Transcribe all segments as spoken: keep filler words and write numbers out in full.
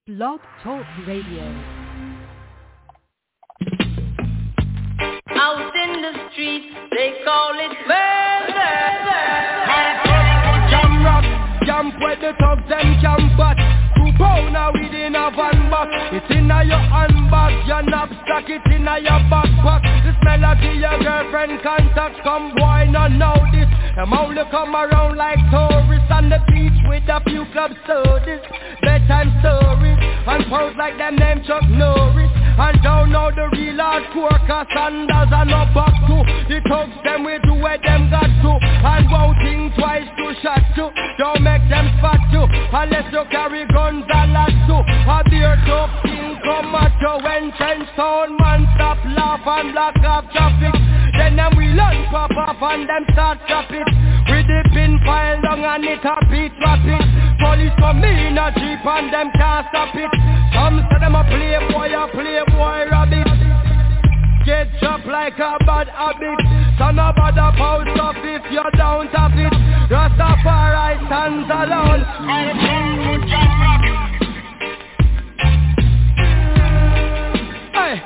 Blog Talk Radio. Out in the streets, they call it murder. Jam rock, jump where the thugs them jump at. Two pounder within a van box. It's in a your handbag, your knapsack, it's in a your backpack. This melody your girlfriend contact. Come boy, not know this. Them only come around like tourists on the beach with a few club sodas, bedtime stories, and pose like them name Chuck Norris. And don't know the real hardcore, cause Sanders are not back to. The thugs them we do where them got to. And won't think twice to shot to. Don't make them spot you, unless you carry guns and lots to. A beer tough king come at you when trench town man stop laugh and block off traffic. Then them we learn pop off and them start chop it. With the pin file long and it a beat rapid. Police come in a jeep and them can't stop it. Some say them a playboy, a playboy rabbit. Get chopped like a bad habit. So no bother post up if you don't have it. Rastafari stands alone. Hey.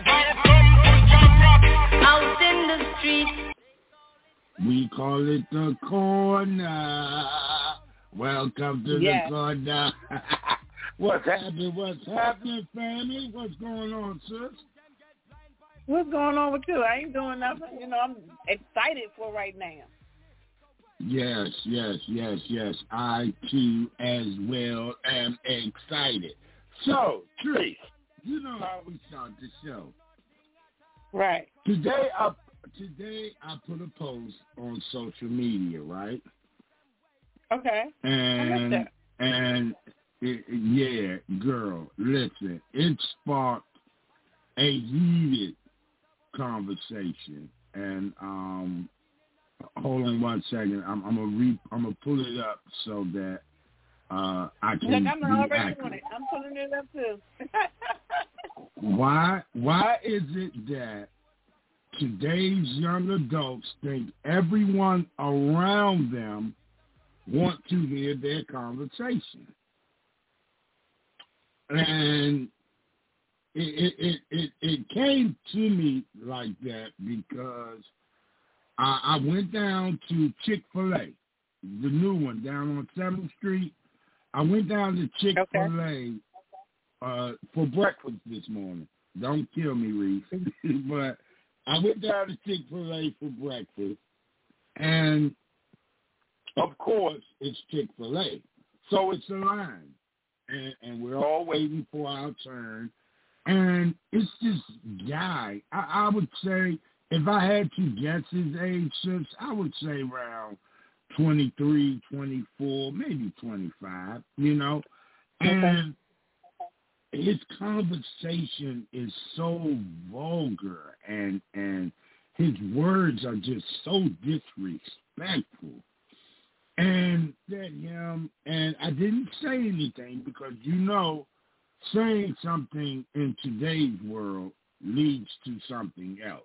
Out in the street, we call it the corner. Welcome to yes. the corner. What's happening? What's happening, family? What's going on, sis? What's going on with you? I ain't doing nothing. You know, I'm excited for right now. Yes, yes, yes, yes. I, too, as well, am excited. So, Trees, you know how we start the show. Right. Today, I, today I put a post on social media, right? Okay. And, I missed that. and it, yeah, girl, listen, it sparked a heated conversation, and um, hold on one second. I'm, I'm gonna re, I'm gonna pull it up so that uh, I can Look, I'm be already accurate. doing it. I'm pulling it up too. Why? Why is it that today's young adults think everyone around them want to hear their conversation? And It, it it it came to me like that because I, I went down to Chick-fil-A, the new one down on seventh Street. I went down to Chick-fil-A okay. uh, for breakfast this morning. Don't kill me, Reese. But I went down to Chick-fil-A for breakfast, and of course it's Chick-fil-A, so it's a line, and, and we're all waiting for our turn. And it's this guy, I, I would say, if I had to guess his age, since I would say around twenty-three, twenty-four, maybe twenty-five, you know. And his conversation is so vulgar, and and his words are just so disrespectful. And that him, and I didn't say anything because, you know, saying something in today's world leads to something else.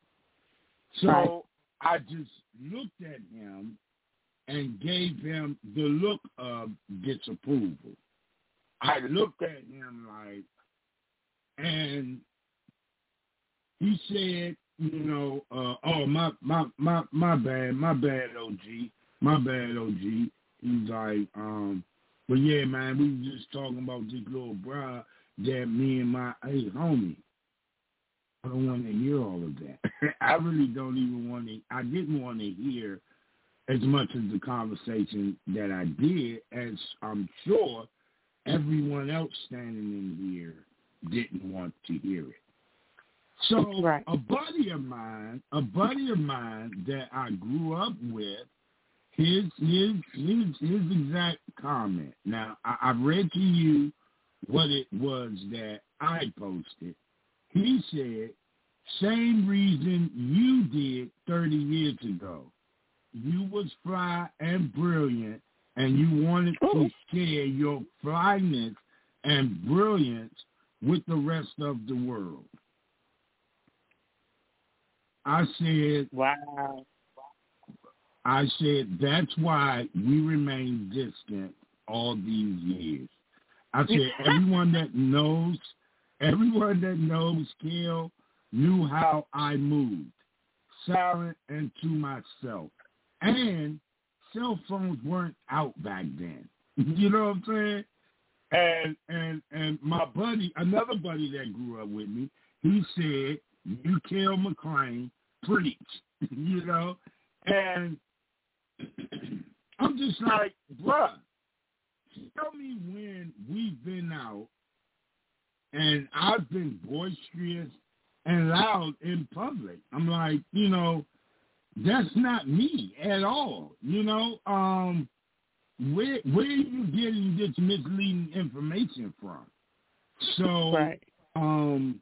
So right. I just looked at him and gave him the look of disapproval. I looked at him like, and he said, you know, uh, oh, my, my, my, my bad, my bad, O G, my bad, O G. He's like, um, but yeah, man, we were just talking about this little bride that me and my, hey, homie, I don't want to hear all of that. I really don't even want to, I didn't want to hear as much of the conversation that I did, as I'm sure everyone else standing in here didn't want to hear it. So right. a buddy of mine, a buddy of mine that I grew up with, His his his his exact comment. Now I, I read to you what it was that I posted. He said, "Same reason you did thirty years ago. You was fly and brilliant, and you wanted to share your flyness and brilliance with the rest of the world." I said, "Wow." I said, that's why we remain distant all these years. I said, everyone that knows, everyone that knows Kel knew how I moved, silent and to myself. And cell phones weren't out back then. You know what I'm saying? And and and my buddy, another buddy that grew up with me, he said, you Kel McClain, preach. You know? And I'm just like, bruh, tell me when we've been out and I've been boisterous and loud in public. I'm like, you know, that's not me at all. You know, um, where where are you getting this misleading information from? So, right. um,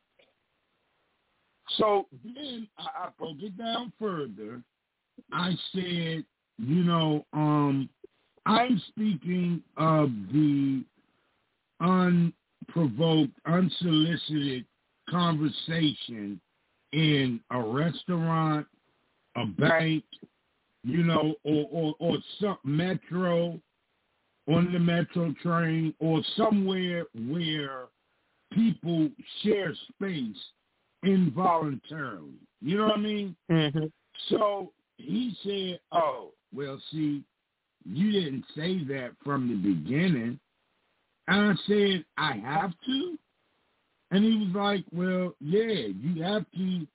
so then I, I broke it down further. I said, you know, um, I'm speaking of the unprovoked, unsolicited conversation in a restaurant, a bank, you know, or, or, or some metro, on the metro train, or somewhere where people share space involuntarily. You know what I mean? Mm-hmm. So he said, oh, well, see, you didn't say that from the beginning. And I said, I have to? And he was like, well, yeah, you have to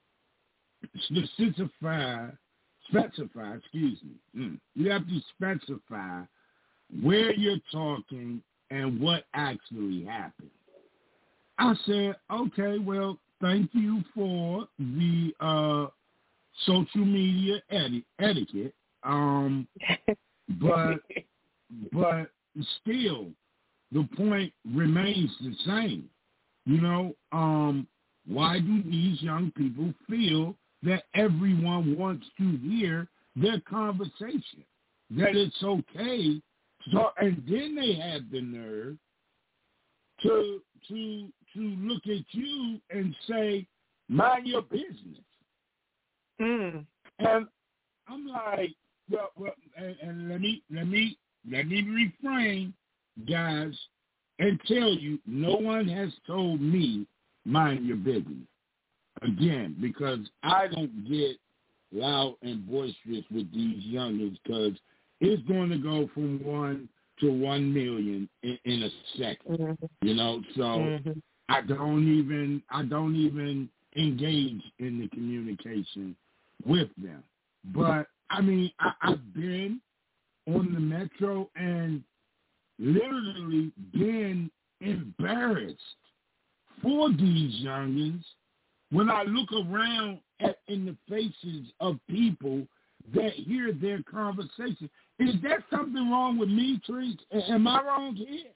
specify, specify, excuse me. Mm, you have to specify where you're talking and what actually happened. I said, okay, well, thank you for the uh, social media eti- etiquette. Um, but but still, the point remains the same. You know, um, why do these young people feel that everyone wants to hear their conversation? That it's okay. So, and then they have the nerve to to to look at you and say, mind your business. Mm. And I'm like, well, well and, and let me let me let me refrain, guys, and tell you, no one has told me mind your business. Again, because I don't get loud and boisterous with these youngins, because it's going to go from one to one million in, in a second. Mm-hmm. You know, so mm-hmm. I don't even I don't even engage in the communication with them. But I mean, I, I've been on the metro and literally been embarrassed for these youngins when I look around at in the faces of people that hear their conversation. Is there something wrong with me, Trees? Am I wrong here?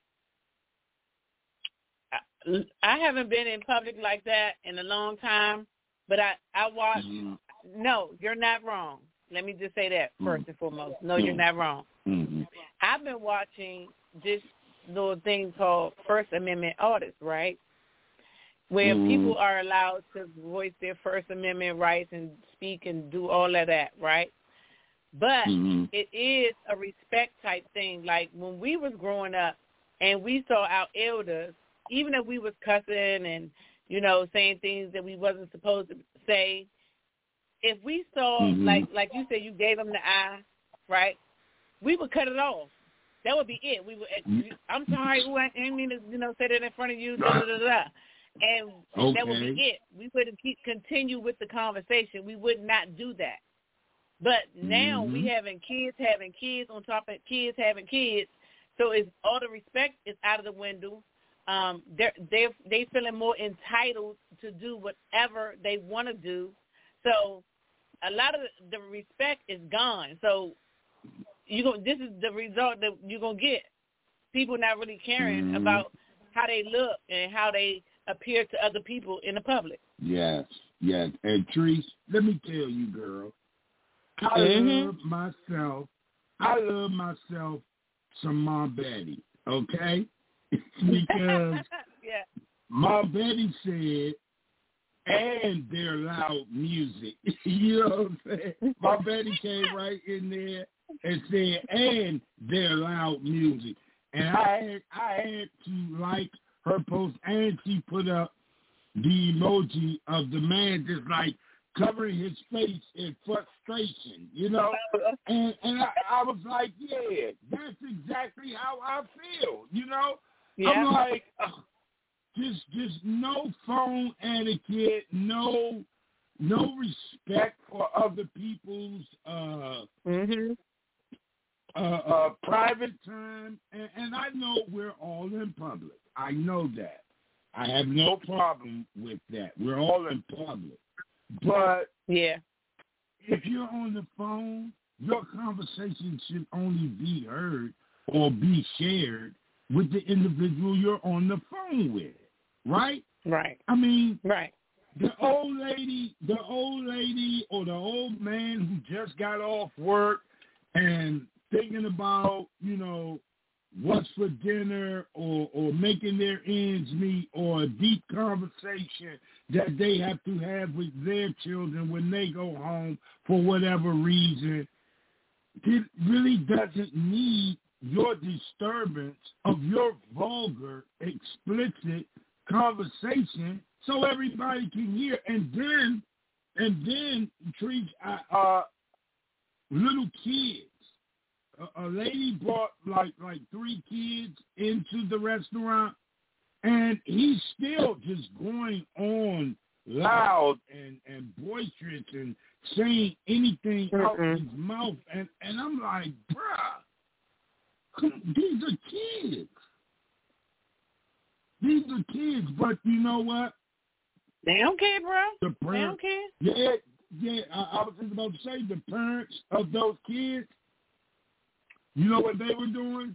I haven't been in public like that in a long time, but I, I watch. Mm-hmm. No, you're not wrong. Let me just say that first mm-hmm. and foremost. No, you're not wrong. Mm-hmm. I've been watching this little thing called First Amendment audits, right? Where mm-hmm. people are allowed to voice their First Amendment rights and speak and do all of that, right? But mm-hmm. it is a respect type thing. Like when we was growing up and we saw our elders, even if we was cussing and, you know, saying things that we wasn't supposed to say, if we saw, mm-hmm. like like you said, you gave them the eye, right, we would cut it off. That would be it. We would. I'm sorry, ooh, I didn't mean to, you know, say that in front of you, da, da, da, da. And okay. that would be it. We wouldn't keep continue with the conversation. We would not do that. But now mm-hmm. we having kids having kids on top of kids having kids, so it's all the respect is out of the window. Um, they're they they feeling more entitled to do whatever they want to do. So a lot of the, the respect is gone. So you go. This is the result that you're gonna get. People not really caring mm-hmm. about how they look and how they appear to other people in the public. Yes, yes. And Treese, let me tell you, girl, I mm-hmm. love myself. I love myself some Mom Betty, okay? Because yeah. Mom Betty said, and their loud music. You know what I'm saying? Mom Betty came right in there and said, and their loud music. and I had, I had to like her post, and she put up the emoji of the man just like covering his face in frustration, you know? And and I, I was like, yeah, that's exactly how I feel, you know? Yeah. I'm like, uh, just just no phone etiquette, no no respect for other people's uh, mm-hmm. uh, uh, private time. And, and I know we're all in public. I know that. I have no problem with that. We're all in public. But yeah, if you're on the phone, your conversation should only be heard or be shared with the individual you're on the phone with, right? Right. I mean, right. The old lady, the old lady or the old man who just got off work and thinking about, you know, what's for dinner or, or making their ends meet or a deep conversation that they have to have with their children when they go home for whatever reason, it really doesn't need your disturbance of your vulgar, explicit conversation so everybody can hear. And then, and then, treat uh, little kids. A, a lady brought like like three kids into the restaurant, and he's still just going on loud and, and boisterous and saying anything mm-hmm. out his mouth. And, and I'm like, bruh, come, these are kids. These are kids, but you know what? They don't care, bro. The parents, they don't care. Yeah, yeah. I, I was just about to say, the parents of those kids, you know what they were doing?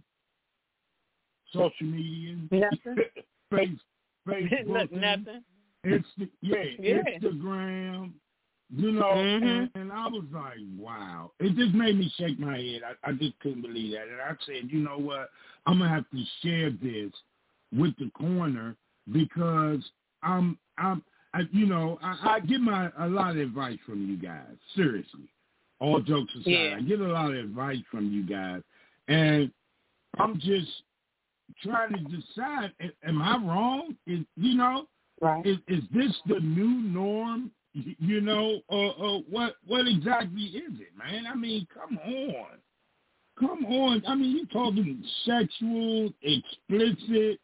Social media. Nothing. Face, Facebook. Nothing. Insta, yeah, yeah, Instagram. You know, mm-hmm. and, and I was like, wow. It just made me shake my head. I, I just couldn't believe that. And I said, you know what? I'm going to have to share this with the corner because I'm, I'm, I, you know, I, I get my a lot of advice from you guys. Seriously, all jokes aside, yeah. I get a lot of advice from you guys, and I'm just trying to decide: am I wrong? Is you know, right. is, is this the new norm? You know, uh, uh, what what exactly is it, man? I mean, come on, come on. I mean, you're talking sexual, explicit.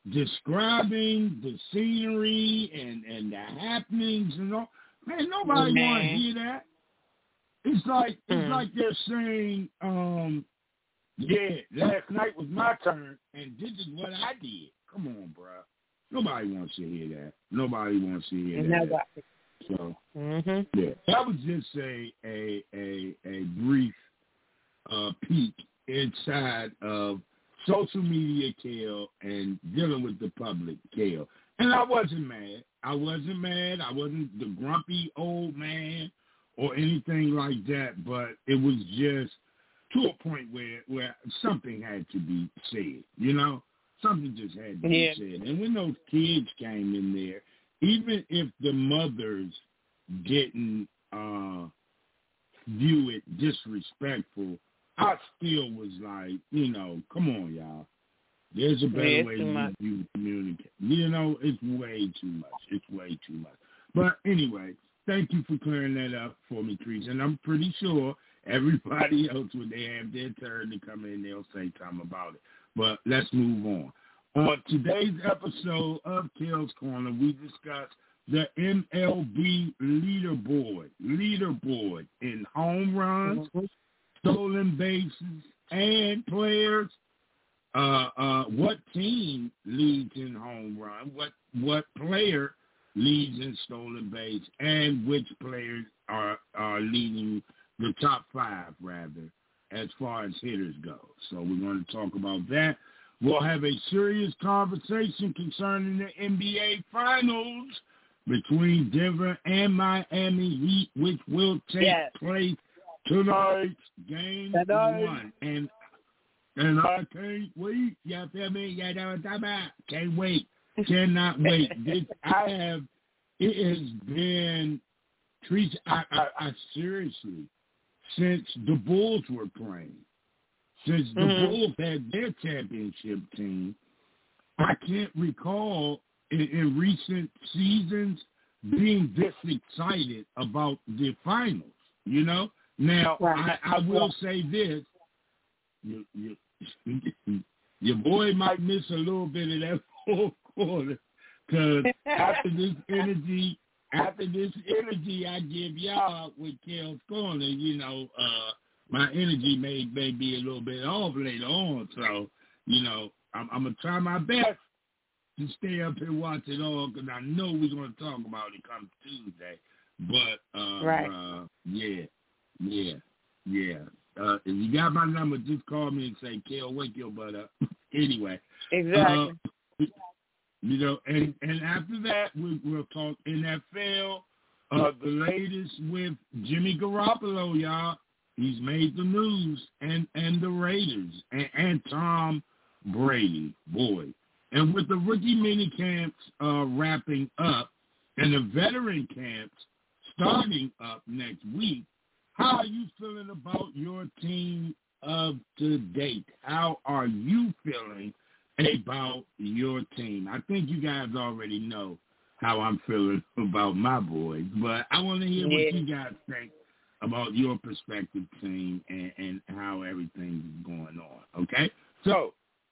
Describing the scenery and, and the happenings and all. Man, nobody Man. want to hear that. It's like it's mm. like they're saying, um, yeah, last night was my turn and this is what I did. Come on, bro. Nobody wants to hear that. Nobody wants to hear that. Nobody. So mm-hmm. yeah, that was just a a a, a brief uh, peek inside of social media, Kel, and dealing with the public, Kel. And I wasn't mad. I wasn't mad. I wasn't the grumpy old man or anything like that, but it was just to a point where, where something had to be said, you know? Something just had to yeah. be said. And when those kids came in there, even if the mothers didn't uh, view it disrespectful, I still was like, you know, come on, y'all. There's a better yeah, way you, you communicate. You know, it's way too much. It's way too much. But anyway, thank you for clearing that up for me, Teresa. And I'm pretty sure everybody else, when they have their turn to come in, they'll say something about it. But let's move on. On today's episode of Kel's Corner, we discussed the M L B leaderboard, leaderboard in home runs, mm-hmm. stolen bases, and players. Uh, uh, what team leads in home run? What what player leads in stolen base? And which players are are leading the top five, rather, as far as hitters go? So we're going to talk about that. We'll have a serious conversation concerning the N B A Finals between Denver and Miami Heat, which will take yes. place tonight, game tonight. one. And and I can't wait. You feel me? You know what I'm talking about? Can't wait. Cannot wait. This, I have, it has been, Teresa, I, I, I seriously, since the Bulls were playing, since the Mm-hmm. Bulls had their championship team, I can't recall in, in recent seasons being this excited about the finals, you know? Now, Right. I, I will say this. You, you, your boy might miss a little bit of that fourth quarter because after this energy, after this energy I give y'all with Kel's Corner, you know, uh, my energy may, may be a little bit off later on. So, you know, I'm, I'm going to try my best to stay up and watch it all because I know we're going to talk about it come Tuesday. But, uh, right. uh, yeah, yeah, yeah. Uh, if you got my number, just call me and say, Kel, wake your butt up. Anyway. Exactly. Uh, you know, and, and after that, we, we'll talk N F L. Uh, the latest with Jimmy Garoppolo, y'all. He's made the news, and, and the Raiders, and, and Tom Brady, boy. And with the rookie mini camps uh, wrapping up and the veteran camps starting up next week, how are you feeling about your team of to date? How are you feeling about your team? I think you guys already know how I'm feeling about my boys, but I want to hear yeah. what you guys think about your perspective team and, and how everything is going on, okay? So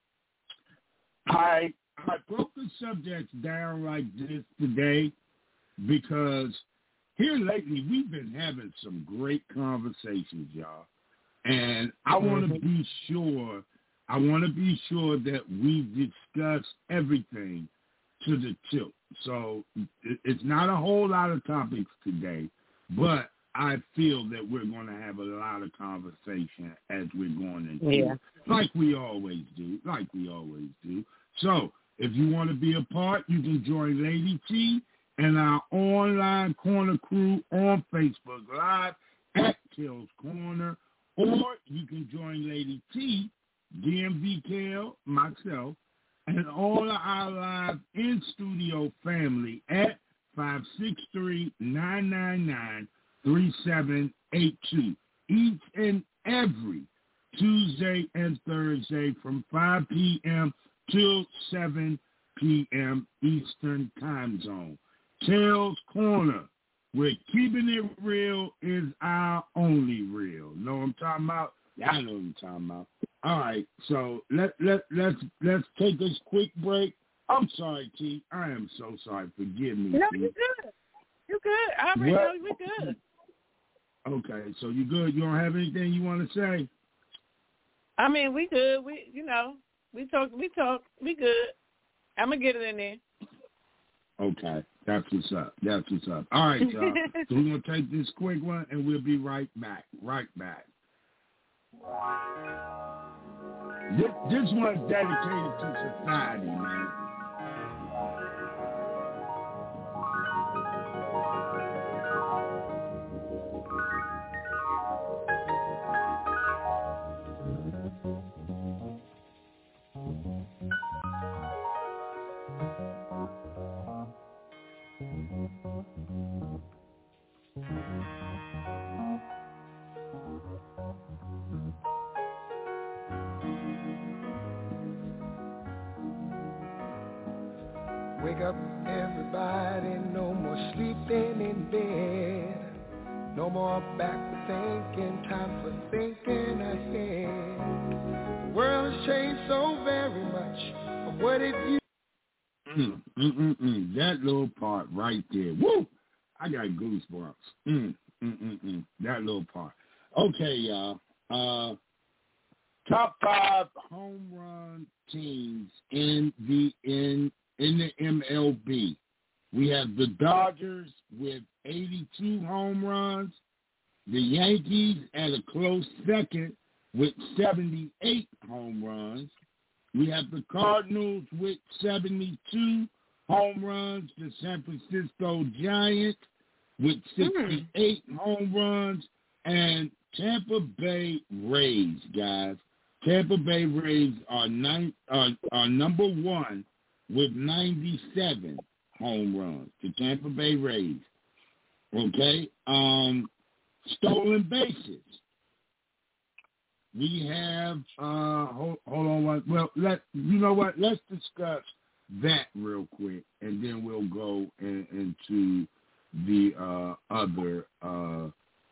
I I broke the subjects down like this today because here lately we've been having some great conversations, y'all. And I want to be sure, I want to be sure that we discuss everything to the tilt. So it's not a whole lot of topics today, but I feel that we're going to have a lot of conversation as we're going into yeah. it, like we always do, like we always do. So if you want to be a part, you can join Lady T and our online corner crew on Facebook Live at Kel's Corner, or you can join Lady T, D M V Kel, myself, and all of our live in-studio family at five six three, nine nine nine, three seven eight two each and every Tuesday and Thursday from five p.m. till seven p.m. Eastern Time Zone. Kel's Corner, where keeping it real is our only real. Know what I'm talking about? Y'all know what I'm talking about. All right, so let let let's let's take this quick break. I'm sorry, T. I am so sorry. Forgive me. No, T. you're good. You're good. I already What? know you're good. Okay, so you good? You don't have anything you want to say? I mean, we good. We, you know, we talk. We talk. We good. I'm gonna get it in there. Okay, that's what's up. That's what's up. All right, y'all. So we're gonna take this quick one, and we'll be right back. Right back. This, this one's dedicated to society, man. Wake up, everybody, no more sleeping in bed. No more backward thinking, time for thinking ahead. The world has changed so very much. But what if you... Mm, mm, mm, mm. That little part right there. Woo! I got goosebumps. Mm, mm, mm, mm. That little part. Okay, y'all. Uh, top five home run teams in the in in the M L B. We have the Dodgers with eighty-two home runs. The Yankees at a close second with seventy-eight home runs. We have the Cardinals with seventy-two home runs. The San Francisco Giants with sixty-eight mm. home runs. And Tampa Bay Rays, guys. Tampa Bay Rays are, nine, are, are number one with ninety-seven home runs. The Tampa Bay Rays. Okay? Um, stolen bases. we have. Uh, hold, hold on one. Well, let you know what. Let's discuss that real quick, and then we'll go in, into the uh, other uh,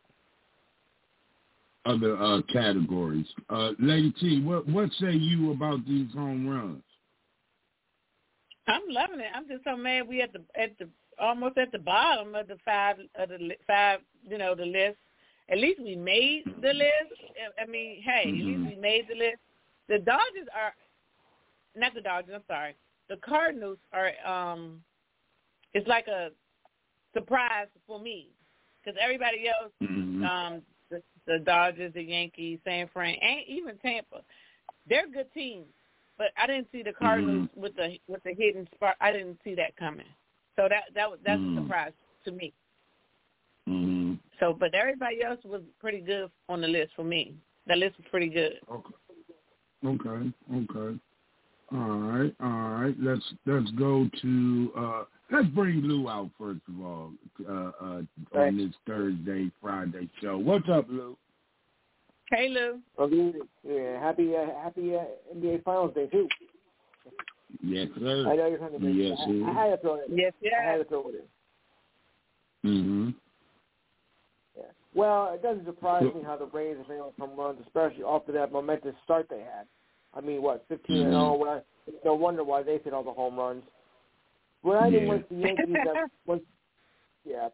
other uh, categories. Uh, Lady T, what what say you about these home runs? I'm loving it. I'm just so mad we at the at the almost at the bottom of the five of the li- five you know the list. At least we made the list. I mean, hey, Mm-hmm. at least we made the list. The Dodgers are not the Dodgers. I'm sorry. The Cardinals are. Um, it's like a surprise for me because everybody else, Mm-hmm. um, the, the Dodgers, the Yankees, San Fran, and even Tampa, they're good teams. But I didn't see the Cardinals Mm-hmm. with the with the hidden spark. I didn't see that coming. So that that was that's Mm-hmm. a surprise to me. Mm-hmm. So, but everybody else was pretty good on the list for me. The list was pretty good. Okay. Okay. Okay. All right. All right. Let's let's go to uh, let's bring Lou out first of all uh, uh, Right. on this Thursday Friday show. What's up, Lou? Hey, Lou. Well, good. Yeah, happy uh, happy uh, N B A Finals Day too. Yes, sir. I know you're trying to make Yes, I, sir. I had to throw it in. Yes, I yeah. had to throw it in. Mm-hmm. Yeah. Well, it doesn't surprise me how the Rays are bringing home runs, especially after that momentous start they had. I mean, what, fifteen and oh? Well, no wonder why they hit all the home runs. Well, I think Yeah. once the Yankees have, once, yeah.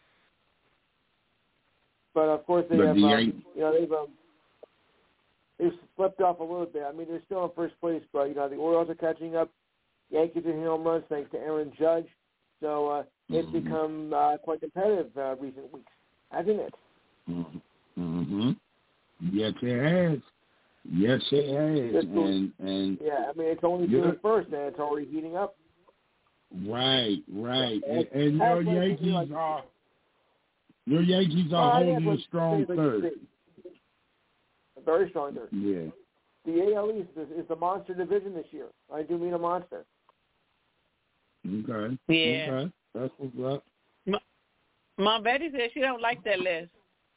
But of course they But have, the um, Yan- you know, they've um, they've slipped off a little bit. I mean, they're still in first place, but you know, the Orioles are catching up. Yankees are hitting home runs thanks to Aaron Judge. So uh, it's Mhm. become uh, quite competitive uh, recent weeks, hasn't it? Mm-hmm. Yes, it has. Yes, it has. Just go- And and Yeah, I mean, it's only Yeah. June first, and it's already heating up. right, right. Yeah, And, and that's your what it Yankees seems like. are your Yankees Well, are I think holding that's a what strong it seems like third. to be. A very strong third. Yeah. The A L East is, is the monster division this year. I do mean a monster. Okay. Yeah. Okay. That's what's up. Mom Betty said she don't like that list.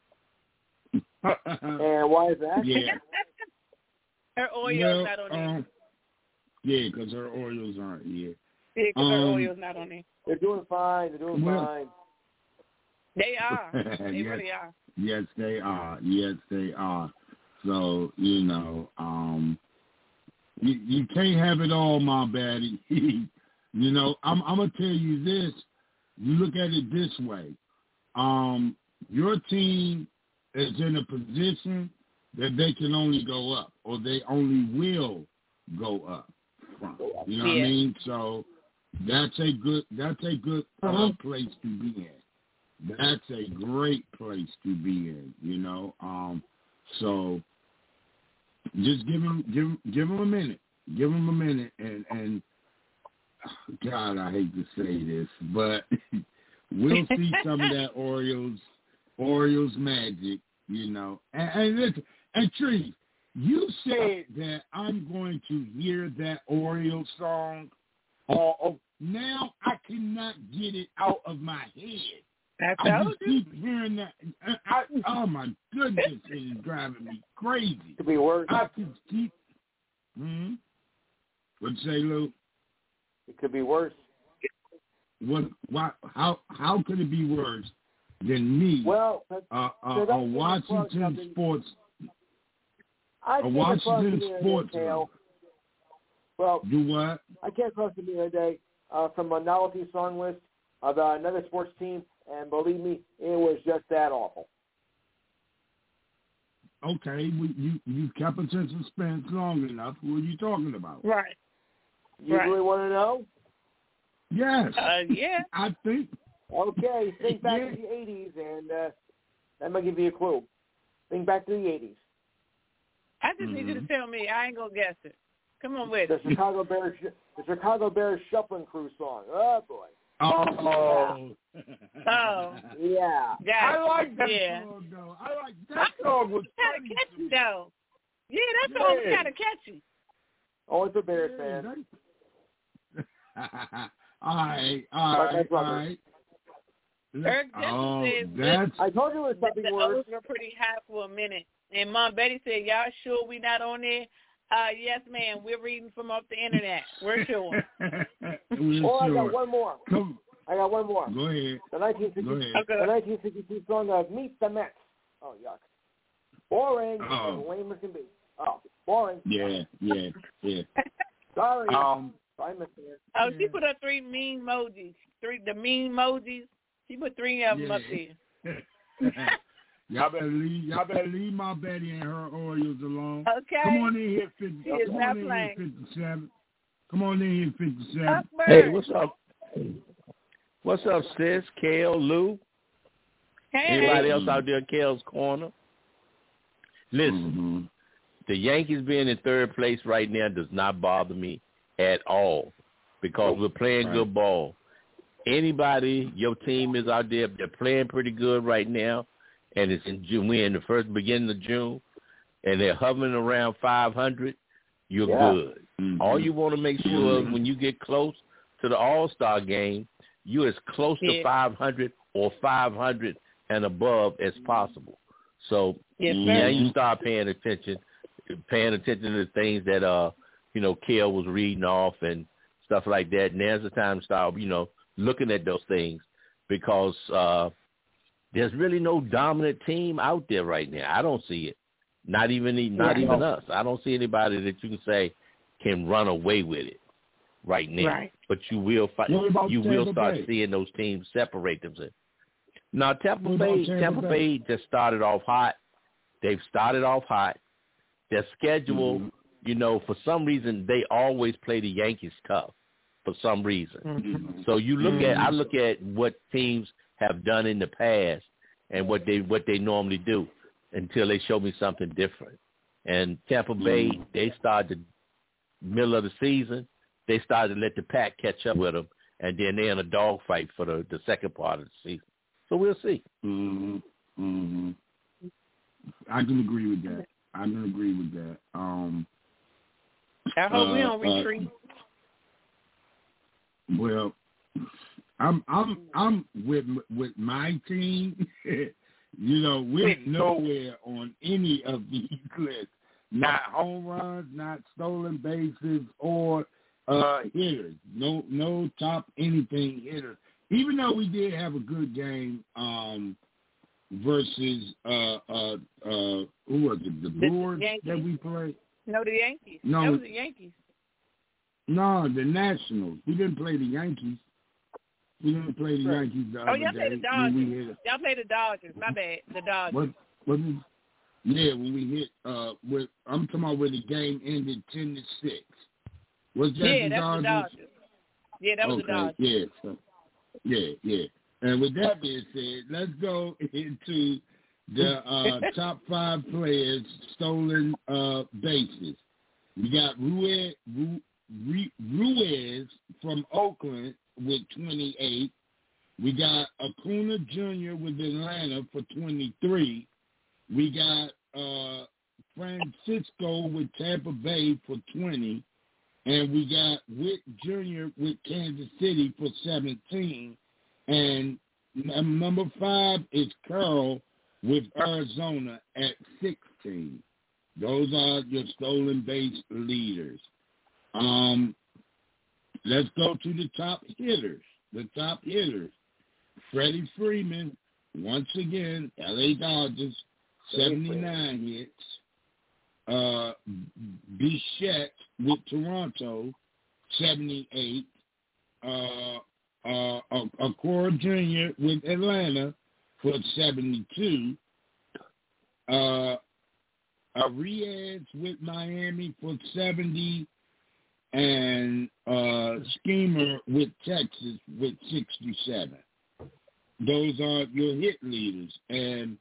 And why is that? Yeah. Her Oreos Well, not on there. um, yeah, because her Orioles aren't here. Yeah, because her um, Oreos not on there. They're doing fine. They're doing Well- fine. They are. They Yes. really are. Yes, they are. Yes, they are. So, you know, um, you, you can't have it all, my baddie. You know, I'm, I'm going to tell you this. You look at it this way. Um, your team is in a position that they can only go up, or they only will go up from. You know what I Yeah. mean? So that's a good that's a good uh, place to be in. That's a great place to be in. You know, um, so just give them give give them a minute. Give them a minute, and and God, I hate to say this, but we'll see some of that Orioles Orioles magic, you know. And, and listen, and Tree, you said that I'm going to hear that Orioles song. Oh, oh, now I cannot get it out of my head. I I told just you. keep hearing that. I, I, oh my goodness, it is driving me crazy. Could be worse. I just keep. Hmm. What'd you say, Lou? It could be worse. What? Why? How? How could it be worse than me? Well, but uh, uh, so a that's Washington something- sports. I A came Washington across the sports. tale. Well, Do what? I came across the other day uh, from a novelty song list about another sports team, and believe me, it was just that awful. Okay, we, you you kept us in suspense long enough. Who are you talking about? Right. You Right. really want to know? Yes. Uh, yeah. I think. Okay, think back Yeah. to the eighties, and uh, that might give you a clue. Think back to the eighties. I just need you to Mhm. tell me. I ain't gonna guess it. Come on with The it. Chicago Bears, the Chicago Bears Shuffling Crew song. Oh boy. Oh. Oh. Yeah. Got I it. like that Yeah. song though. I like that song was Kind funny of to catchy me. though. Yeah, that song was Yeah. kind of catchy. Only for Bears Yeah, fans. that- all right, all Like my right, all brother. right. Eric Jensen Oh, says that's I told you it was that something the worse. O's were pretty high for a minute. And Mom Betty said, y'all sure we not on there? Uh, yes, ma'am. We're reading from off the internet. We're sure. We're oh, sure. I got one more. Come. I got one more. Go ahead. The nineteen sixty, Go ahead. the nineteen sixty-two song of Meet the Mets. Oh, yuck. Boring. Oh. Lame as can be. Oh, boring. Yeah, yeah, yeah. Sorry. Um, Sorry, Mister Ed. Oh, she put up three mean emojis. Three the mean emojis. She put three of them yeah. up there. Y'all better leave. Y'all better leave my Betty and her Orioles alone. Okay. Come on in here, fifty. She is Come not on in playing. here, fifty-seven. Come on in here, fifty-seven. Upward. Hey, what's up? What's up, sis? Kale, Lou? Hey. Anybody else out there in Kale's corner? Listen, Mm-hmm. the Yankees being in third place right now does not bother me at all because we're playing Right. good ball. Anybody, your team is out there, they're playing pretty good right now, and it's in June. We're in the first beginning of June, and they're hovering around five hundred. You're Yeah. good. Mm-hmm. All you want to make sure is when you get close to the All-Star game, you're as close Yeah. to five hundred or five hundred and above as possible. So Yes, sir. now you start paying attention, paying attention to the things that uh, you know, Kale was reading off and stuff like that. Now's the time to start, you know, looking at those things because uh, there's really no dominant team out there right now. I don't see it. Not even not Yeah. even us. I don't see anybody that you can say can run away with it right now. Right. But you will find, What about you will Tampa start Bay? seeing those teams separate themselves. Now Tampa What about Bay, Tampa Tampa Bay? Bay just started off hot. They've started off hot. Their schedule, Mm-hmm. you know, for some reason they always play the Yankees tough. For some reason. Mm-hmm. So you look at, I look at what teams have done in the past and what they what they normally do until they show me something different. And Tampa Bay, they started the middle of the season, they started to let the pack catch up with them, and then they're in a dogfight for the, the second part of the season. So we'll see. Mm-hmm. Mm-hmm. I can agree with that. I can agree with that. Um, I hope we uh, don't uh, retreat. Well, I'm I'm I'm with with my team. You know, we're nowhere on any of these lists. Not home runs, not stolen bases, or uh, hitters. No, no top anything hitters. Even though we did have a good game um, versus uh, uh, uh, who was it? The Brewers that we played. No, the Yankees. No. That was the Yankees. No, the Nationals. We didn't play the Yankees. We didn't play the Right. Yankees the Oh, other y'all day. played the when we Dodgers. hit, Y'all played the Dodgers. My bad. The Dodgers. what? What? Is, yeah, when we hit. Uh, with I'm talking about where the game ended ten to six. Was that yeah, the that's Dodgers? the Dodgers. Yeah, that was okay, the Dodgers. yeah, so, yeah, yeah. And with that being said, let's go into the uh, top five players stolen uh, bases. We got Ruiz, Ru, Ru, Ruiz from Oakland with twenty-eight. We got Acuna Junior with Atlanta for twenty-three. We got uh, Francisco with Tampa Bay for twenty. And we got Witt Junior with Kansas City for seventeen. And number five is Carroll with Arizona at sixteen. Those are your stolen base leaders. Um, let's go to the top hitters. The top hitters. Freddie Freeman, once again, L A Dodgers, seventy-nine hits. Uh, Bichette with Toronto, seventy-eight. Uh, uh, Acuna Junior with Atlanta for seventy-two. Uh, Arias with Miami for seventy. And uh, Schemer with Texas with sixty-seven. Those are your hit leaders. And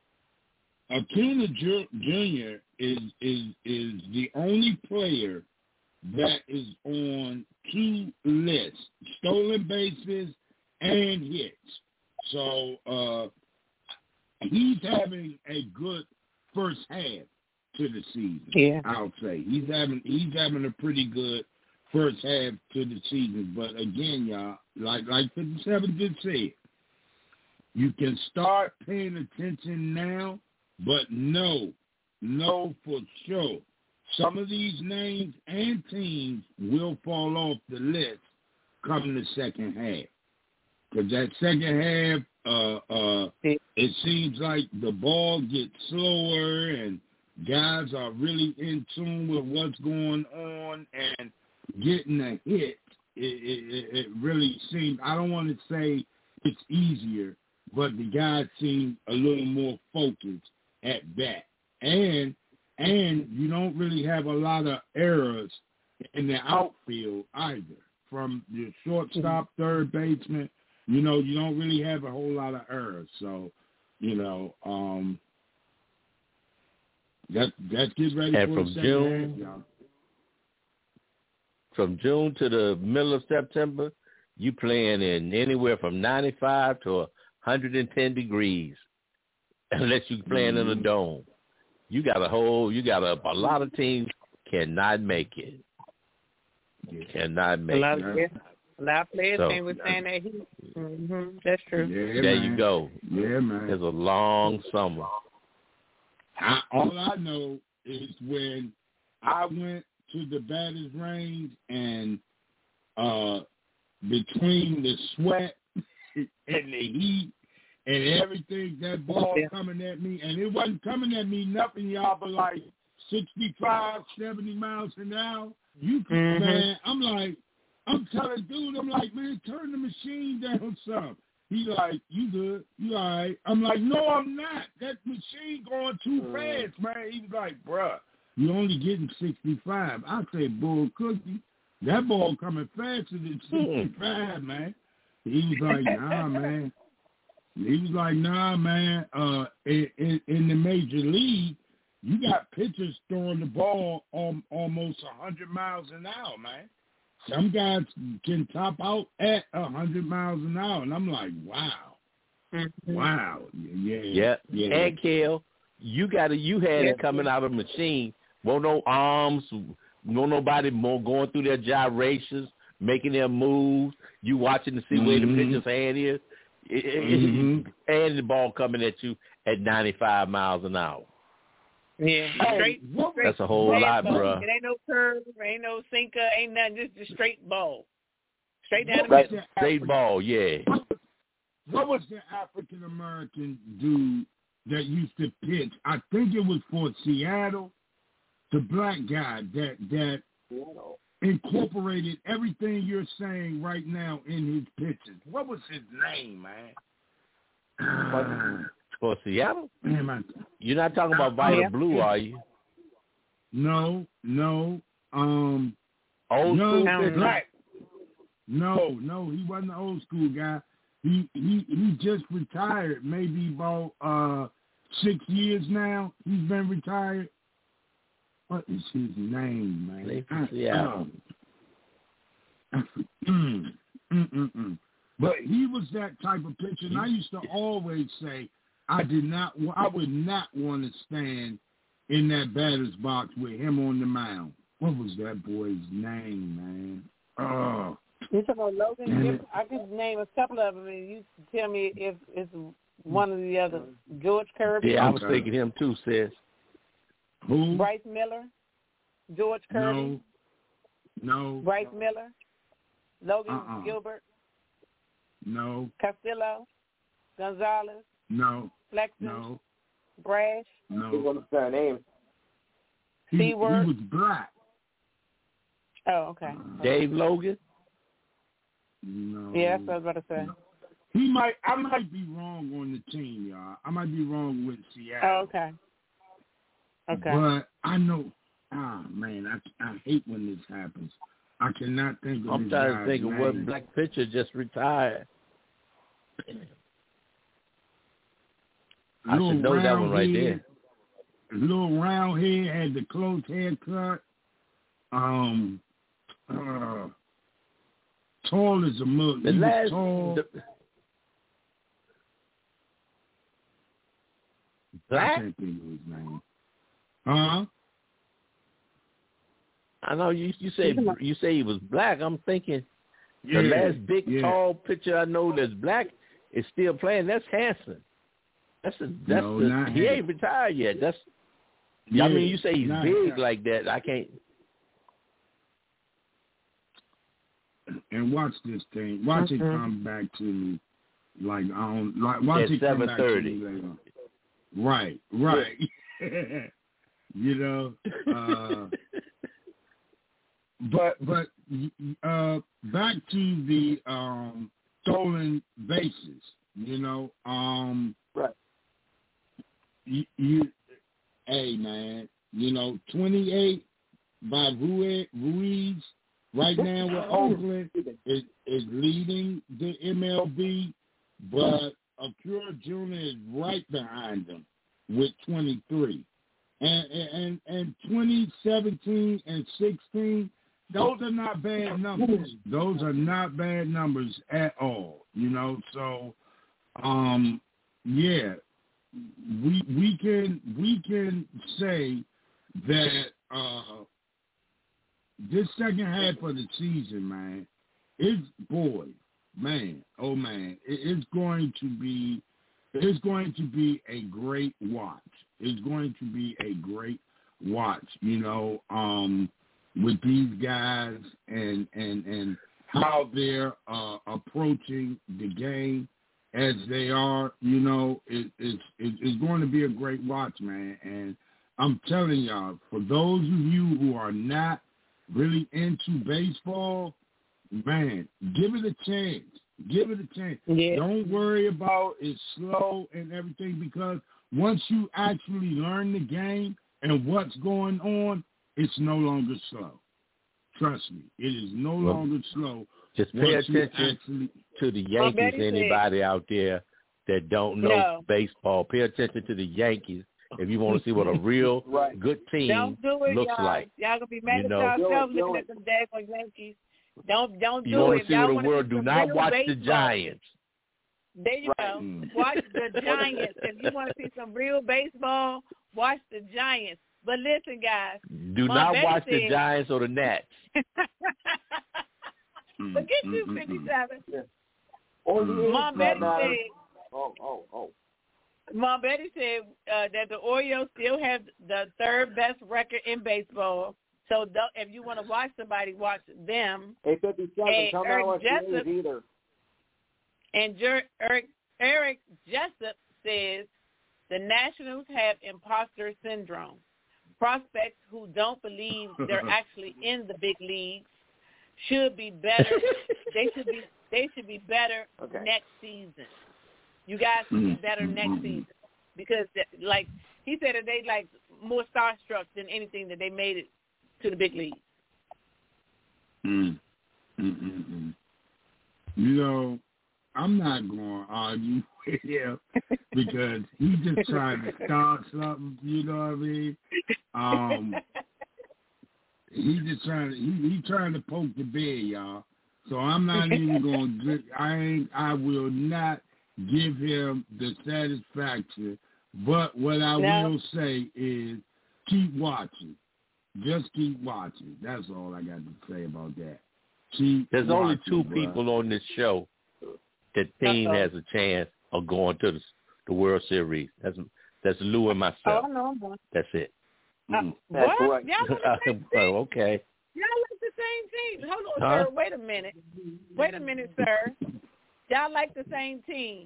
Acuna Junior is is is the only player that is on two lists, stolen bases and hits. So uh, he's having a good first half to the season. Yeah. I'll say he's having he's having a pretty good first half to the season. But again, y'all, like like fifty-seven did say, you can start paying attention now. But know know for sure some of these names and teams will fall off the list come the second half. Because that second half, uh, uh, it seems like the ball gets slower and guys are really in tune with what's going on, and getting a hit, it, it, it really seems, I don't want to say it's easier, but the guys seem a little more focused at bat. And and you don't really have a lot of errors in the outfield either. From your shortstop, third baseman, you know, you don't really have a whole lot of errors. So, you know, um, that that's get ready and for from the June, half, y'all. From June to the middle of September, you playing in anywhere from ninety-five to one hundred ten degrees, unless you playing mm-hmm. in a dome. You got a whole, you got a, a lot of teams cannot make it. You cannot make a lot it. Of, yeah. A lot of players so, can't withstand that heat. Mm-hmm. That's true. Yeah, there man. you go. Yeah, man. It's a long summer. I, all I know is when I went to the batter's range and uh, between the sweat and the heat and everything, that ball yeah. coming at me, and it wasn't coming at me nothing, y'all, but like sixty-five, seventy miles an hour. You can, mm-hmm. man, I'm like, I'm telling dude, I'm like, man, turn the machine down some. He like, you good, you all right. I'm like, no, I'm not. That machine going too mm. fast, man. He was like, bruh, you only getting sixty-five. I said, bull cookie. That ball coming faster than sixty-five, man. He was like, nah, man. He was like, nah, man, uh, in, in, in the major league, you got pitchers throwing the ball on almost one hundred miles an hour, man. Some guys can top out at one hundred miles an hour, and I'm like, wow. Mm-hmm. Wow. Yeah. Yeah. yeah. And, Kel, you got to, you had yeah. it coming out of the machine. Won't no arms, won't nobody more going through their gyrations, making their moves. You watching to see mm-hmm. where the pitcher's hand is. Mm-hmm. And the ball coming at you at ninety-five miles an hour. Yeah, straight. straight That's a whole lot, ball. bro. It ain't no curve, ain't no sinker, ain't nothing. Just a straight ball, straight down the middle. Straight ball, yeah. What was the African American dude that used to pitch? I think it was for Seattle. The black guy that that incorporated everything you're saying right now in his pitches. What was his name, man? For Seattle? Man, I, You're not talking about Vita yeah. Blue, are you? No, no. Um, old no, school black. No, no, he wasn't an old school guy. He he he just retired. Maybe about uh six years now. He's been retired. What is his name, man? Yeah. Um, mm, mm, mm, mm. But he was that type of pitcher, and I used to always say I did not, I would not want to stand in that batter's box with him on the mound. What was that boy's name, man? Oh, you talking about Logan? I could name a couple of them, and you tell me if it's one of the other. George Kirby. Yeah, I was thinking him too, sis. Who? Bryce Miller, George Kirby. No. No. Bryce Miller, Logan uh-uh. Gilbert. No. Castillo, Gonzalez. No. Flexen. No. Brash. No. He wasn't their name. He, he Seaward. was black. Oh, okay. Uh, Dave Logan. No. Yeah, that's what I was about to say. No. He might. I might be wrong on the team, y'all. I might be wrong with Seattle. Oh, okay. Okay. But I know. Ah, man, I I hate when this happens. I cannot think of. I'm this trying to guy's think of name. what black pitcher just retired. I should know that one right there. Little round head, had the close haircut. Um, uh, tall as a mug. The he last, was tall. The, black? I can't think of his name. Huh? I know you. You say you say he was black. I'm thinking yeah, the last big yeah. tall pitcher I know that's black is still playing. That's Hanson. That's a, that's no, the, not he Hanson. ain't retired yet. That's Yeah, I mean, you say he's not, big not. like that. I can't. And watch this thing. Watch mm-hmm. it come back to me. Like I don't like. Watch At it come back to me later. Right, right. Yeah. You know. Uh, but but uh, back to the um, stolen bases. You know. Um, right. You, you, hey man. You know, twenty-eight by Ruiz, Ruiz right now with Oakland is is leading the M L B, but Acura Junior is right behind them with twenty-three. And and and twenty seventeen and sixteen, those are not bad numbers. Those are not bad numbers at all. You know, so um, yeah, we we can we can say that uh, this second half of the season, man, it's boy, man, oh man, it, it's going to be it's going to be a great watch. It's going to be a great watch, you know, um, with these guys and and and how they're uh, approaching the game as they are. You know, it, it's it, it's going to be a great watch, man. And I'm telling y'all, for those of you who are not really into baseball, man, give it a chance. Give it a chance. Yeah. Don't worry about it's slow and everything, because once you actually learn the game and what's going on, it's no longer slow. Trust me, it is no well, longer slow. Just pay attention actually, to the Yankees. Anybody out there that don't know no. baseball, pay attention to the Yankees. If you want to see what a real right. good team don't do it, looks y'all. like. Y'all gonna be mad you at know? yourselves looking at them daggone Yankees. Don't don't do you want it. to see y'all what the world do not watch baseball. the Giants. There you right. go. Mm. Watch the Giants. If you want to see some real baseball, watch the Giants. But listen, guys. Do Mom not Betty watch said, the Giants or the Nats. Forget you, fifty-seven. Yeah. Or the Mom Betty said. Oh, oh, oh. Mom Betty said uh, that the Orioles still have the third best record in baseball. So th- if you want to watch somebody, watch them. Hey, fifty-seven, tell me how much it is either. And Jer- Eric, Eric Jessup says the Nationals have imposter syndrome. Prospects who don't believe they're actually in the big leagues should be better. they should be they should be better okay. next season. You guys should be better next season, because like he said that they like more starstruck than anything that they made it to the big league. Mm. Mm-mm-mm. You know, I'm not going to argue with him because he's just trying to start something. You know what I mean? Um, he's just trying to he, he's trying to poke the bear, y'all. So I'm not even going to. I ain't. I will not give him the satisfaction. But what I no. will say is, keep watching. Just keep watching. That's all I got to say about that. Keep There's watching, only two bro. people on this show that team Uh-oh. has a chance of going to the, the World Series. That's that's Lou and myself. Oh, no, no. That's it. Uh, That's what? correct. Y'all like the same team? Oh, okay. Y'all like the same team. Hold on, Huh? sir. Wait a minute. Wait a minute, sir. Y'all like the same team.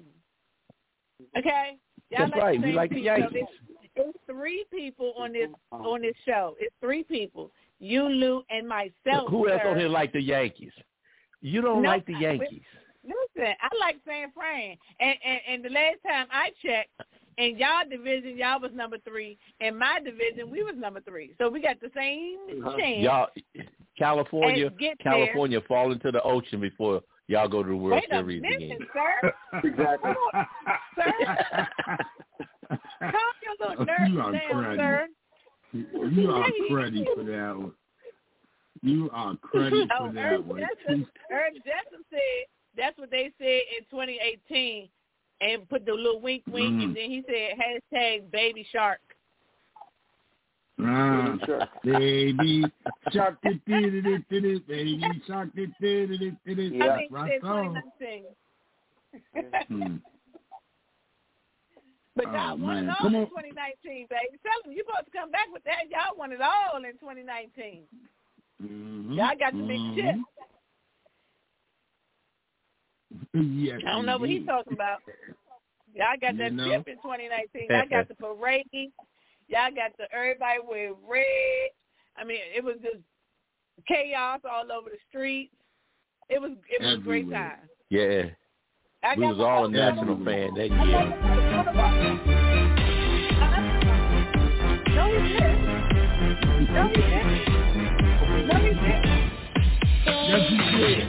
Okay? Y'all That's like right. the We same like the team. Yankees. So it's, it's three people on this on this show. It's three people. You, Lou, and myself. Who else sir. on here like the Yankees? You don't No, like the Yankees. Listen, I like San Fran. And, and and the last time I checked, in y'all division, y'all was number three. In my division, we was number three. So we got the same chance. Y'all, California, get California fall into the ocean before y'all go to the World Wait Series a minute, again. sir. Exactly. Sir. Calm your little nerves You are down, cruddy. sir. You are cruddy for that one. You are cruddy Oh, for that Eric one. Jessup, Eric Jessup said that's what they said in twenty eighteen, and put the little wink, wink, Mm. and then he said hashtag Baby Shark. Ah, baby shark, did it, did it, it, baby shark, did it, did it, did it. Yeah. I think he said twenty nineteen. Hmm. But y'all oh, won man. it all Come in on. twenty nineteen, baby. Tell them you're supposed to come back with that. Y'all won it all in twenty nineteen. Mm-hmm. Y'all got the big mm-hmm. chip. Yes, I don't know what he's talking about. Y'all got that you know? chip in twenty nineteen. Y'all got the parade. Y'all got the everybody wear red. I mean, it was just chaos all over the streets. It was it was a great time. Yeah. I We was all a national fan that year. No, he didn't. No, he didn't. No, he didn't. Yes, he did.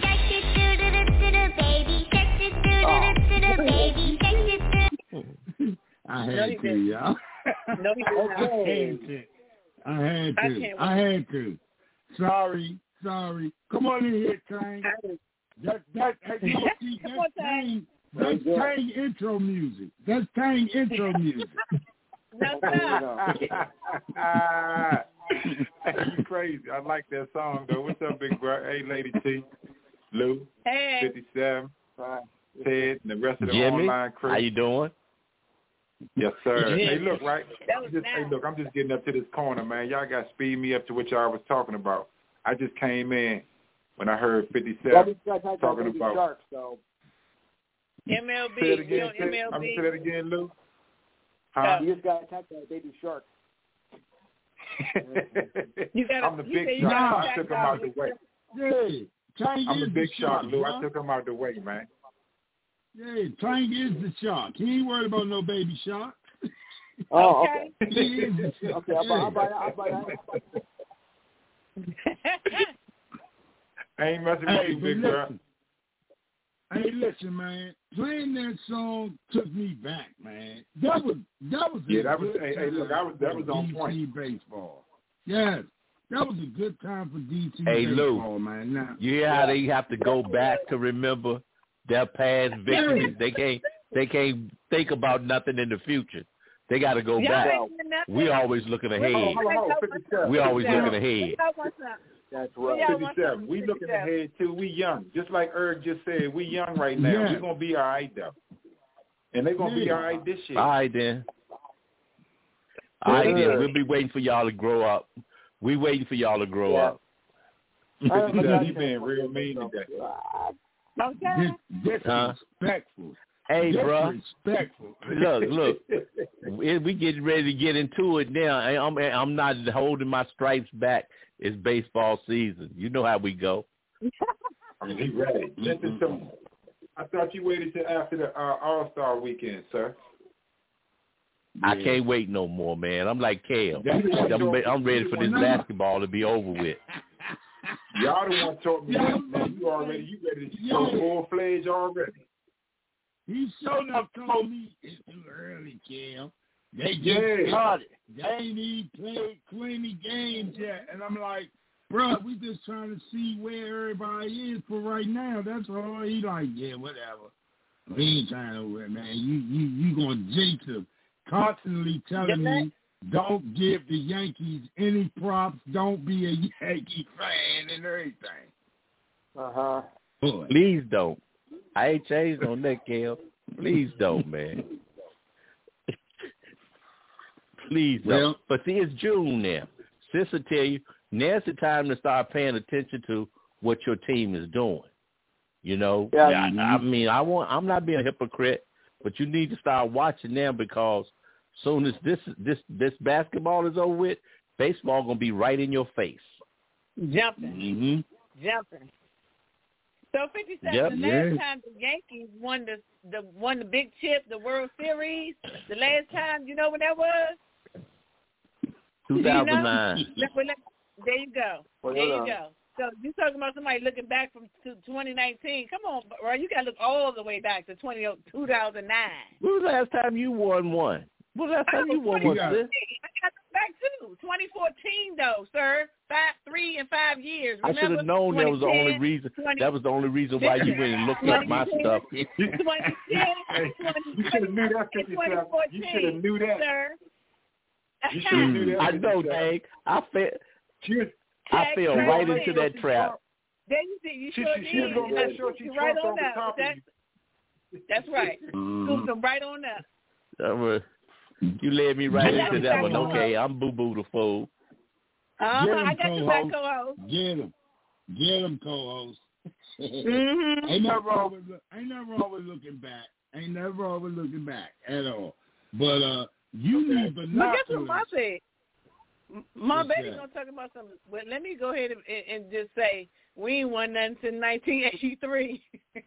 I had No, he to, didn't. y'all. No, he didn't. I had to. I had I to. can't I had to. Sorry, sorry. Come on in here, Tang. That that hey, you know, see, Come that's on, Tang. Tang. That's Tang intro music. That's Tang intro music. No, stop. You crazy. I like that song, though. What's up, big bro? Hey, Lady T, Lou, Hey. fifty-seven, Ted, and the rest of the Jimmy, online crew. how you doing? Yes, sir. Yeah. Hey, look, right? That was Just, nice. hey, look, I'm just getting up to this corner, man. Y'all got to speed me up to what y'all was talking about. I just came in when I heard fifty-seven talking about. Sharks, so. M L B. Say it again, You know, M L B. I'm going to say that again, Lou. Huh? You just got attacked by a baby shark. You gotta, I'm the you big say you shark. gotta I took him attack out the way. Yeah, Tang I'm is the big shark, Lou. bro. I took him out the way, man. Yeah, Tang is the shark. He ain't worried about no baby shark. Oh, Okay. okay. He is the shark. Okay, I'll buy, I'll buy that. I'll buy that. I ain't messing with Hey, you, but big girl. listen. Hey, listen, man. Playing that song took me back, man. That was that was a Yeah, that was. good Hey, hey, look, I was that time was for on D C point. baseball. Yes, that was a good time for D C Hey, Lou. baseball, man. Now, You hear how they have to go back to remember their past victories? They can't they can't think about nothing in the future. They got to go Y'all back. ain't doing nothing. We always looking Hold on, ahead. hold on, hold on, fifty-seven. We always fifty-seven. looking ahead. Y'all want something. That's Y'all right. want fifty-seven. something. We looking fifty-seven. ahead too. We young, just like Erg just said. We young right now. Yeah. We're gonna be all right though, and they're gonna be Yeah. all right this year. All right then. All right Yeah. then. We'll be waiting for y'all to grow up. We waiting for y'all to grow Yeah. up. fifty-seven, you being real mean today. Okay. dis- Huh? disrespectful. Hey, bro. Disrespectful. Look, look. We we getting ready to get into it now. I- I'm I'm not holding my stripes back. It's baseball season. You know how we go. I mean, he ready. Listen to me. I thought you waited till after the uh, All-Star weekend, sir. I can't wait no more, man. I'm like Kale. That's what I'm, you're- I'm ready for this No. basketball to be over with. Y'all the one taught me that, man. You already, you ready to go full-fledged already. He showed up told me it's too early, Kim. They just Yeah. started. They ain't even played twenty games yet. And I'm like, bro, we just trying to see where everybody is for right now. That's all. He like, yeah, whatever. We ain't trying to win, man. You you you gonna jinx him. Constantly telling me, don't give the Yankees any props. Don't be a Yankee fan and everything. Uh huh. Boy. Please don't. I ain't changed on that, Kale. Please don't, man. Please don't. Well- But see, it's June now. Sis will tell you, now's the time to start paying attention to what your team is doing. You know, Yeah. I, I mean, I want. I'm not being a hypocrite, but you need to start watching now because soon as this this this basketball is over with, baseball gonna be right in your face. Jumping. Mm-hmm. Jumping. So fifty-seven. Yep. The Yeah. last time the Yankees won the the won the big chip, the World Series. The last time, you know when that was? two thousand nine. Let- well, let- There you go. Well, There you hold on. go. So you talking about somebody looking back from to twenty nineteen? Come on, bro. You got to look all the way back to twenty, two thousand nine. When was the last time you won one? When was the last time you won one, Yeah. sis? I got to look back too. twenty fourteen though, sir. Five, three and five years. I Remember? should have known that was the only twenty ten, reason. twenty That was the only reason why you went and looked up my stuff. twenty ten, Hey, twenty you should have knew that, fifty-seven. You should have knew that. sir. You should have knew that. I know, fifty-seven. Dang. I fell. She- I fell Check, right check. into that trap. There you did. You She, sure she, did. she was going to And make sure she I- right trumped on on the up. top of That, you. that's right. Mhm. Scooped them right on up. That was- You led me right Get into him, that one. co-host. Okay, I'm Boo Boo the fool. Uh-huh, Get him, I got you back, co-host. Get him. Get him, co-host. Mm-hmm. Ain't nothing wrong with look, ain't nothing wrong with looking back. Ain't nothing wrong with looking back at all. But uh, you need But binoculars. guess what, Ma said? My What's baby that? gonna talk about something. But let me go ahead and, and, and just say we ain't won nothing since nineteen eighty-three.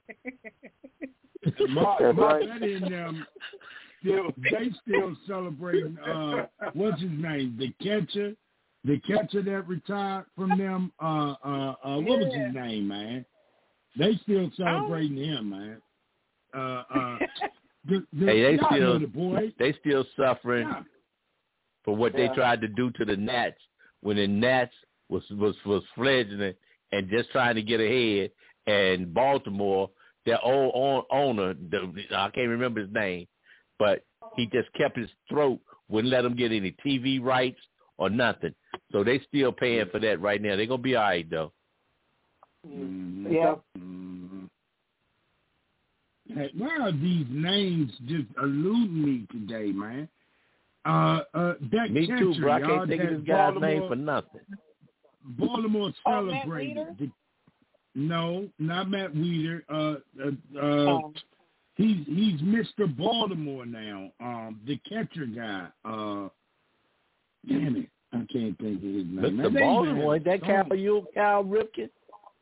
My, That's my right. daddy and them still they still celebrating uh what's his name? The catcher. The catcher that retired from them, uh uh uh what was his name, man? They still celebrating him, man. Uh uh the, the, Hey, they y'all still know the boy. they still suffering Yeah. for what Yeah. they tried to do to the Nats when the Nats was was was fledgling and just trying to get ahead. And Baltimore, their old own, owner, the, I can't remember his name, but he just kept his throat, wouldn't let them get any T V rights or nothing. So they still paying for that right now. They're gonna be all right though. Mm-hmm. Yeah. Mm-hmm. Hey, why are these names just eluding me today, man? Uh, uh, that Me catcher, too, bro. I y'all, can't think of that this guy's Baltimore, name for nothing. Baltimore Oh, Matt celebrated. Weeder? The, no, not Matt Weeder. Uh, uh, uh, Oh. he's he's Mister Baltimore now. Um, the catcher guy. Uh, damn it, I can't think of his name. Mister Man, they Baltimore, even that had a Cal, you Cal Ripken?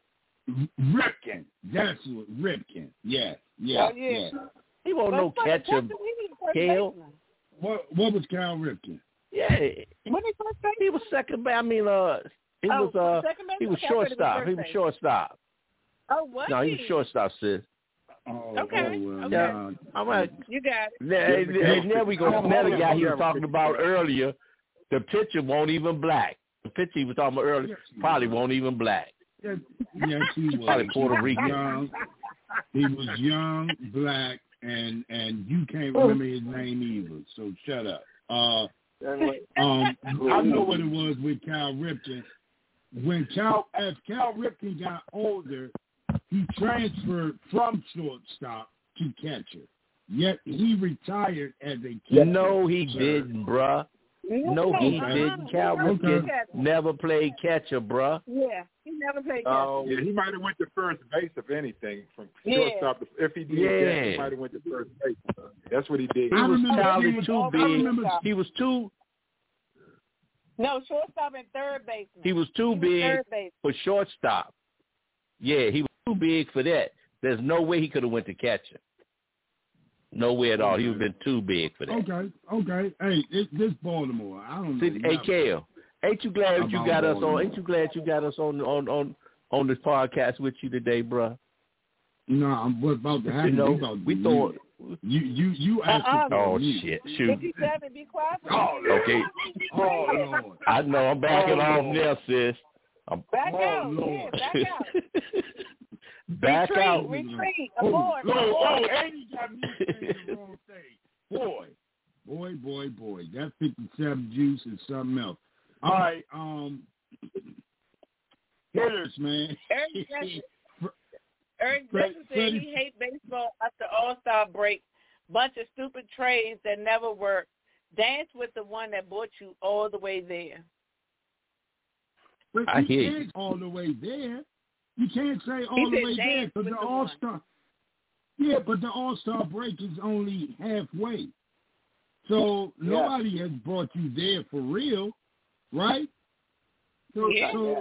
Ripken. That's what Ripken. Yes, yes, Oh, yeah. yes. He won't no But catcher, Captain, we need first Cal. baseman. What what was Cal Ripken? Yeah, When he first baseman? he was second. ba- I mean, uh, he Oh, was uh, second baseman? he was Okay, I thought it was shortstop. first He was base. shortstop. Oh, what? No, he was shortstop, sis. Oh, Okay, oh, well, okay. nah. All right. You got it. Hey, hey, there we go. Oh, Now the guy he was yeah. talking about earlier, the pitcher won't even black. The pitcher he was talking about earlier probably won't even black. Yes, yes, he was. Probably Puerto He was Rican. young. He was young, black, and and you can't remember his name either. So shut up. Uh, Anyway. um, I know what it was with Cal Ripken. When Cal, as Cal Ripken got older, he transferred from shortstop to catcher. Yet he retired as a catcher. No, he sir. didn't, bruh. No, he Okay. didn't. Cal Okay. Ripken never played catcher, bruh. Yeah, he never played catcher. Oh, Yeah, he might have went to first base, if anything, from Yeah. shortstop. To, if he did Yeah. that, he might have went to first base. That's what he did. He I was remember probably seeing- too I big. remember- He was too No, shortstop and third baseman. he was too He was big third base. for shortstop. Yeah, he was too big for that. There's no way he could have went to catcher. No way at all. He would have been too big for that. Okay, okay. Hey, it, this Baltimore. I don't know. See, hey, nothing. Kale, ain't you glad that you About got us Baltimore. on? Ain't you glad you got us on on on on this podcast with you today, bruh? No, I'm what's about to happen. You know, we about to we be thought. You you you Uh-uh. asked for Oh me. shit! Shoot. fifty-seven, be quiet. For Oh, me. Okay. Oh Lord. I know. I'm backing Oh, off Lord. now, sis. I'm Back Oh, out. Lord. Yeah, back out. back retreat, out. retreat, Oh, abort, Lord, abort. oh, and he got me saying the wrong thing. Boy, boy, boy, boy. That fifty-seven juice is something else. All right, um, hitters, man. Eric Jackson, Eric Fred- Jackson said Freddie- he hates baseball after All-Star break. Bunch of stupid trades that never work. Dance with the one that brought you all the way there. But I you hear you. can't all the way there. You can't say all He the said way there dance because with the the All one. Star. Yeah, but the All Star break is only halfway, so Yeah. nobody has brought you there for real, right? So, Yeah. so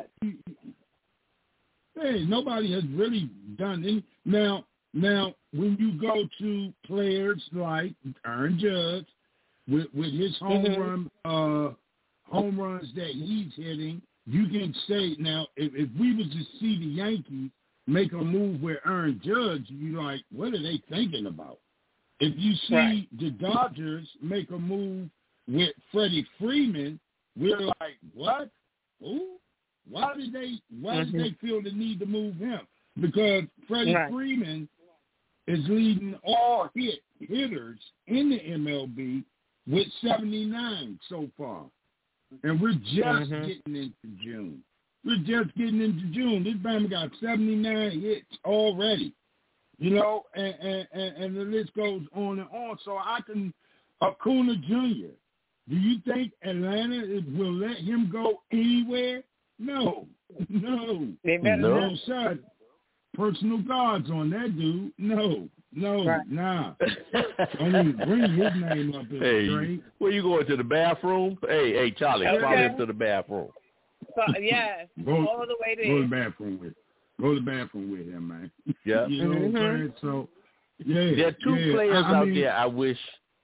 hey, nobody has really done any. Now, now, when you go to players like Aaron Judge with with his home Mhm. run, uh, home runs that he's hitting. You can say now, if, if we was to see the Yankees make a move where Aaron Judge, you like, what are they thinking about? If you see Right. the Dodgers make a move with Freddie Freeman, we're like, what? Who? Why did they? Why Mhm. did they feel the need to move him? Because Freddie Right. Freeman is leading all hit hitters in the M L B with seventy-nine so far. And we're just Mhm. getting into June. We're just getting into June. This Bama got seventy-nine hits already. You know, and, and, and, and the list goes on and on. So I can Acuna Junior Do you think Atlanta will let him go anywhere? No, no. They better no. not. Shot personal guards on that dude. No, no, right. nah. Don't even bring his name up in hey, the trade. where you going, to the bathroom? Hey, hey, Charlie, Okay. follow him to the bathroom. So, yes, go, all the way there. Go to the bathroom with Go to the bathroom with him, man. Yeah. you know mm-hmm. what I'm saying? So, yeah. There are two yeah. players I, I out mean, there I wish.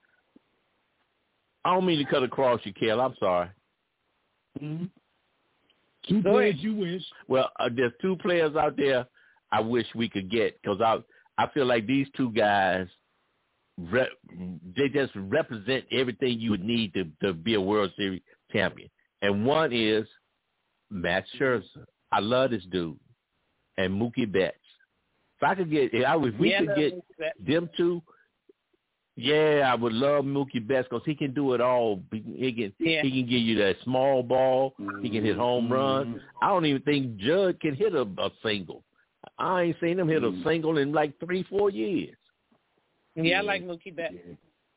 I don't mean to cut across you, Kel. I'm sorry. Mm-hmm. Two Go players ahead. you wish. Well, uh, there's two players out there I wish we could get because I I feel like these two guys, rep, they just represent everything you would need to, to be a World Series champion. And one is Max Scherzer. I love this dude. And Mookie Betts. If I could get, if, I, if we yeah, could get them two, yeah, I would love Mookie Betts because he can do it all. He can, yeah. he can give you that small ball. He can hit home runs. I don't even think Judd can hit a, a single. I ain't seen him hit a single in like three, four years. Yeah, yeah. I like Mookie Betts. Yeah.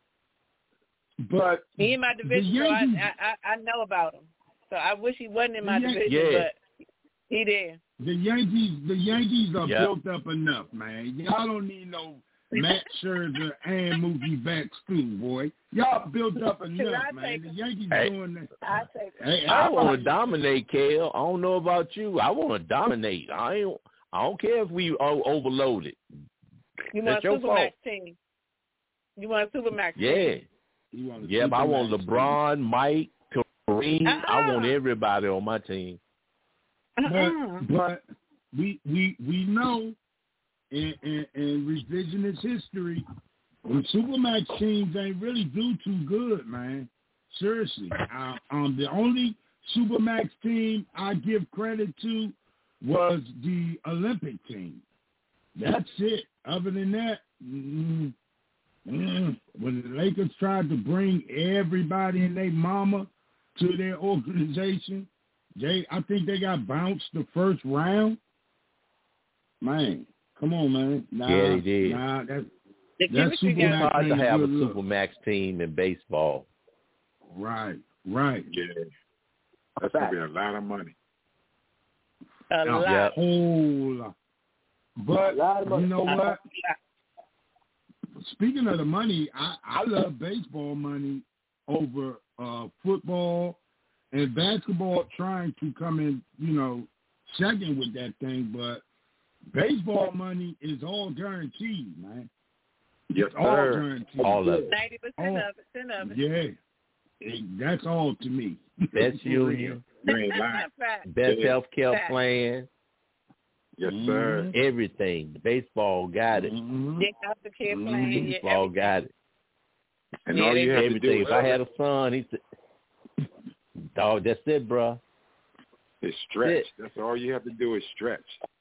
But he in my division, so I, Yankees, I I know about him. So I wish he wasn't in my Yan- division, yeah. but he there. The Yankees, the Yankees are yep. built up enough, man. Y'all don't need no Matt Scherzer and Mookie Betts too, boy. Y'all built up enough, man. The Yankees hey, doing that. I take Hey, I want to dominate, Kel. I don't know about you. I want to dominate. I ain't. I don't care if we are overloaded. You That's want a your Supermax fault. team. You want a Supermax Yeah. team. Yeah. Yep, I want LeBron, Mike, Kareem. Uh-uh. I want everybody on my team. Uh-uh. But, but we we we know in, in, in revisionist history, the Supermax teams ain't really do too good, man. Seriously. Uh, um, the only Supermax team I give credit to was the Olympic team. That's it. Other than that, mm, mm, when the Lakers tried to bring everybody and their mama to their organization, they I think they got bounced the first round. Man, come on, man. Nah, yeah, they did. Nah, that, The that's chemistry It's got- hard to have a look. Supermax team in baseball. Right, right. Yeah. That's going to be a lot of money. A A lot. whole lot. But you know what? Speaking of the money, I, I love baseball money over uh, football and basketball trying to come in, you know, second with that thing. But baseball money is all guaranteed, man. Yes, It's all sir. guaranteed. All of it. ninety percent of it, ten of it. Yeah. It, that's all to me. Best union, You ain't lying. Fact. best Yeah. health care Fact. plan, Yes, sir. everything. Baseball got it. Mm-hmm. Dick out the kid playing. Yeah, Baseball got it. And Yeah, all they you have to do Everything. is If I had a son, he said, dog, that's it, bro. is stretch. That's all you have to do is stretch.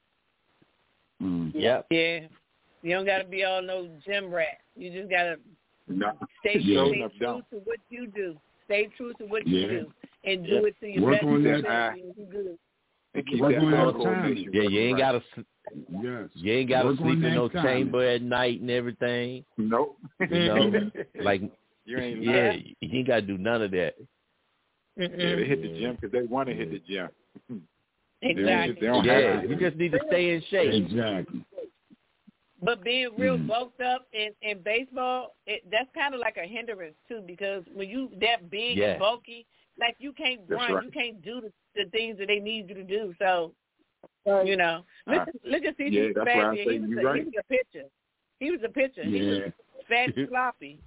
Mm. Yep. Yeah. You don't got to be all no gym rat. You just got to No. stay, Yeah. stay Enough true down. to what you do. Stay true to what you Yeah. do. And do Yeah. it to your Work best on that. ability. You good. And keep Work that on eye that coordination. Yeah, you ain't right. gotta, Yes. you ain't gotta Work on sleep in that no timing. chamber at night and everything. Nope. You know, like you ain't yeah, lying. you ain't gotta do none of that. Yeah, they hit the gym because they want to hit the gym. Exactly. They don't Yeah, have to. you just need to stay in shape. Exactly. But being real Mm. bulked up in, in baseball, it, that's kind of like a hindrance, too, because when you that big Yeah. and bulky, like you can't That's run, right. you can't do the, the things that they need you to do. So, Right. you know, look, Uh, look at C J yeah, that's why I Sabathia. say He was, you're a, right. he was a pitcher. He was a pitcher. He Yeah. was fat and sloppy.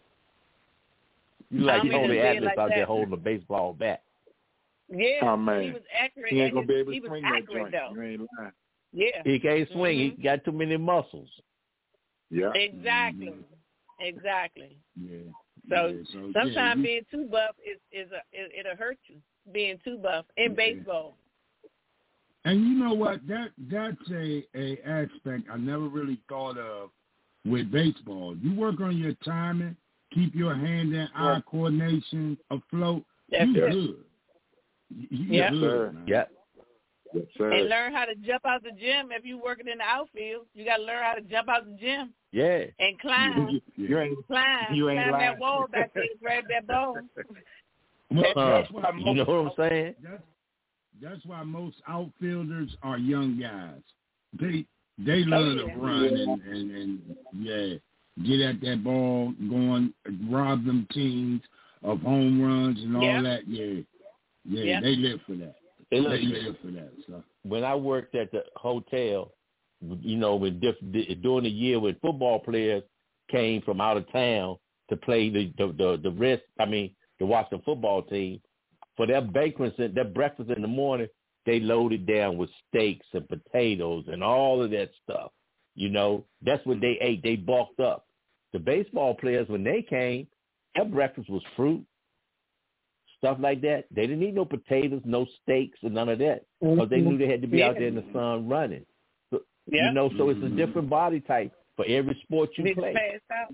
You like I mean, Tony just being Atlas like out there that. holding a baseball bat. Yeah, Oh, man. he was accurate. He ain't and going to be his- able he to was swing that accurate, joint. though. You ain't lying. Yeah, He can't swing. Mhm. He got too many muscles. Yeah. exactly, exactly. Yeah. So Yeah, so, sometimes yeah, you- being too buff is is a it, it'll hurt you. Being too buff in Yeah. baseball. And you know what? That that's a, a aspect I never really thought of with baseball. You work on your timing, keep your hand and eye Yeah. coordination afloat. That's you it. good. You Yeah. good, Sir. man. Yep. Yes, sir. And learn how to jump out the gym if you're working in the outfield. You got to learn how to jump out the gym. Yeah. And climb. You, you ain't, climb. you ain't climb lying. that wall back there and grab that ball. Well, Uh, that's why most, you know what I'm saying? That's, that's why most outfielders are young guys. They they love Oh, yeah. to run and, and, and, yeah, get at that ball, going, rob them teams of home runs and all Yeah. that. Yeah, yeah, Yeah. they live for that. Hey, They listen, live for that. So. when I worked at the hotel, you know, when diff- during the year when football players came from out of town to play the the the, the rest, I mean, to watch the football team, for their breakfast, their breakfast in the morning, they loaded down with steaks and potatoes and all of that stuff. You know, that's what they ate. They bulked up. The baseball players, when they came, their breakfast was fruit, stuff like that. They didn't eat no potatoes, no steaks, and none of that because they knew they had to be yeah. out there in the sun running. So, Yeah. You know, so it's a different body type for every sport you Need to play. pass out.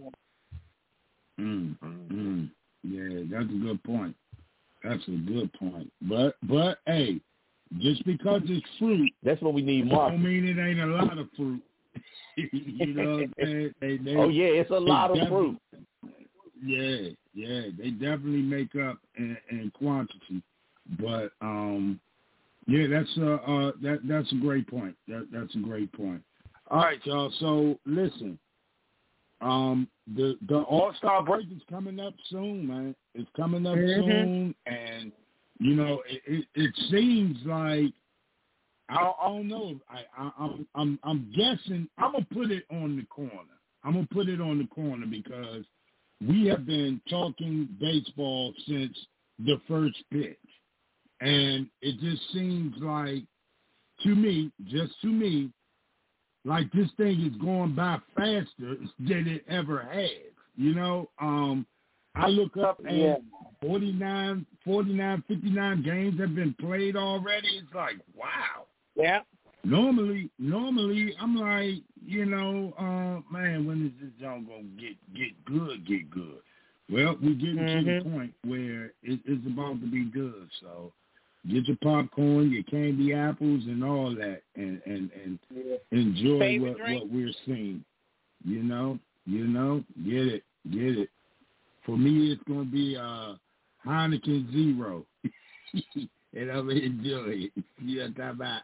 Mm, mm, yeah, that's a good point. That's a good point. But but hey, just because it's fruit, That's what we need, don't Mark. mean it ain't a lot of fruit. You know what I'm saying? They, they, Oh yeah, it's a lot of def- fruit. Yeah, yeah, they definitely make up in, in quantity. But um, yeah, that's uh, uh that that's a great point. That that's a great point. All right, y'all. So listen, um, the the All Star break is coming up soon, man. It's coming up Mhm. soon, and you know, it, it, it seems like I, I don't know. I, I I'm I'm I'm guessing. I'm gonna put it on the corner. I'm gonna put it on the corner because we have been talking baseball since the first pitch, and it just seems like, to me, just to me, like this thing is going by faster than it ever has. You know, um, I look up and Yeah. forty-nine, forty-nine, fifty-nine games have been played already. It's like, wow. Yeah. Normally, normally I'm like, you know, uh, man, when is this junk gonna get get good, get good? Well, we're getting to Mhm. the point where it, it's about to be good. So get your popcorn, your candy apples, and all that, and and, and Yeah. enjoy Favorite what, drink? what we're seeing. You know, you know, get it, get it. For me, it's gonna be uh, Heineken Zero, and I'm gonna enjoy it. You know what I'm talking about?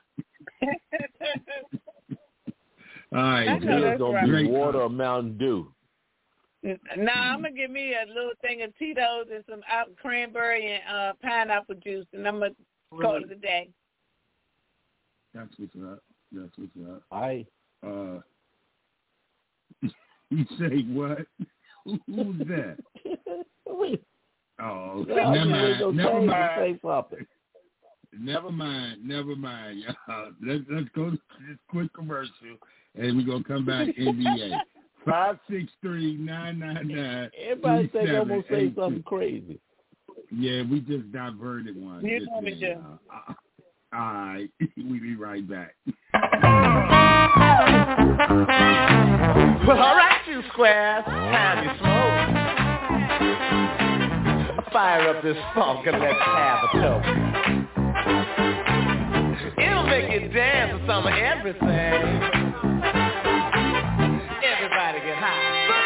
All right, I know It's Joe. that's gonna right. be Great water time. or Mountain Dew. Nah, I'm gonna give me a little thing of Tito's and some out cranberry and uh, pineapple juice, and I'm gonna call it a day. That's what's up. That's what's up. I Uh, you say what? Who's that? Wait, Oh, no, never I was mind. Never gonna mind. say, say something. Never mind. Never mind. y'all. Let's let's go to this quick commercial, and we're gonna come back N B A. Five six three nine nine nine. Everybody think I'm gonna say something crazy. Yeah, we just diverted one. You just know me, then, Joe. uh, uh, all right, we'll be right back. Well, all right, you squares, time you smoke. Fire up this funk and let's have a toke. It'll make you dance to some of everything. Everybody get high.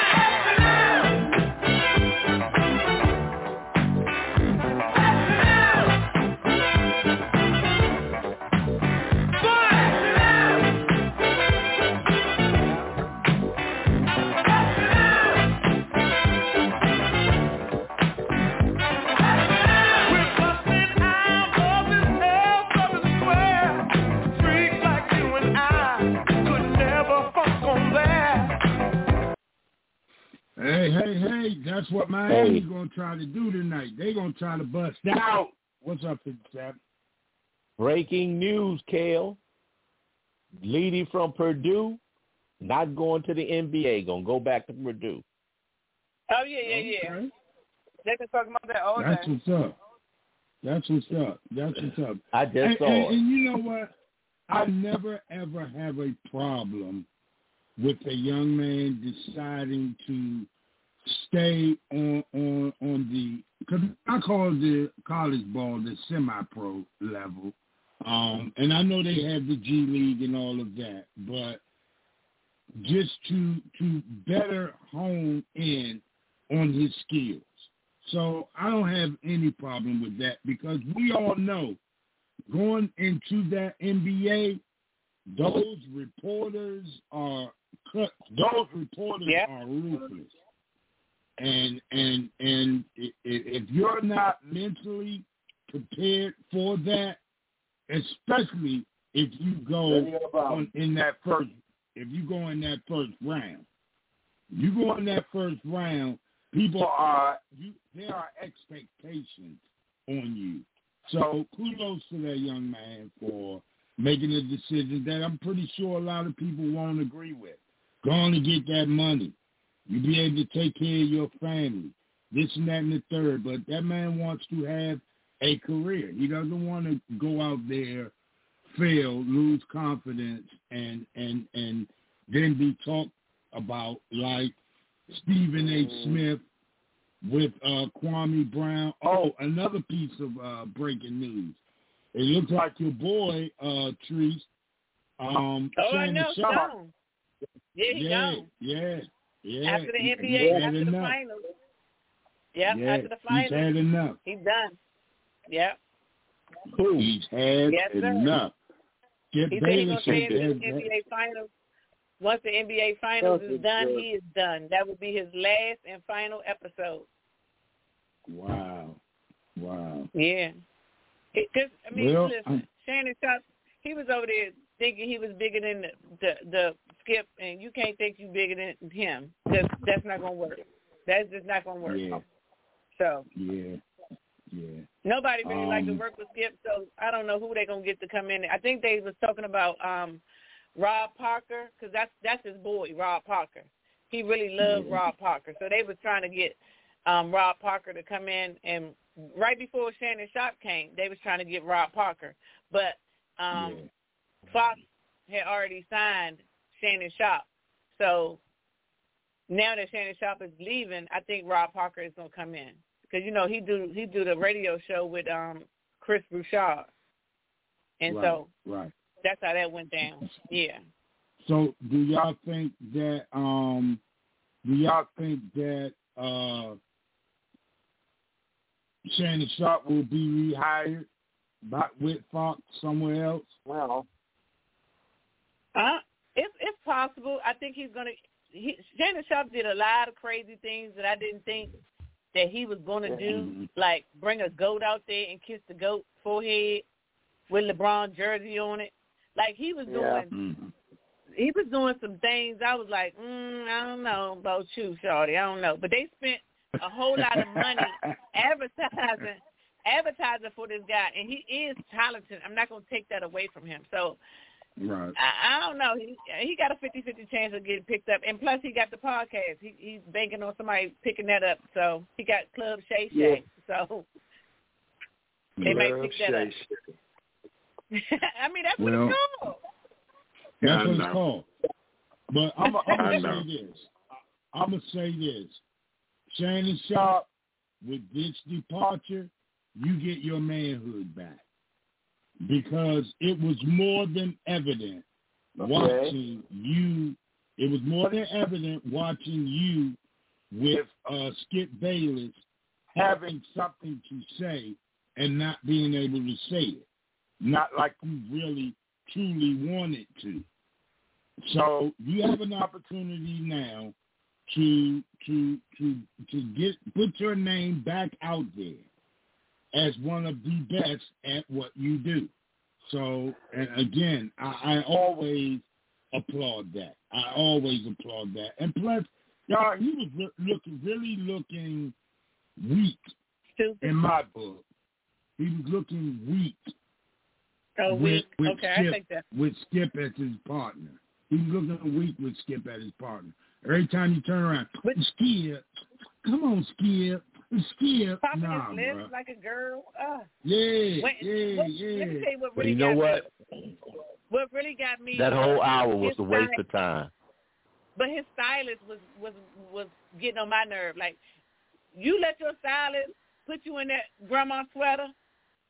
Hey, hey, hey, that's what Miami's hey. going to try to do tonight. They're going to try to bust out. What's up, fifty-seven? Breaking news, Kale. Leading from Purdue, not going to the N B A, going to go back to Purdue. Oh, yeah, yeah, yeah. Okay. They've been talking about that all day. That's what's up. That's what's up. That's what's up. I just and, saw and, it. And you know what? I never, ever have a problem with a young man deciding to stay on on on the, because I call the college ball the semi-pro level, Um, and I know they have the G League and all of that, but just to to better hone in on his skills. So I don't have any problem with that because we all know going into that N B A, those reporters are cut. Those reporters yep. are ruthless, and and and if you're not mentally prepared for that, especially if you go on in that first, if you go in that first round, you go in that first round, people are you. There are expectations on you. So kudos to that young man for making a decision that I'm pretty sure a lot of people won't agree with. Going to get that money. You be able to take care of your family. This and that and the third. But that man wants to have a career. He doesn't want to go out there, fail, lose confidence, and and and then be talked about like Stephen A. Smith with uh, Kwame Brown. Oh, another piece of uh, breaking news. It looks like your boy, uh, Treese. Um, oh, I know, Stone. Yeah, he yeah, gone. yeah, yeah. After the N B A, after enough. the finals. Yep, yeah, after the finals. He's had enough. He's done. Yep. He's had yes, enough. Skip he Bayless said he's going to stay in the N B A finals. Once the N B A finals is done, good. he is done. That will be his last and final episode. Wow. Wow. Yeah. Because, I mean, well, listen, I'm... Shannon Sharpe, he was over there thinking he was bigger than the, the, the Skip, and you can't think you bigger than him. That's, that's not going to work. That's just not going to work. Yeah. So. Yeah. Yeah. Nobody really um, liked to work with Skip, so I don't know who they're going to get to come in. I think they was talking about um, Rob Parker, because that's, that's his boy, Rob Parker. He really loved yeah. Rob Parker. So they was trying to get um, Rob Parker to come in, and right before Shannon Sharpe came, they was trying to get Rob Parker. But um, yeah. Fox had already signed Shannon Sharpe. So now that Shannon Sharpe is leaving, I think Rob Parker is going to come in. Because, you know, he do he do the radio show with um, Chris Bouchard. And right, so right. that's how that went down. Yeah. So do y'all think that um, do y'all think that uh, Shannon Sharpe will be rehired by, with Fox somewhere else? Well, uh, it's it's possible. I think he's gonna. He, Shannon Sharpe did a lot of crazy things that I didn't think that he was going to do, mm-hmm. like bring a goat out there and kiss the goat forehead with LeBron jersey on it. Like he was doing, yeah. mm-hmm. he was doing some things. I was like, mm, I don't know about you, Shawty. I don't know. But they spent a whole lot of money advertising, advertising for this guy, and he is talented. I'm not going to take that away from him. So. Right. I, I don't know. He he got a fifty-fifty chance of getting picked up. And plus he got the podcast. He He's banking on somebody picking that up. So he got Club Shay Shay. Yeah. So they Club might pick that Shay up. I mean, that's well, what it's called. That's what it's called. But I'm going to say this. I'm going to say this. Shannon Sharpe, with this departure, you get your manhood back. Because it was more than evident okay. watching you. It was more than evident watching you with uh, Skip Bayless having something to say and not being able to say it. Not like you really, truly wanted to. So you have an opportunity now to to to to get put your name back out there as one of the best at what you do. So, and again, I, I always applaud that. I always applaud that. And plus, y'all, he was re- looking, really looking weak in my book. He was looking weak. Oh, with, weak. With okay, Skip, I think that. With Skip as his partner. He was looking weak with Skip as his partner. Every time you turn around, but Skip, come on, Skip. Skip, Popping nah, his lips bro. like a girl. Uh, yeah, when, yeah, what, yeah. Let me tell you what really but you know got what? Me. What really got me. That whole hour was his a waste style, of time. But his stylist was, was was getting on my nerve. Like, you let your stylist put you in that grandma sweater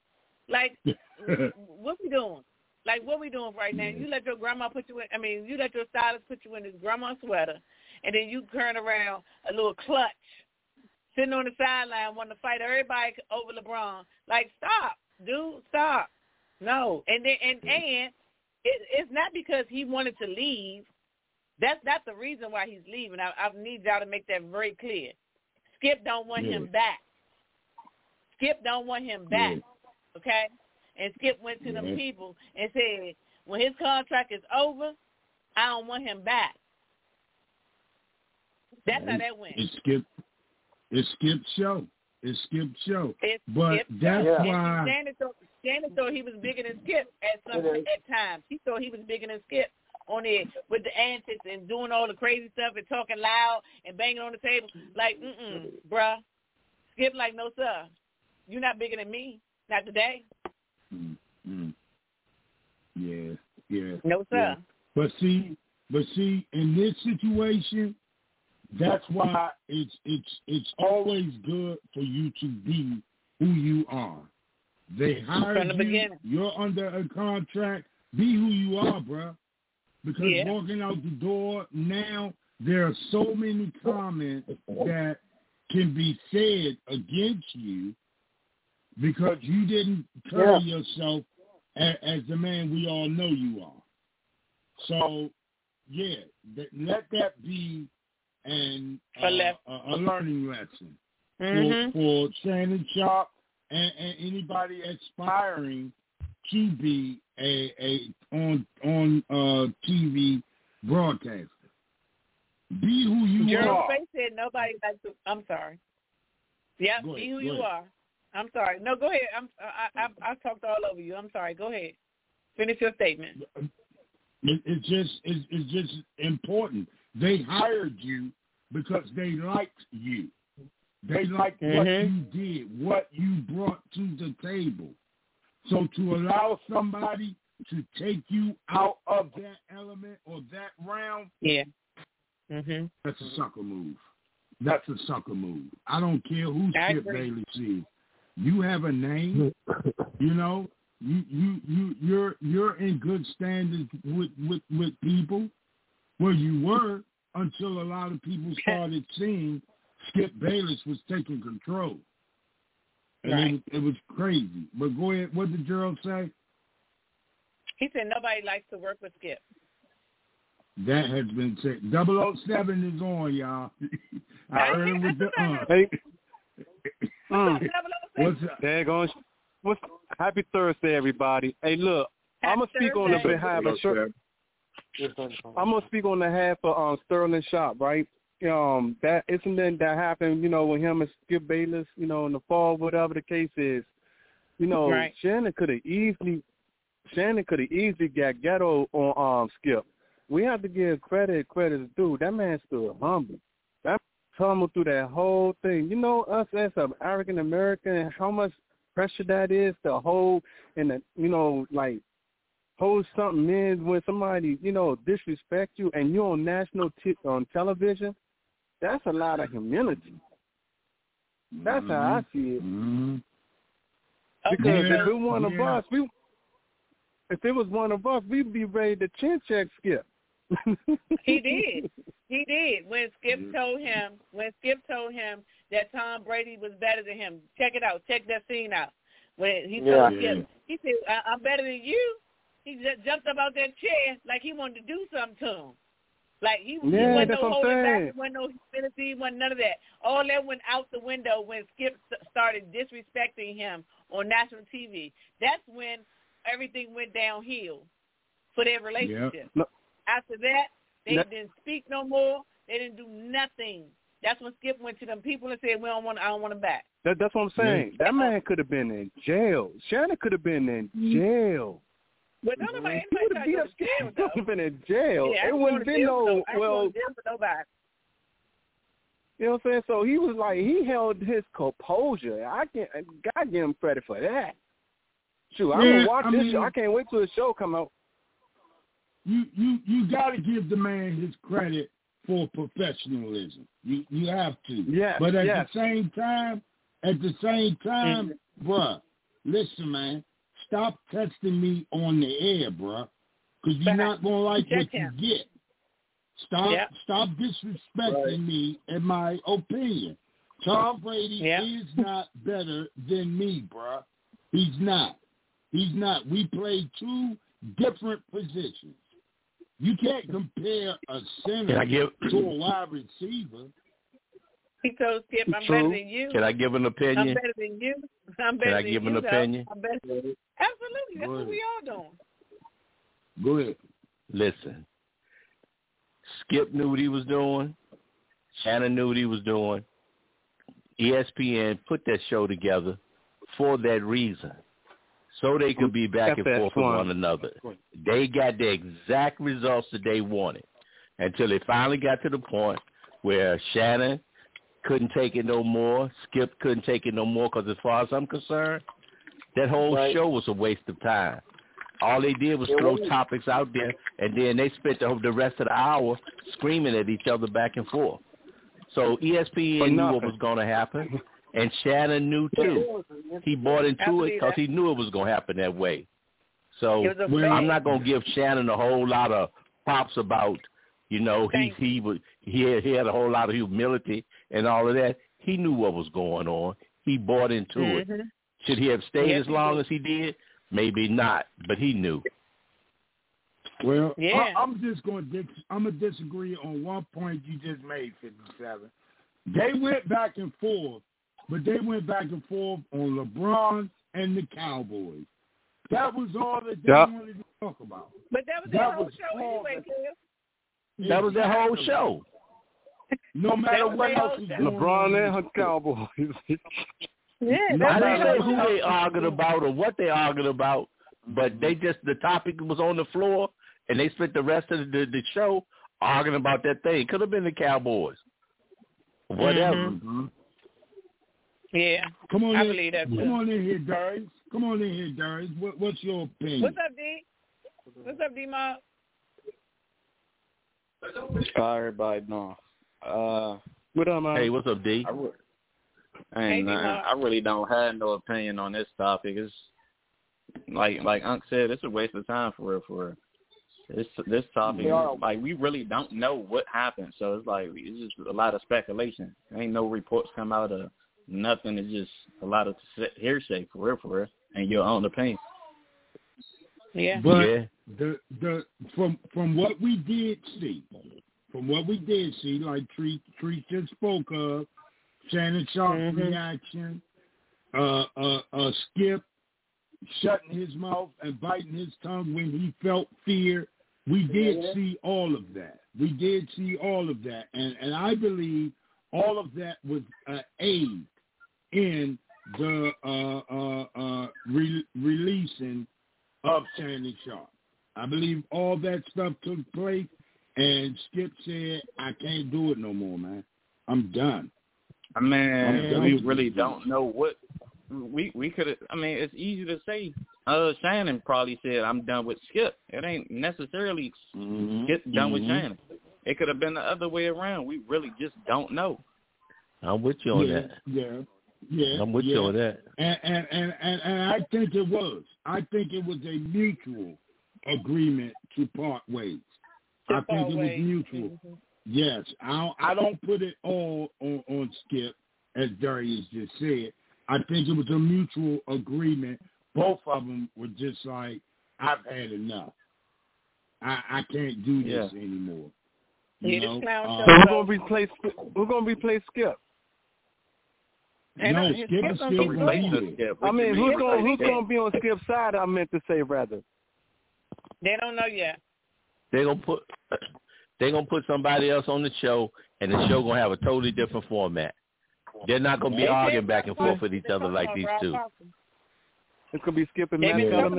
Like, what we doing? Like, what we doing right now? You let your grandma put you in, I mean, you let your stylist put you in this grandma sweater, and then you turn around a little clutch, sitting on the sideline wanting to fight everybody over LeBron. Like, stop, dude, stop. No. And then, and, and it, it's not because he wanted to leave. That's not the reason why he's leaving. I, I need y'all to make that very clear. Skip don't want yeah. him back. Skip don't want him back, yeah. okay? And Skip went to yeah. them people and said, when his contract is over, I don't want him back. That's it's, how that went. It's Skip. It's Skip's show. It's Skip's show. It's but Skip's that's show. why. Shannon thought, Shannon thought he was bigger than Skip at some at times. He thought he was bigger than Skip on it with the antics and doing all the crazy stuff and talking loud and banging on the table. Like, mm-mm, bruh. Skip like, no, sir. You're not bigger than me. Not today. Mm-hmm. Yeah, yeah. No, sir. Yeah. But see, but see, in this situation, that's why it's it's it's always good for you to be who you are. They hired From the you. beginning. You're under a contract. Be who you are, bruh. Because yeah. walking out the door now, there are so many comments that can be said against you because you didn't carry yeah. yourself as, as the man we all know you are. So, yeah, th- let that be an uh, a, a learning lesson mm-hmm. for, for Shannon Sharpe and, and anybody aspiring to be a, a on on uh, T V broadcaster. Be who you Gerald are. Faye said nobody likes to. I'm sorry. Yep, ahead, be who you ahead. are. I'm sorry. No, go ahead. I'm, I, I I talked all over you. I'm sorry. Go ahead. Finish your statement. It, it's just it's, it's just important. They hired you because they liked you. They liked mm-hmm. what you did, what you brought to the table. So to allow somebody to take you out of that element or that round, yeah, mm-hmm. that's a sucker move. That's a sucker move. I don't care who Skip Bayless is. You have a name, you know. You you you you're you're in good standing with, with, with people. Well, you were until a lot of people started seeing Skip Bayless was taking control. And right. it, it was crazy. But go ahead. What did Gerald say? He said nobody likes to work with Skip. That has been said. double oh seven is on, y'all. I heard it with the uh. Hey. mm. What's up? There you go. What's happy Thursday, everybody. Hey, look, happy I'm gonna speak Thursday. on the behalf of Sher- I'm gonna speak on the behalf of um, Sterling Sharpe, right? Um, that incident that happened, you know, with him and Skip Bayless, you know, in the fall, whatever the case is, you know, right. Shannon could have easily, Shannon could have easily got ghetto on um Skip. We have to give credit credit's due. That man stood humble. That humble through that whole thing. You know, us as an African American, and how much pressure that is to hold and the, you know, like hold something in when somebody, you know, disrespect you and you're on national t- on television. That's a lot of humility. That's mm-hmm. how I see it. Mm-hmm. Because yeah. if it was one yeah. of us, we if it was one of us, we'd be ready to chin check Skip. He did. He did. When Skip told him, when Skip told him that Tom Brady was better than him. Check it out. Check that scene out. When he told yeah. Skip, he said, I- I'm better than you. He just jumped up out that chair like he wanted to do something to him. Like he, yeah, he wasn't that's no what I'm holding back, saying. he wasn't no humility, wasn't none of that. All that went out the window when Skip started disrespecting him on national T V. That's when everything went downhill for their relationship. Yep. After that, they That, didn't speak no more. They didn't do nothing. That's when Skip went to them people and said, "We don't want. I don't want him back." that, that's what I'm saying. Yeah. That man could have been in jail. Shannon could have been in jail. But none of my anybody tried to go to jail, though. Would have been in jail. Yeah, it wouldn't been no well. Nobody. You know what I'm saying? So he was like, he held his composure. I can't. God give him credit for that. Shoot, I'm yeah, gonna watch I this mean, show. I can't wait till the show come out. You you you got to give the man his credit for professionalism. You you have to. Yeah. But at yes. the same time, at the same time, mm-hmm. bruh, listen, man. stop testing me on the air, bruh, because you're not gonna like what you get. Stop, yep. stop disrespecting right. me and my opinion. Tom Brady yep. is not better than me, bruh. He's not. He's not. We play two different positions. You can't compare a center give, to a wide receiver. He told Skip, I'm True. better than you. Can I give an opinion? I'm better than you. I'm better Can I than give you, an though. opinion? I'm better than you. Absolutely. That's what we all doing. Go ahead. Listen. Skip knew what he was doing. Shannon knew what he was doing. E S P N put that show together for that reason, so they could be back and forth with one another. They got the exact results that they wanted until they finally got to the point where Shannon couldn't take it no more. Skip couldn't take it no more because as far as I'm concerned, that whole right. show was a waste of time. All they did was throw topics out there, and then they spent the, the rest of the hour screaming at each other back and forth. So E S P N knew what was going to happen, and Shannon knew too. He bought into it because he knew it was going to happen that way. So I'm not going to give Shannon a whole lot of props about, you know, he he was he had, he had a whole lot of humility and all of that. He knew what was going on. He bought into mm-hmm. it. Should he have stayed yes, as long as he did? Maybe not, but he knew. Well, yeah. I, I'm just going to dis- I'm going to disagree on one point you just made, fifty-seven. They went back and forth, but they went back and forth on LeBron and the Cowboys. That was all that they yep. wanted to talk about. But that was their whole show anyway, Cliff. That was their whole show. No matter what else is going LeBron and her Cowboys. Yeah, I didn't say who they argued about or what they argued about, but they just, the topic was on the floor, and they spent the rest of the, the show arguing about that thing. Could have been the Cowboys. Whatever. Mm-hmm. Yeah, come on I in, believe that. Come on in here, Darius. Come on in here, Darius. What, what's your opinion? What's up, D? What's up, D-Mob? Hi, everybody. No. Uh, what up, man? Hey, what's up, D? I, and, uh, I really don't have no opinion on this topic. It's like like Unc said, it's a waste of time for real. For real. This this topic, like we really don't know what happened. So it's like it's just a lot of speculation. There ain't no reports come out of nothing. It's just a lot of hearsay for real, for real, and your own opinion. Yeah. But yeah. the the from from what we did see, from what we did see, like Tree Tree just spoke of. Shannon Sharp's mm-hmm. reaction, uh, uh, uh, Skip shutting his mouth and biting his tongue when he felt fear. We did yeah. see all of that. We did see all of that. And, and I believe all of that was uh, aid in the uh, uh, uh, re- releasing of Shannon Sharp. I believe all that stuff took place, and Skip said, I can't do it no more, man. I'm done. I mean, we really don't know what we we could have. I mean, it's easy to say. Uh, Shannon probably said, "I'm done with Skip." It ain't necessarily mm-hmm. Skip done mm-hmm. with Shannon. It could have been the other way around. We really just don't know. I'm with you on yeah, that. Yeah, yeah. I'm with yeah. you on that. And and, and and and I think it was. I think it was a mutual agreement to part ways. To I think it was ways. mutual. Mm-hmm. Yes, I don't, I don't put it all on, on Skip, as Darius just said. I think it was a mutual agreement. Both of them were just like, I've had enough. I, I can't do this yeah. anymore. You know? Uh, so we're gonna replace we're gonna replace Skip. No, Skip is still gonna be there. I mean, who's gonna who's gonna be on Skip's side? I meant to say rather. They don't know yet. They gonna put. They're going to put somebody else on the show, and the show going to have a totally different format. They're not going to be arguing back and forth with each other like these two. It's going to be Skip and Matt Kellerman.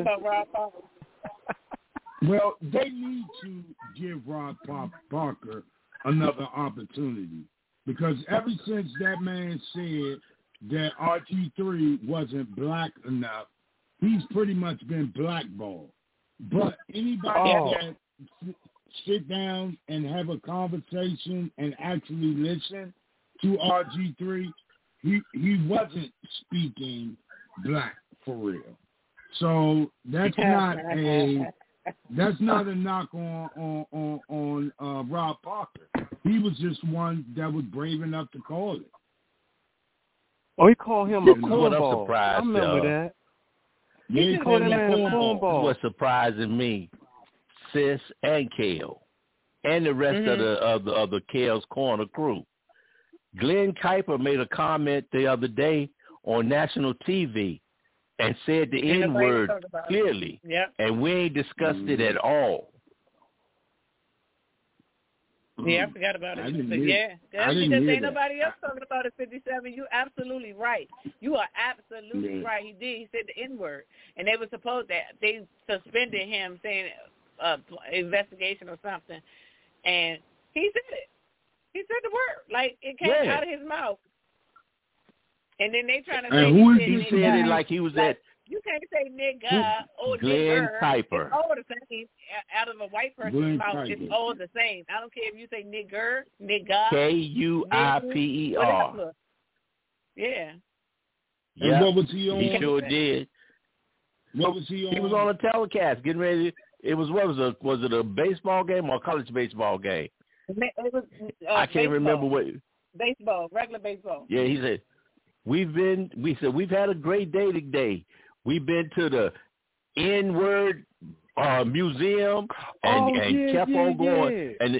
Well, they need to give Rob Parker another opportunity because ever since that man said that R G three wasn't black enough, he's pretty much been blackballed. But anybody oh. that sit down and have a conversation and actually listen to R G three, he he wasn't speaking black for real. So that's not a that's not a knock on on on, on uh, Rob Parker. He was just one that was brave enough to call it. Oh, he called him a cornball. What I'm surprised, I remember uh, that. Yeah, He called him a cornball. What's surprising me, Sis and Kale, and the rest Mm-hmm. of the of the of the Kale's Corner crew. Glenn Kuiper made a comment the other day on national T V and said the And N nobody word talked about it. clearly, Yep. and we ain't discussed Mm. it at all. Yeah, I forgot about it. I You didn't said, hear- yeah, I that's didn't because hear ain't that. nobody else talking about it. fifty-seven. You absolutely right. You are absolutely Yeah. right. He did. He said the N word, and they were supposed that they suspended him, saying uh, investigation or something, and he said it. He said the word like it came Yeah. out of his mouth, and then they trying to And say who he is said, He nigga. said it like he was Like, at you can't say nigga or Glenn nigger. Kuiper. It's all the same. Out of a white person's Glenn mouth, Kuiper. it's all the same. I don't care if you say nigger, nigga, K U I P E R. whatever. Yeah. And Yeah, what was he on? he sure did. What was he on? He was on a telecast getting ready. It was what was a was it a baseball game or a college baseball game? It was, uh, I can't baseball. remember what. Baseball, regular baseball. Yeah, he said we've been. We said we've had a great day today. We've been to the N-word uh, museum and, Oh, and yeah, kept yeah, on going. yeah. And it,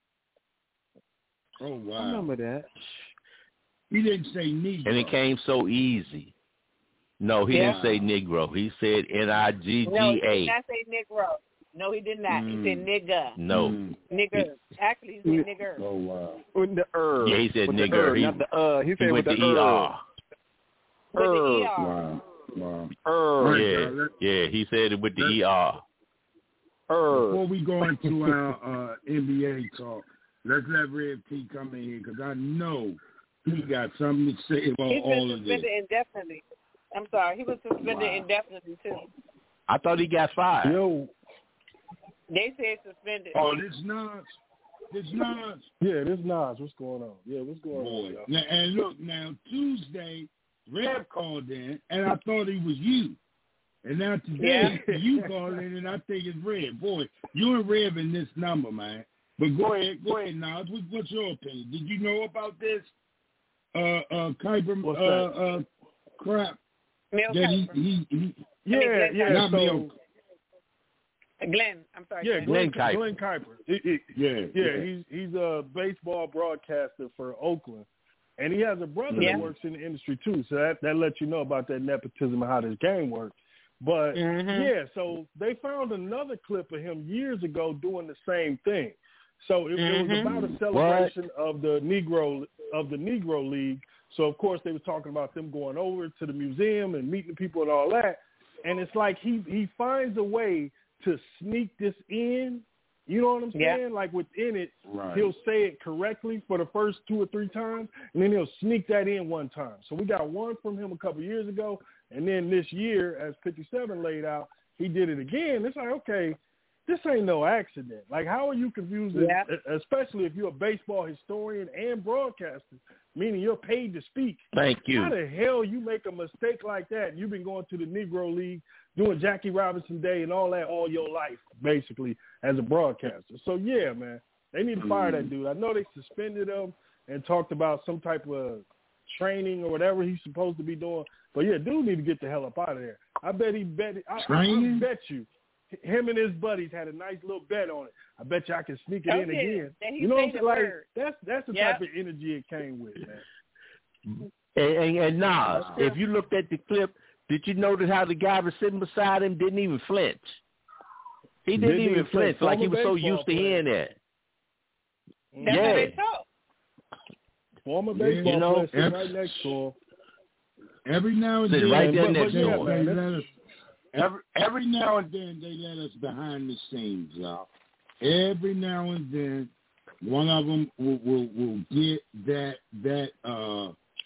Oh wow! I remember that. He didn't say Negro. and it came so easy. No, he Yeah. didn't say Negro. He said N I G No, he G did A. not say Negro. No, he did not. Mm. He said nigga. No. Mm. Nigger. Actually, he said nigger. Oh wow! With the er. Yeah, he said with nigger. The er, He- not the uh. He He said went with to the E er. R. With the Er. E R. Wow! Wow! Er. Yeah, y'all, let- yeah, he said it with the E R. Er. Before we go into our uh, N B A talk, let's let Red T come in here because I know he got something to say about He's all been of this. suspended indefinitely. I'm sorry. He was suspended Wow. indefinitely, too. I thought he got fired. Yo. They said suspended. Oh, this Nas, this Nas. Yeah, this Nas. What's going on? Yeah, what's going Boy. on? y'all? Now, and look, now Tuesday, Rev called in, and I thought he was you. And now today, you called in, and I think it's Rev. Boy, you and Rev in this number, man. But go ahead, go ahead, Nas. What, what's your opinion? Did you know about this uh, uh, Kuiper What's uh, that? uh, crap? Mel That he, Kiper. he, he, Yeah, Glenn yeah. not So, Mel. Glenn. I'm sorry. yeah, Glenn. Glenn, Glenn Kuiper. Glenn Kuiper. He- he- Yeah, Yeah, he's he's a baseball broadcaster for Oakland, and he has a brother Yeah. that works in the industry too. So that that lets you know about that nepotism and how this game works. But Mhm. yeah, so they found another clip of him years ago doing the same thing. So it, it was Mhm. about a celebration of the Negro of the Negro League. So of course they were talking about them going over to the museum and meeting people and all that. And it's like he he finds a way to sneak this in. You know what I'm saying? Yeah. Like within it, Right. he'll say it correctly for the first two or three times, and then he'll sneak that in one time. So we got one from him a couple of years ago, and then this year, as fifty-seven laid out, he did it again. It's like, okay, this ain't no accident. Like, how are you confusing, Yeah. especially if you're a baseball historian and broadcaster, meaning you're paid to speak. Thank you. How the hell you make a mistake like that? You've been going to the Negro League, doing Jackie Robinson Day and all that all your life, basically, as a broadcaster. So, yeah, man, they need to fire that dude. I know they suspended him and talked about some type of training or whatever he's supposed to be doing. But, yeah, dude need to get the hell up out of there. I bet he bet I, I, I bet you him and his buddies had a nice little bet on it. I bet you I can sneak it Oh, in yeah. again. That he You know what I'm say saying? the Like, word. that's, that's the Yep. type of energy it came with, man. And, and, and Nas, if you looked at the clip, did you notice how the guy was sitting beside him didn't even flinch? He didn't, Didn't even even flinch, flinch. like he Former was so baseball used to player. hearing that. That's yeah. how they talk. Former Yeah, baseball you know, player sitting every- right next to him. Every now and Sit then, right there but- next but to yeah, him. they let us, every, every now and then they let us behind the scenes, y'all. Every now and then, one of them will, will, will get that that uh,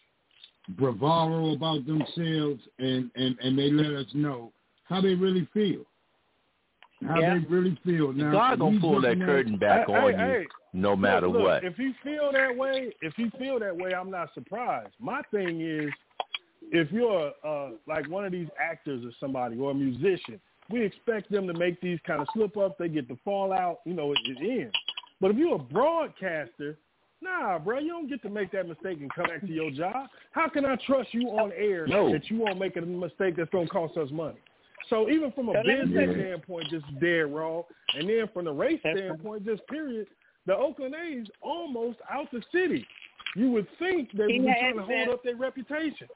bravado about themselves, and, and, and they let us know how they really feel. How Yeah. they really feel. Now, God gonna he's pull that looking at- curtain back Hey, on hey, you, hey. no matter look, look, what. If he feel that way, if he feel that way, I'm not surprised. My thing is, if you're uh, like one of these actors or somebody or a musician, we expect them to make these kind of slip-ups. They get the fallout, you know, it, it ends. But if you're a broadcaster, nah, bro, you don't get to make that mistake and come back to your job. How can I trust you on air no. that you won't make a mistake that's going to cost us money? So even from a so business standpoint, just dead wrong. And then from the race standpoint, just period, the Oakland A's almost out the city. You would think they would be trying to hold been, up their reputation.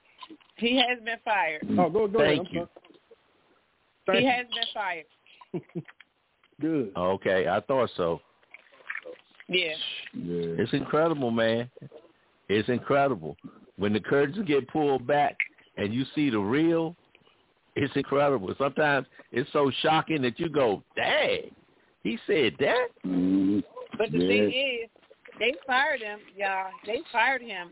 He has been fired. Oh, go, go Thank ahead. you. Thank he you. has been fired. Good. Okay, I thought so. Yeah. yeah. It's incredible, man. It's incredible. When the curtains get pulled back and you see the real, it's incredible. Sometimes it's so shocking that you go, dang, he said that? Mm-hmm. But the yeah. thing is, they fired him, y'all. They fired him,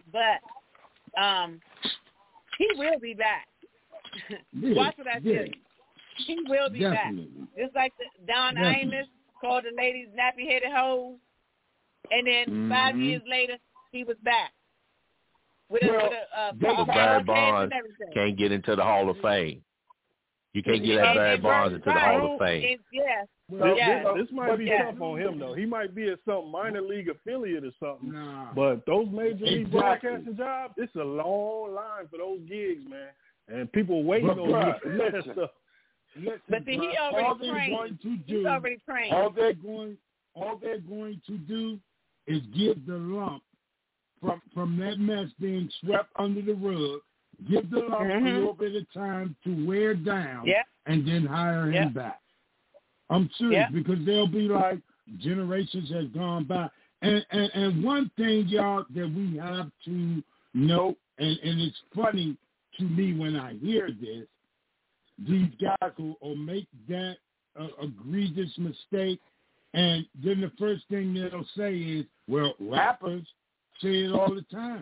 but um, he will be back. Yeah. Watch what I yeah. tell you. He will be Definitely. back. Just like the, Don Definitely. Imus called the ladies nappy-headed hoes, and then mm-hmm. five years later, he was back. With well, a, with a, uh, but Barry Bonds can't get into the Hall of Fame. You can't get that Barry Bonds into the Hall of Fame. It, yes. Well, yes. This, this might be yeah. tough on him, though. He might be at some minor league affiliate or something. Nah. But those major league exactly. broadcasting jobs, it's a long line for those gigs, man. And people waiting but, on bruh, you for that stuff. Listen, but see, he all already they're trained. Going to do, He's already trained. All they're going, all they're going to do is give the lump from from that mess being swept under the rug. Give the lump mm-hmm. a little bit of time to wear down, yep. and then hire yep. him back. I'm serious yep. because they'll be like generations has gone by, and and, and one thing, y'all, that we have to know, and, and it's funny to me when I hear this. These guys will, will make that uh, egregious mistake, and then the first thing they'll say is, well, rappers say it all the time.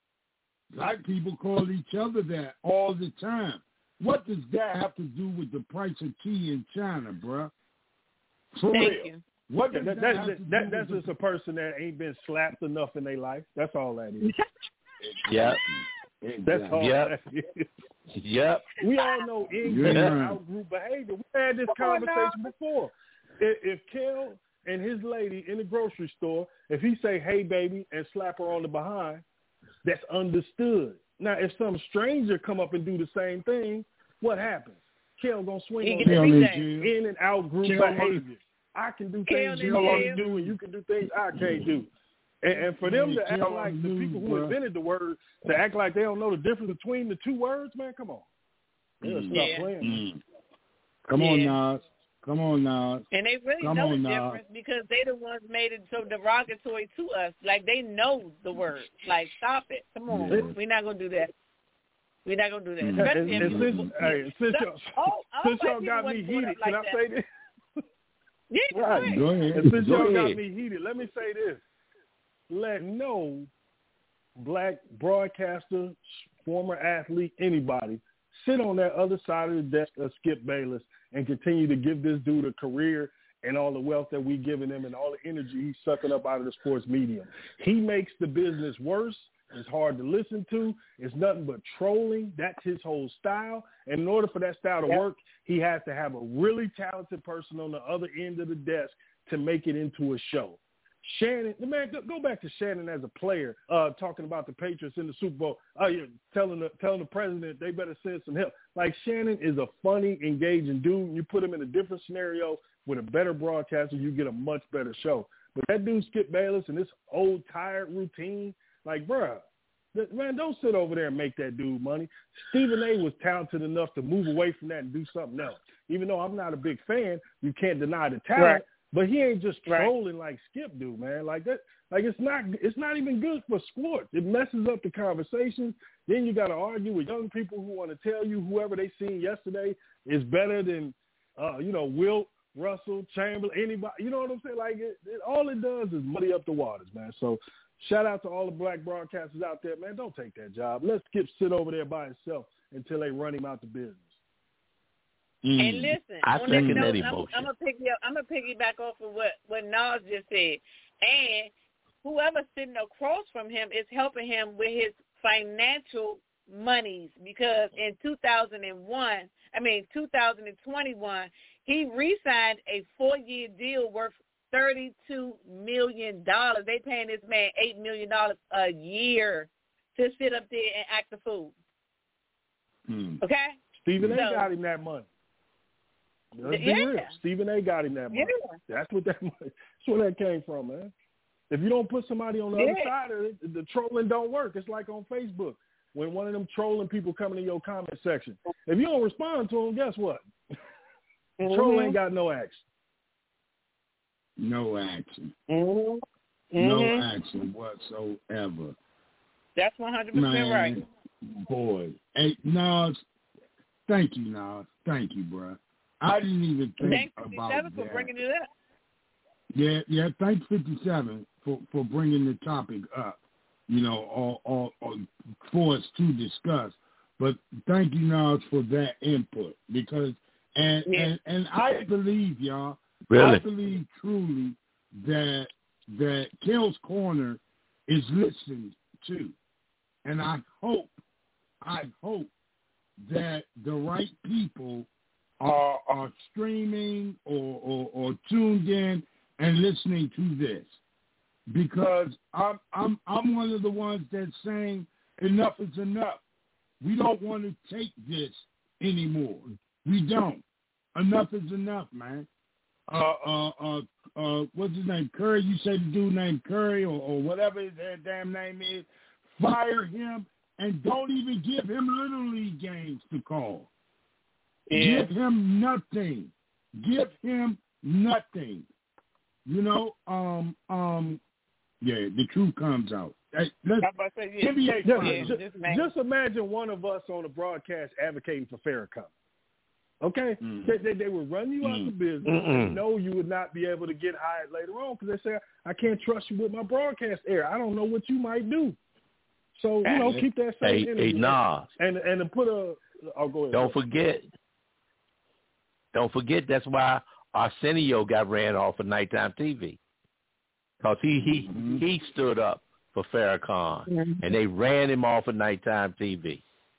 Black people call each other that all the time. What does that have to do with the price of tea in China, bruh? For Thank real. you. What that, that, that, that, that, that that's just a person that ain't been slapped enough in their life. That's all that is. Yep. That's all yep. that is. Yep. We all know in-group yeah. and out-group behavior. We had this conversation before. If, if Kel and his lady in the grocery store, if he say, hey, baby, and slap her on the behind, that's understood. Now, if some stranger come up and do the same thing, what happens? Kel going to swing on Kel in and out-group Kel behavior. I can do Kel things you can't do, and you can do things I can't do. And, and for them to act like the people who invented the word, to act like they don't know the difference between the two words, man, come on. They'll Mm. stop Yeah. playing. Mm. Come Yeah. on, Nas. Come on, Nas. And they really Come know on, the Nas. difference because they the ones made it so derogatory to us. Like, they know the word. Like, stop it. Come on. Yeah. We're not going to do that. We're not going to do that. And, Especially and, if and you, since, hey, since y'all, oh, since y'all got me heated, can I that. say this? Yeah, Right. Go ahead. And since Go y'all ahead. got me heated, let me say this. Let no black broadcaster, former athlete, anybody, sit on that other side of the desk of Skip Bayless and continue to give this dude a career and all the wealth that we giving him and all the energy he's sucking up out of the sports medium. He makes the business worse. It's hard to listen to. It's nothing but trolling. That's his whole style. And in order for that style to work, he has to have a really talented person on the other end of the desk to make it into a show. Shannon, the man, go back to Shannon as a player, uh, talking about the Patriots in the Super Bowl. Oh, you're telling the telling the president they better send some help. Like, Shannon is a funny, engaging dude. You put him in a different scenario with a better broadcaster, you get a much better show. But that dude Skip Bayless and this old tired routine, like, bruh, man, don't sit over there and make that dude money. Stephen A. was talented enough to move away from that and do something else. Even though I'm not a big fan, you can't deny the talent. Right. But he ain't just Right. trolling like Skip do, man. Like that, like it's not, it's not even good for sports. It messes up the conversation. Then you got to argue with young people who want to tell you whoever they seen yesterday is better than, uh, you know, Wilt, Russell, Chamberlain, anybody. You know what I'm saying? Like it, it, all it does is muddy up the waters, man. So shout out to all the black broadcasters out there, man. Don't take that job. Let Skip sit over there by himself until they run him out the business. Mm. And listen, I on second that note, that I'm, emotion. I'm gonna pick you up. I'm gonna piggyback off of what what Nas just said. And whoever's sitting across from him is helping him with his financial monies because in two thousand one, I mean two thousand twenty-one, he re-signed a four-year deal worth thirty-two million dollars. They paying this man eight million dollars a year to sit up there and act the fool. Hmm. Okay? Stephen A. So, got him that money. Let's be yeah. real. Stephen A. got him that money. Yeah. That's what that money, that's where that came from, man. If you don't put somebody on the yeah. other side of it, the trolling don't work. It's like on Facebook. When one of them trolling people come into your comment section, if you don't respond to them, guess what? Mm-hmm. Troll ain't got no action. No action. Mm-hmm. No Mm-hmm. action whatsoever. That's one hundred percent Man, right. Boy. Hey, Nas, thank you, Nas. Thank you, bro. I didn't even think Thanks, about fifty-seven, that. for bringing it up. Yeah, yeah. Thanks, fifty-seven, for, for bringing the topic up. You know, or, or, or for us to discuss. But thank you, Nas, for that input because, and yeah. and, and I believe, y'all. Really? I believe truly that that Kel's Corner is listened to, and I hope, I hope that the right people are are streaming or, or, or tuned in and listening to this, because I'm I'm I'm one of the ones that's saying enough is enough. We don't want to take this anymore. We don't. Enough is enough, man. Uh, uh, uh, uh, what's his name? Curry. You say the dude named Curry or, or whatever his damn name is. Fire him and don't even give him Little League games to call. Yeah. Give him nothing. Give him nothing. You know, um, um, yeah, the truth comes out. Hey, let's, I'm about to say, yeah. N B A yeah, finals. yeah, just, just, just imagine one of us on the broadcast advocating for Farrakhan. Okay? Mm. They, they, they would run you Mm. out the business Mm-mm. and know you would not be able to get hired later on because they say, I can't trust you with my broadcast air. I don't know what you might do. So, you know, keep that same Hey, energy. hey, Nas. And, and to put a – oh, go ahead. Don't forget. Don't forget that's why Arsenio got ran off of nighttime T V. Because he, he, Mm-hmm. he stood up for Farrakhan, mm-hmm. and they ran him off of nighttime T V.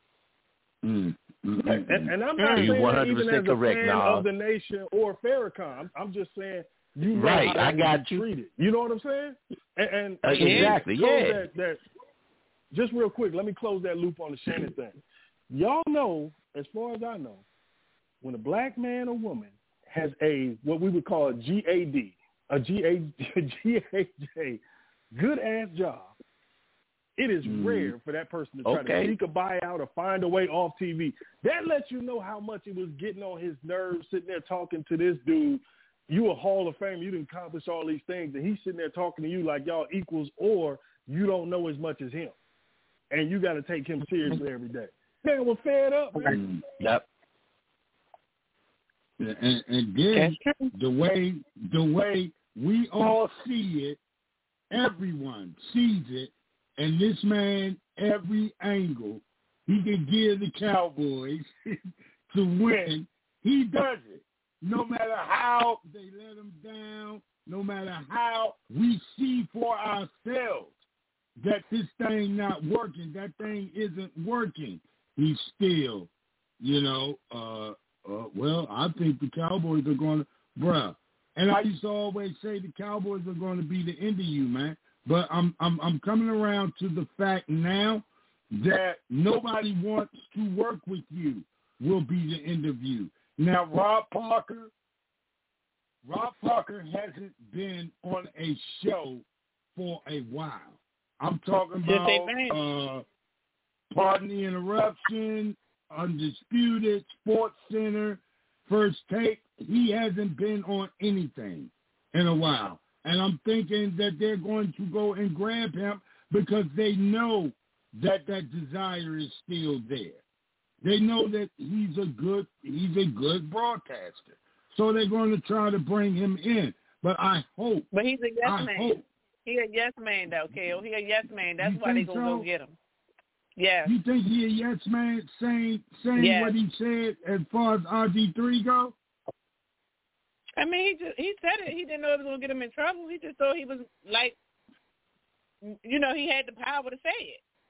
Mm. Mm-hmm. And, and I'm not You're saying that even as a correct, fan Nas. of the nation or Farrakhan. I'm, I'm just saying you know Right, how that I would got be you. treated. You know what I'm saying? And, and, Uh, and exactly, close yeah. That, that, just real quick, let me close that loop on the Shannon thing. Y'all know, as far as I know, when a black man or woman has a what we would call a G A D, a G A G A J, good ass job, it is Mm. rare for that person to try Okay. to seek a buyout or find a way off T V. That lets you know how much it was getting on his nerves sitting there talking to this dude. You a Hall of Fame, you didn't accomplish all these things, and he's sitting there talking to you like y'all equals, or you don't know as much as him, and you got to take him seriously every day. Man, we're fed up, man. Yep. And, and then the way the way we all see it, everyone sees it, and this man, every angle he can give the Cowboys to win, he does it. No matter how they let him down, no matter how we see for ourselves that this thing not working, that thing isn't working, he's still, you know, uh, uh, well, I think the Cowboys are going to, bruh. And I used to always say the Cowboys are going to be the end of you, man. But I'm I'm I'm coming around to the fact now that nobody wants to work with you will be the end of you. Now, Rob Parker, Rob Parker hasn't been on a show for a while. I'm talking about, uh, Pardon the Interruption, Undisputed, Sports Center, First Take. He hasn't been on anything in a while. And I'm thinking that they're going to go and grab him because they know that that desire is still there. They know that he's a good he's a good broadcaster. So they're going to try to bring him in. But I hope. But he's a yes I man. hope, He a yes man, though, Kel. He a yes man. That's You why they think gonna so? go get him. Yeah. You think he a yes man saying saying Yes. what he said as far as R G three go? I mean, he just he said it. He didn't know it was gonna get him in trouble. He just thought he was like, you know, he had the power to say it.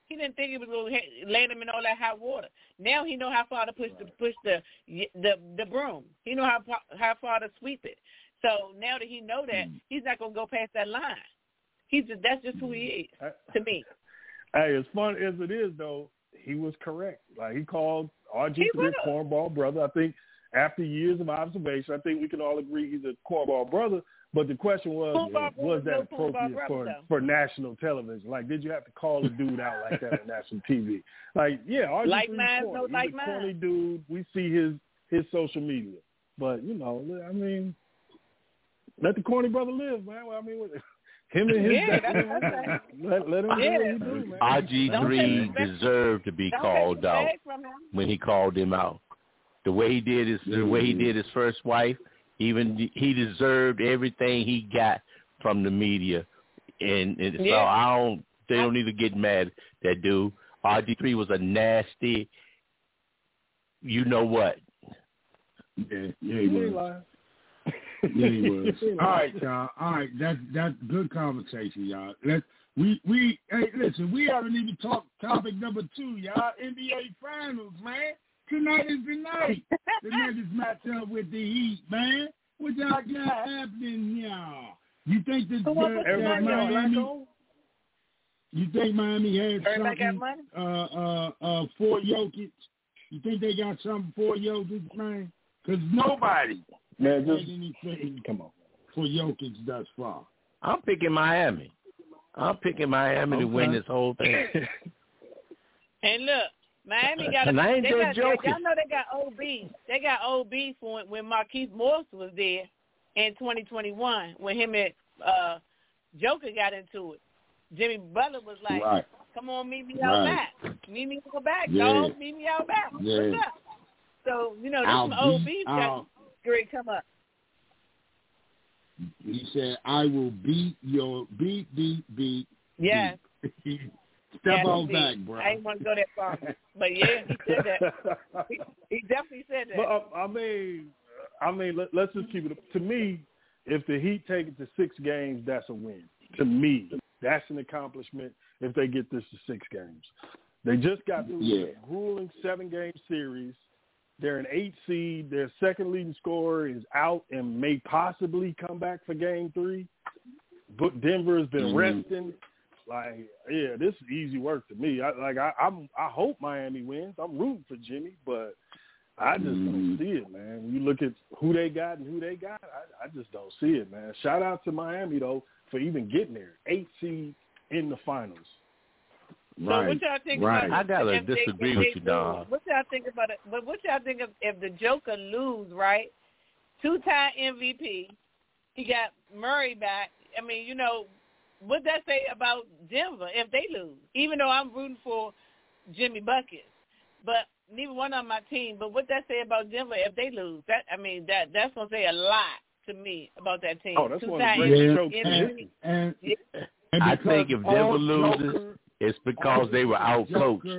He didn't think it was going to land him in all that hot water. Now he know how far to push the push the the the broom. He know how how far to sweep it. So now that he know that, he's not going to go past that line. He's just, that's just who he is to me. Hey, as fun as it is, though, he was correct. Like, he called R G three a cornball brother. I think after years of observation, I think we can all agree he's a cornball brother. But the question was, cornball was that no appropriate brother, for, though. for national television? Like, did you have to call a dude out like that on national T V? Like, yeah, R G three's like corny. no, He's like a mine. corny dude. We see his, his social media. But, you know, I mean, let the corny brother live, man. Well, I mean, what, him and his yeah, dad, that's okay. let, let him yeah. do what he do, man. R G three deserved to be Don't called out when he called him out. The way he did his, the way he did his first wife, even he deserved everything he got from the media, and, and yeah. so I don't. They don't need to get mad at that dude. R G three was a nasty. You know what? Yeah, yeah, he was. Yeah, he was. All right, y'all. All right, that's that's good conversation, y'all. Let's we we hey listen, we haven't even talked topic number two, y'all. N B A Finals, man. Tonight is the night. The Nuggets match up with the Heat, man. What y'all got happening, y'all? You think that, that, that Miami? You think Miami has Everybody something got money? uh uh uh for Jokic? You think they got something for Jokic, man? Because nobody man, has just, anything come on for Jokic thus far. I'm picking Miami. I'm picking Miami okay. to win this whole thing. And look, Miami got. And I ain't they just got, joking. Y'all know they got O B. They got O B for when, when Marquise Morris was there in twenty twenty-one when him and uh, Joker got into it. Jimmy Butler was like, right. "Come on, meet me out right. back. Meet me out back, yeah. dog. Meet me out back. Yeah. What's up?" So you know, this I'll some O beat, B I'll, got great come up. He said, "I will beat your beat beat beat." Yes. Beat. Step yes, on back, bro. I didn't want to go that far, but yeah, he said that. he, he definitely said that. But uh, I mean, I mean, let, let's just keep it. To me, if the Heat take it to six games, that's a win. To me, that's an accomplishment. If they get this to six games, they just got through yeah. a grueling seven-game series. They're an eight seed. Their second leading scorer is out and may possibly come back for Game Three. But Denver has been mm-hmm. resting. Like, yeah, this is easy work to me. I, like, I, I'm, I hope Miami wins. I'm rooting for Jimmy, but I just mm-hmm. don't see it, man. When you look at who they got and who they got, I, I just don't see it, man. Shout out to Miami though for even getting there, eight seed in the finals. So right. what y'all think right. about? I gotta if disagree they, with if you, they Don. lose? What y'all think about it? But what y'all think of if the Joker lose? Right, two-time M V P, he got Murray back. I mean, you know. What that say about Denver if they lose? Even though I'm rooting for Jimmy Buckets, but neither one on my team. But what that say about Denver if they lose? That I mean, that that's gonna say a lot to me about that team. Oh, that's Two one of the times. greatest chokes. And, and, Yeah. and I think if Denver loses, Joker, it's because they were out coached.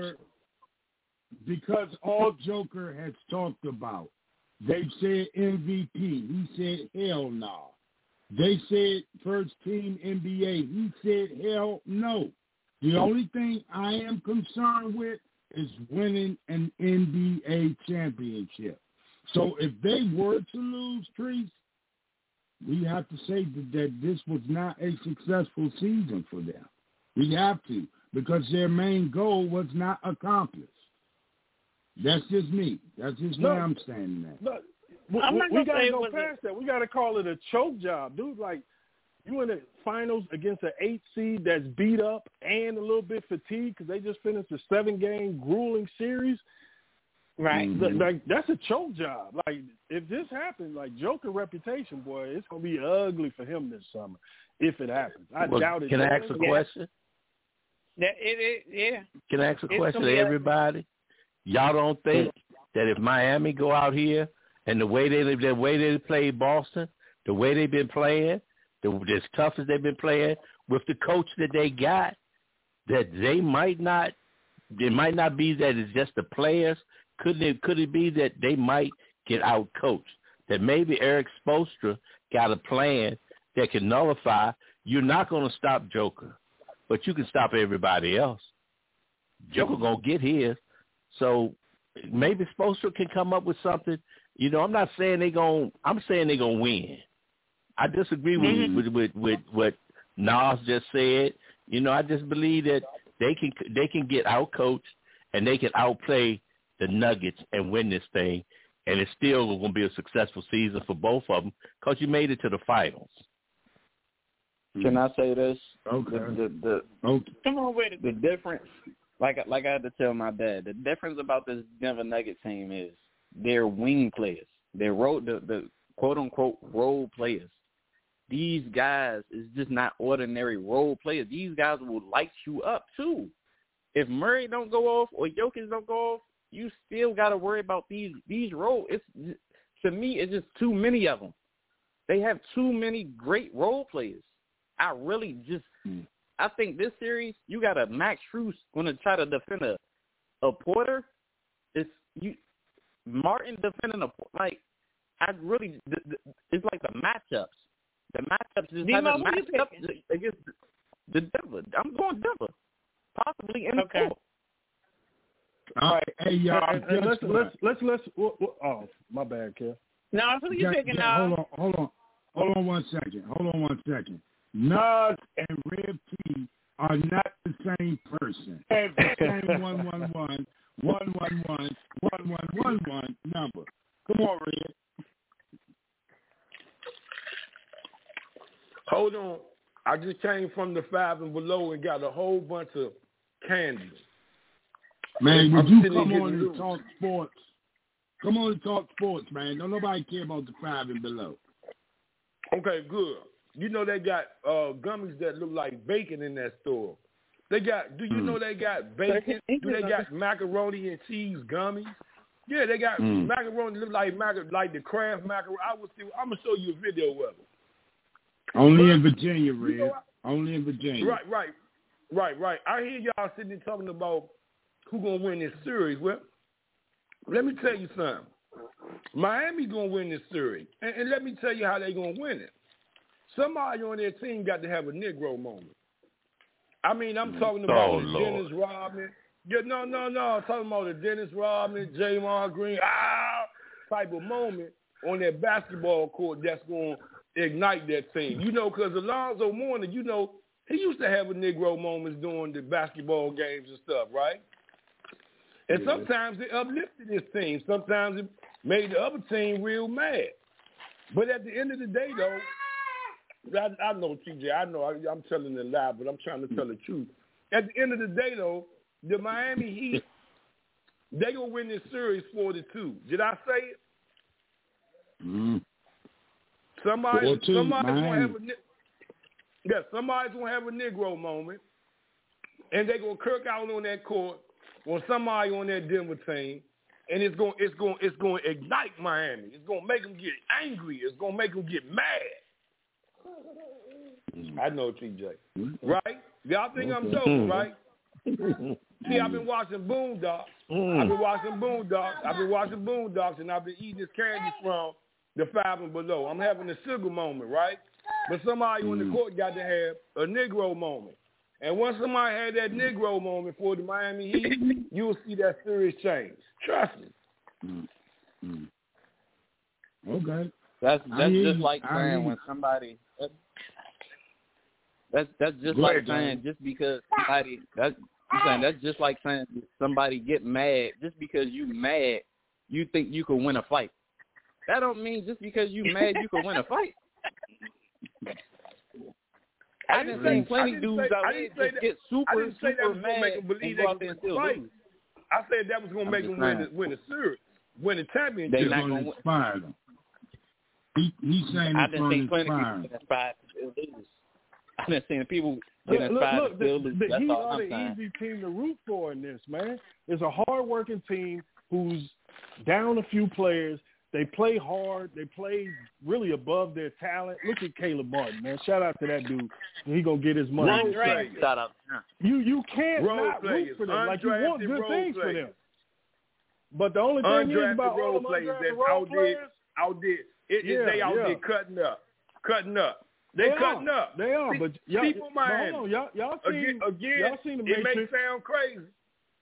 Because all Joker has talked about, they've said M V P. He said hell no. They said first team N B A. He said hell no. The only thing I am concerned with is winning an N B A championship. So if they were to lose, Trees, we have to say that, that this was not a successful season for them. We have to, because their main goal was not accomplished. That's just me. That's just No. where I'm standing at. No. We, I'm not we gonna got say to go it was past that. We got to call it a choke job, dude. Like, you in the finals against an eight seed that's beat up and a little bit fatigued because they just finished a seven-game grueling series. Right. Mm-hmm. Like, that's a choke job. Like, if this happens, like, Joker reputation, boy, it's going to be ugly for him this summer if it happens. I well, doubt it. Can I ask a yeah. question? That it, it yeah. Can I ask a It's question gonna to be everybody? Y'all don't think that if Miami go out here and the way they the way they play Boston, the way they've been playing, the as tough as they've been playing with the coach that they got, that they might not, it might not be that it's just the players. Could it could it be that they might get out coached? That maybe Eric Spoelstra got a plan that can nullify. You're not going to stop Joker, but you can stop everybody else. Joker gonna get his. So maybe Spoelstra can come up with something. You know, I'm not saying they gonna. I'm saying they gonna win. I disagree with Mm-hmm. with, with with what Nas just said. You know, I just believe that they can they can get out coached and they can outplay the Nuggets and win this thing, and it's still going to be a successful season for both of them because you made it to the finals. Can I say this? Okay. The the, the, okay. Come on with it. the difference, like like I had to tell my dad, the difference about this Denver Nuggets team is they're wing players. They're role, the, the quote-unquote role players. These guys is just not ordinary role players. These guys will light you up, too. If Murray don't go off or Jokic don't go off, you still got to worry about these these role. It's to me, it's just too many of them. They have too many great role players. I really just, mm. I think this series, you got a Max Strus going to try to defend a, a Porter. It's you, Martin defending a, like, I really, it's like the matchups. The matchups just haven't matched up against the Denver. I'm going Denver, possibly in okay. the fourth. All right, hey y'all, and, and let's, let's let's let's let's. Oh, my bad, Kev. No, who you taking now? Hold on, hold on, hold on one second. Hold on one second. Nas and Red P are not the same person. They have the same one one one, one one one, one one one one number. Come on, Red. Hold on. I just came from the five and below and got a whole bunch of candy. Man, would I'm you sitting come here on getting and talk sports? Come on and talk sports, man. Don't nobody care about the five and below. Okay, good. You know they got uh, gummies that look like bacon in that store. They got. Do you mm. know they got bacon? Do they got macaroni and cheese gummies? Yeah, they got mm. macaroni look like mac like the Kraft macaroni. I will see. I'm gonna show you a video of them. Only but, in Virginia, Red. You know, Only in Virginia. Right, right, right, right. I hear y'all sitting there talking about who gonna win this series. Well, let me tell you something. Miami gonna win this series, and, and let me tell you how they gonna win it. Somebody on their team got to have a Negro moment. I mean, I'm talking about oh, the Lord. Dennis Rodman. Yeah, no, no, no. I'm talking about the Dennis Rodman, Draymond Green, ah, type of moment on that basketball court that's going to ignite that team. You know, because Alonzo Mourning, you know, he used to have a Negro moments during the basketball games and stuff, right? And yeah. sometimes it uplifted his team. Sometimes it made the other team real mad. But at the end of the day, though, I, I know, T J, I know I, I'm telling the lie, but I'm trying to tell the truth. At the end of the day, though, the Miami Heat, they going to win this series four to two. Did I say it? Mm. Somebody, somebody's going to have a yeah, somebody's going to have a Negro moment, and they're going to kirk out on that court or somebody on that Denver team, and it's going, it's going, it's going to ignite Miami. It's going to make them get angry. It's going to make them get mad. I know, T J. Right? Y'all think I'm joking, right? See, I've been watching Boondocks. I've been watching Boondocks. I've been watching Boondocks, and I've been eating this candy from the five and below. I'm having a sugar moment, right? But somebody on the court got to have a Negro moment. And once somebody had that Negro moment for the Miami Heat, you'll see that series change. Trust me. Okay. That's that's I just like I saying when somebody that's that's just Go like ahead, saying man. just because somebody that's I'm saying that's just like saying somebody get mad just because you mad you think you can win a fight. That don't mean just because you mad you can win a fight. I didn't see plenty dudes say, out there just that, get super super mad and go out there and still lose. I said that was going to make them win the, win the series, win the championship. They're not going to inspire them. He, he's saying I it's didn't going see to plenty inspire people get inspired to still lose. I didn't see people get inspired look, look, to still the, lose. The That's Heat all are I'm the saying. easy team to root for in this, man. It's a hard-working team who's down a few players. They play hard. They play really above their talent. Look at Caleb Martin, man. Shout out to that dude. He gonna get his money. Role players. Shout out. You you can't role not players. root for them. Like you want good things players. for them. But the only thing is about all role the players undrafted that's role out players. there, out there. It, it, Yeah, they out yeah. there cutting up, cutting up. They, They cutting are. up. They are. See, But y'all, people, but Miami. hold on, y'all, y'all seen Again, again y'all seen the it Matrix. may sound crazy.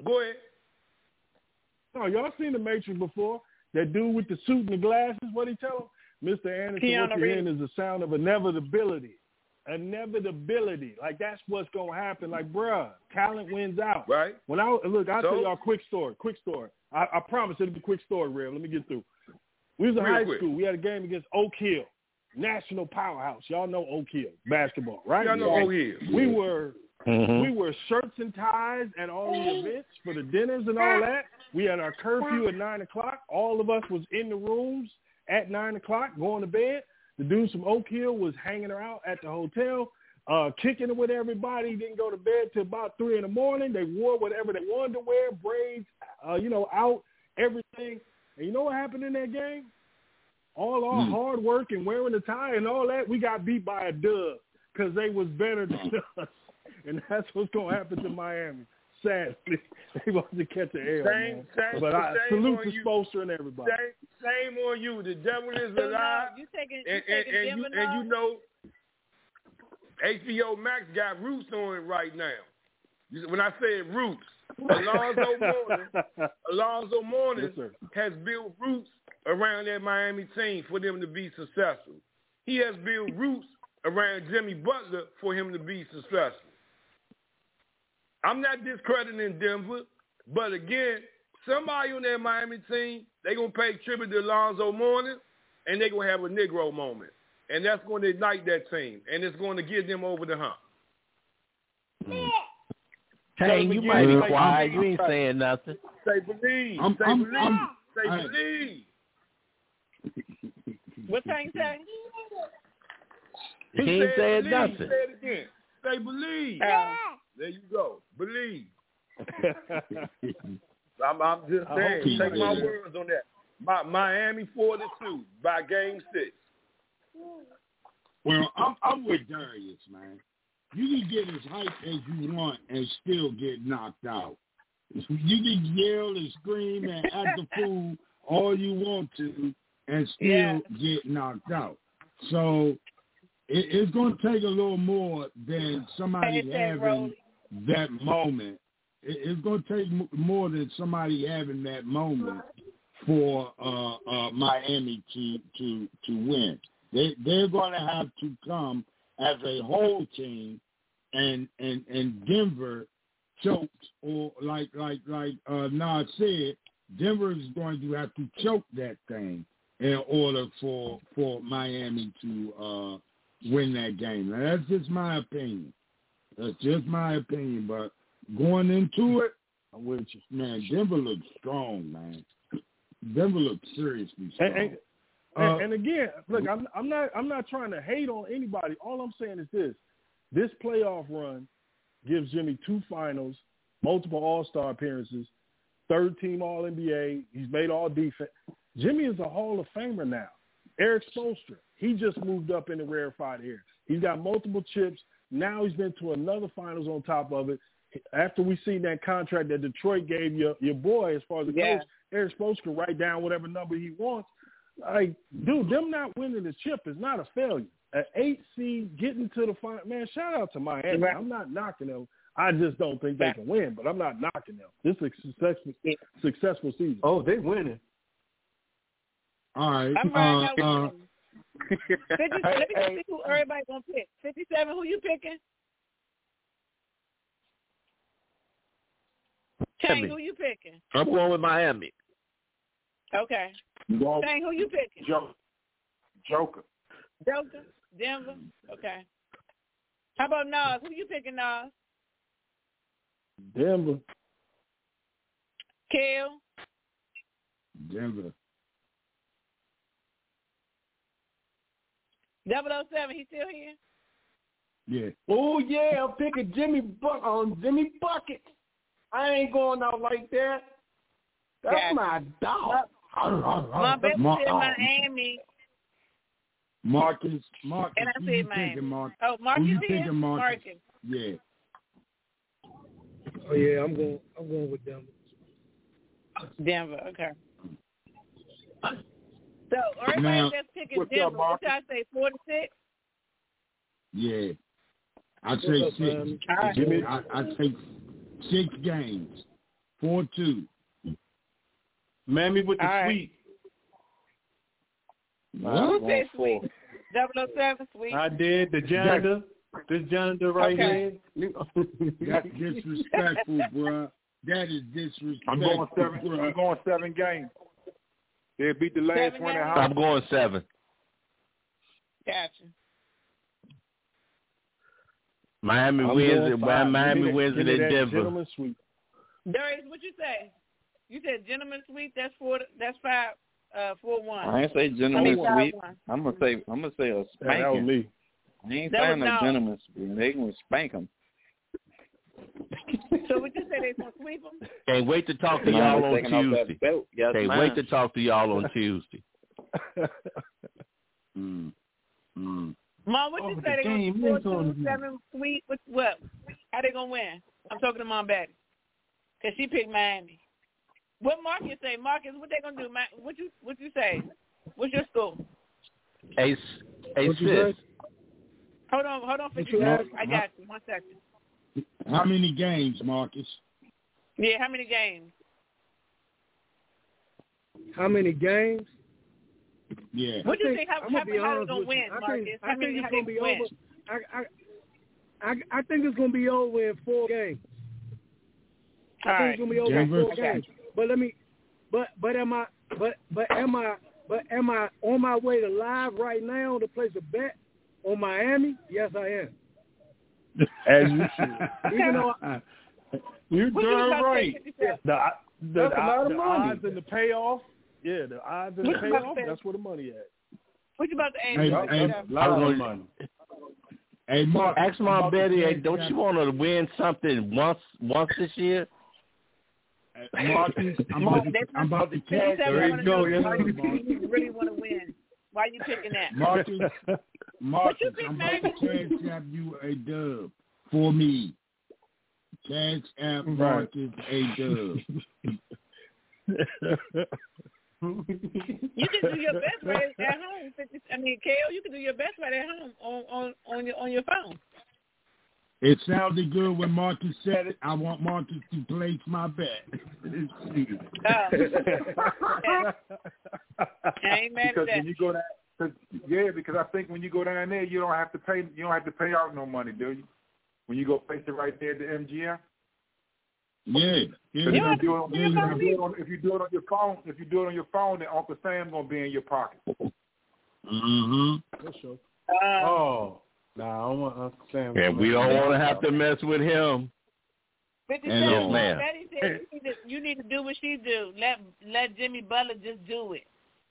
Go ahead. No, y'all seen the Matrix before? That dude with the suit and the glasses, what he tell him? Mister Anderson, Keanu what you're Reeves. hearing is the sound of inevitability. Inevitability. Like, that's what's going to happen. Like, bruh, talent wins out. Right. When I Look, I'll So? tell y'all a quick story. Quick story. I, I promise it'll be a quick story, Rev. Let me get through. We was in Real high quick. school. We had a game against Oak Hill. National powerhouse. Y'all know Oak Hill. Basketball, right? Y'all know Oak Hill. We were... Mm-hmm. We were shirts and ties at all the events for the dinners and all that. We had our curfew at nine o'clock. All of us was in the rooms at nine o'clock going to bed. The dudes from Oak Hill was hanging out at the hotel, uh, kicking it with everybody. Didn't go to bed till about three in the morning. They wore whatever they wanted to wear, braids, uh, you know, out, everything. And you know what happened in that game? All our mm. hard work and wearing the tie and all that, we got beat by a dub because they was better than us. And that's what's going to happen to Miami. Sadly, they want to catch an L, Same, man. same, But I same salute on to you. Spoelstra and everybody. Same, same on you. The devil is So, alive. no, you taking, you and, taking and, and, you, Denver and you know, H B O Max got roots on it right now. You- When I say roots, Alonzo Mourning, Alonzo Mourning Yes, has built roots around that Miami team for them to be successful. He has built roots around Jimmy Butler for him to be successful. I'm not discrediting Denver, but again, somebody on that Miami team, they're going to pay tribute to Alonzo Mourning, and they're going to have a Negro moment. And that's going to ignite that team, and it's going to get them over the hump. Mm. Hey, you might be quiet. You ain't saying nothing. Say believe. I'm, say I'm, believe. I'm, say I, believe. What thing say? He ain't saying believe. nothing. Say it again. Say believe. Uh, There you go. Believe. I'm, I'm just saying. Take my words on that. My, Miami forty-two by game six. Well, I'm, I'm with Darius, man. You can get as hype as you want and still get knocked out. You can yell and scream and act a fool all you want to and still Yeah. get knocked out. So it, it's going to take a little more than somebody Hey, having Rolly. that moment. It, it's going to take m- more than somebody having that moment for uh, uh, Miami to, to, to win. They, they're going to have to come as a whole team, and and, and Denver choked, or like like like uh, Nas said, Denver is going to have to choke that thing in order for for Miami to uh, win that game. Now, that's just my opinion. That's just my opinion. But going into it, I'm with you, man. Denver looks strong, man. Denver looks seriously strong. And, and, Uh, and, and again, look, I'm, I'm not I'm not trying to hate on anybody. All I'm saying is this: this playoff run gives Jimmy two finals, multiple All-Star appearances, third team All N B A. He's made all defense. Jimmy is a Hall of Famer now. Eric Spoelstra, he just moved up in the rarefied air. He's got multiple chips. Now he's been to another finals on top of it. After we seen that contract that Detroit gave your your boy, as far as the Yeah. coach, Eric Spoelstra can write down whatever number he wants. Like, dude, them not winning the chip is not a failure. An eight seed getting to the final, man, shout out to Miami. Right. I'm not knocking them. I just don't think they can win, but I'm not knocking them. This is a successful, successful season. Oh, they winning. All right. I'm right uh, now uh, with you. fifty, let me see who everybody gonna pick. fifty-seven, who you picking? Chang, who you picking? I'm going with Miami. Okay. Well, Chang, who you picking? Jo- Joker. Joker? Denver? Okay. How about Nas? Who you picking, Nas? Denver. Kel? Denver. double oh seven, he still here? Yeah. Oh yeah, I'm picking Jimmy Buck on Jimmy Bucket. I ain't going out like that. That's Gotcha. my dog. My best Mar- is in oh. Miami. Marcus, Marcus, And I who said you Miami. thinking, Marcus? Oh, Marcus Who you here? thinking, Marcus? Marcus. Yeah. Oh yeah, I'm going. I'm going with Denver. Denver, okay. So everybody Now- that's picking What's up, Denver, what Marcus? y'all say, four to six? Yeah. I'd What's say up, six. man? All right. Jimmy, I, I'd say six games. four two. Miami with the All right. sweep. Who said sweet? double oh seven sweet. I did. The janitor. This janitor right Okay. here. That's disrespectful, bro. That is disrespectful. I'm going seven. Bruh. I'm going seven games. They beat the last Seven one at games? home. I'm going seven. Gotcha. Miami I'm wins going it. five. Miami Give me that- wins give it me in that Denver. gentleman sweep. Darius, what you say? You said gentleman sweep. That's four. That's five. Uh, four one. I ain't say I gentleman mean, five sweep. one. I'm gonna say I'm gonna say a Yeah, spanking. that was me. I ain't That saying was no no. gentleman sweep. They gonna spank them. So what you say? They gonna sweep them? Can't wait to talk to No, y'all they on taking off that Tuesday. belt. Yes, Can't ma'am. wait to talk to y'all on Tuesday. Mm. Mm. Mom, what you Oh, say? the They gonna game four is on two here. seven sweep? What? What? How they gonna win? I'm talking to Mom Betty, cause she picked Miami. What Marcus say? Marcus, what they gonna do? Ma- What you What you say? What's your score? Hey, hey, What you sis. say? Hold on, hold on for What you you guys. ask? I got you. One second. How many games, Marcus? Yeah, how many games? How many games? Yeah. What do you I think? How, I'm how, gonna be how they honest gonna with win, you. I Marcus? think, How I think many? it's How gonna they be win? over. I, I, I, I think it's gonna be over in four games. I All think right. it's gonna be over Denver. in four Okay. games. But let me, but but am I, but but am I, but am I on my way to live right now to place a bet on Miami? Yes, I am. As you should. Even though I, You're What you darn about to right. say, fifty-seven? The, the, That's the, a lot of the money. odds and the payoff. Yeah, the odds and the What you about to payoff. say? That's where the money at. What you about to ask? Hey, me? hey, A lot of money. Hey, Mark. Ask Mom about the Betty, hey, Cash don't App- you want to win something once once this year? Marcus, I'm Mom, about to, that's I'm about to cash. fifty-seven. There wanna you go, know yeah. why you you really want to win. Why you picking that? Marcus, Marcus, you pick, I'm about to Maggie? cash app you a dub for me. Cash app Marcus a dub. You can do your best right at home. fifty, I mean, Kale, you can do your best right at home on on on your on your phone. It sounded good when Marcus said it. I want Marcus to place my bet. Oh. Yeah. I ain't mad Because at that. when you go down, cause, yeah, because I think when you go down there, you don't have to pay. You don't have to pay out no money, do you? When you go place it right there at the M G M. Yeah, yeah. If Yeah. you do it on, Yeah, if yeah. you do it on, if you do it on your phone, if you do it on your phone, then Uncle Sam gonna be in your pocket. Mm-hmm. For sure. Uh, Oh, nah, I don't want Uncle Sam. And we don't want to have to mess with him. fifty-seven. Yes, Mom ma'am. Betty said you need, to, you need to do what she do. Let let Jimmy Butler just do it.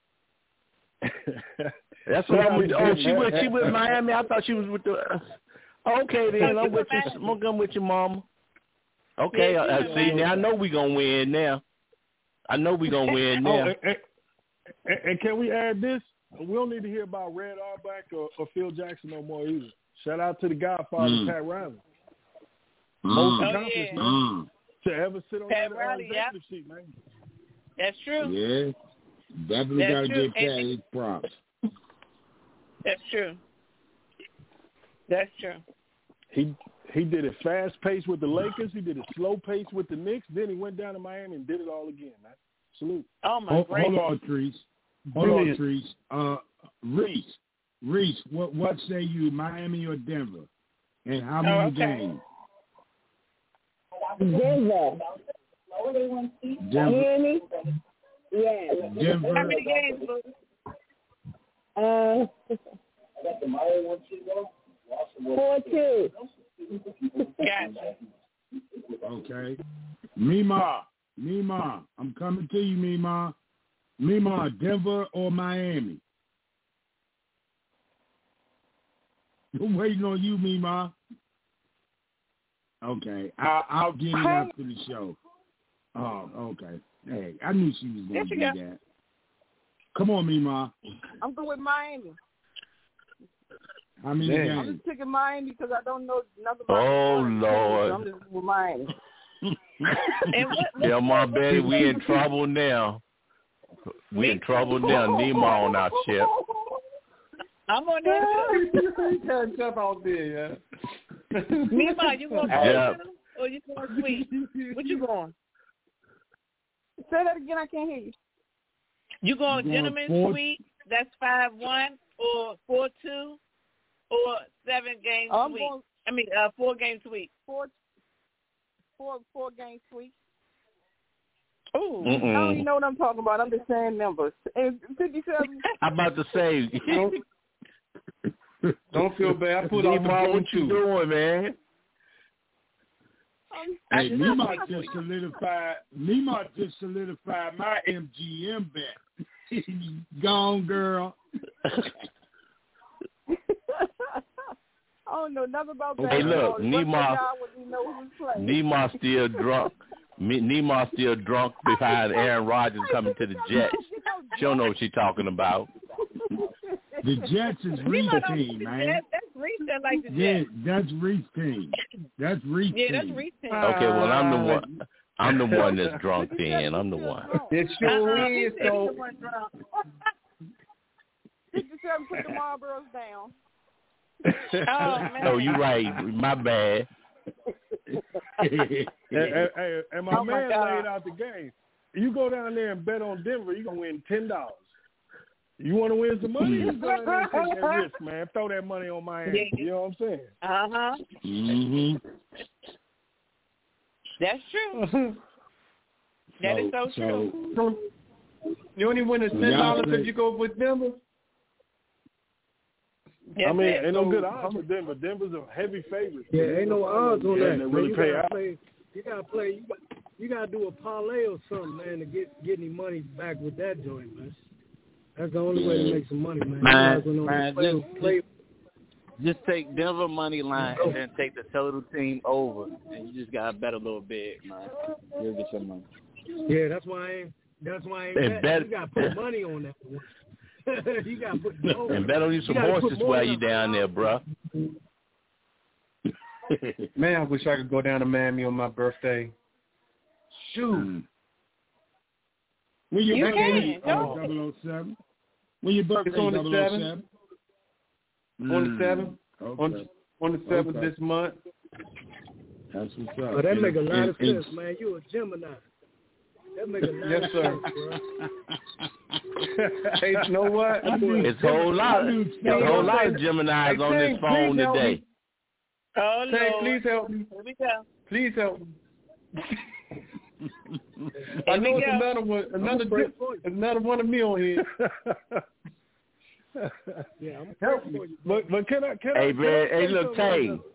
That's what I'm with. Oh, she with she with Miami. I thought she was with the. Okay, then I'm with you. I'm going with your mama. Okay, Yeah, uh, she with see Miami. now I know we gonna win now. I know we gonna win Oh, now. and, and, and, and can we add this? We don't need to hear about Red Auerbach or, or Phil Jackson no more either. Shout out to the Godfather, Mm. Pat Riley. Mm. Most Oh, accomplished yeah. man Mm. to ever sit on Pat that uh, Riley, yeah. executive seat, man. That's true. Yeah, definitely That's got to true. give Pat And- his props. That's true. That's true. He he did it fast paced with the Lakers. He did it slow paced with the Knicks. Then he went down to Miami and did it all again, man. Salute. Oh my Hold, gracious. hold on, Treese. Hold Brilliant. on, Treese. Uh, Reese, Reese, what what say you, Miami or Denver? And how many Oh, okay. games? Denver. Denver. Miami? Yeah. Denver. How many games, Boo? Uh, four two. Gotcha. Okay. Mima, Mima, I'm coming to you, Mima. Mima, Denver or Miami? I'm waiting on you, Mima. Okay, I, I'll get it after the show. Oh, okay. Hey, I knew she was going to There do you that. Come on, Mima. I'm going with Miami. How many Man. I'm games? just picking Miami because I don't know nothing about Oh, the team, Lord. so I'm just with Miami. And what, what, Tell my Betty we in trouble now. We in trouble now. Nemo on our ship. I'm on that too. Can't jump out there, yeah. Meanwhile, you going Yeah. cold or you going sweet? What you going? Say that again. I can't hear you. You go on Gentleman's Suite, that's five one or four two or seven game I'm suite. going, I mean, uh, four game suite. Four, four, four game suite. Ooh, I don't even know what I'm talking about. I'm just saying numbers. And fifty-seven. I'm about to say. Don't, don't feel bad. I put out the what board you too. doing, man? Um, Hey, Nemo just solidified. Nemo just solidified my M G M bet. Gone, girl. I don't know nothing about that. Hey, look, Nemo. Nemo. Nemo still drunk. Me, Nemo still drunk behind Aaron Rodgers coming to the Jets. She don't know what she's talking about. The Jets is Reed's team, man. That's Reese that like the Yeah, Jets. that's Reed's team. That's Reed's Yeah, team. that's Reese team. Okay, well, I'm the one. I'm the one that's drunk then. I'm the one. It sure Uh-uh, is, though. fifty-seven, put the Marlboros down. Oh, man. Oh, you right. My bad. and, and, and, and my Oh, my man God. laid out the game. You go down there and bet on Denver, you're going to win ten dollars. You want to win some money? You go down there and take that risk, man. Throw that money on Miami. You know what I'm saying? Uh-huh. Mm-hmm. That's true. That is so true. So, you only win a ten dollars if you go with Denver. I mean, Yes, ain't no so- good odds for Denver. Denver's a heavy favorite. Yeah, ain't no odds on Yeah, that. they Man. really You pay gotta out. play. You gotta play. You got, you gotta do a parlay or something, man, to get get any money back with that joint, man. That's the only way to make some money, man. Man, You guys man, play, just, play. just take Denver money line and then take the total team over, and you just gotta bet a little bit, man. You'll get your money. Yeah, that's why I ain't. That's why I ain't. And Bet. bet- You gotta put money on that one. You gotta put no. And bet on you some gotta put horses more while than you a down there, bruh. Man, I wish I could go down to Miami on my birthday. Shoot. When your You birthday, can, oh, no. double oh seven. When your birthday, It's on the double oh seven. On the seventh. Okay. On, on the seventh Okay. this month. That's what's up. Oh, that And- make a lot and- of and- sense, man. You a Gemini. That make a lot Yes, of sir. sense, bro. Hey, you know what? It's a whole lot. It's a whole lot of Geminis Hey, on this Tank, phone please help today. me. Oh, Tank, Lord. please help me. Here we go. Please help me. I Here we know it's go. another one, another pray di- for you. another one of me on here. Yeah, I'm Help praying me. for you. But but can I can I Hey, can man. I Hey, say look, something right Tay. now?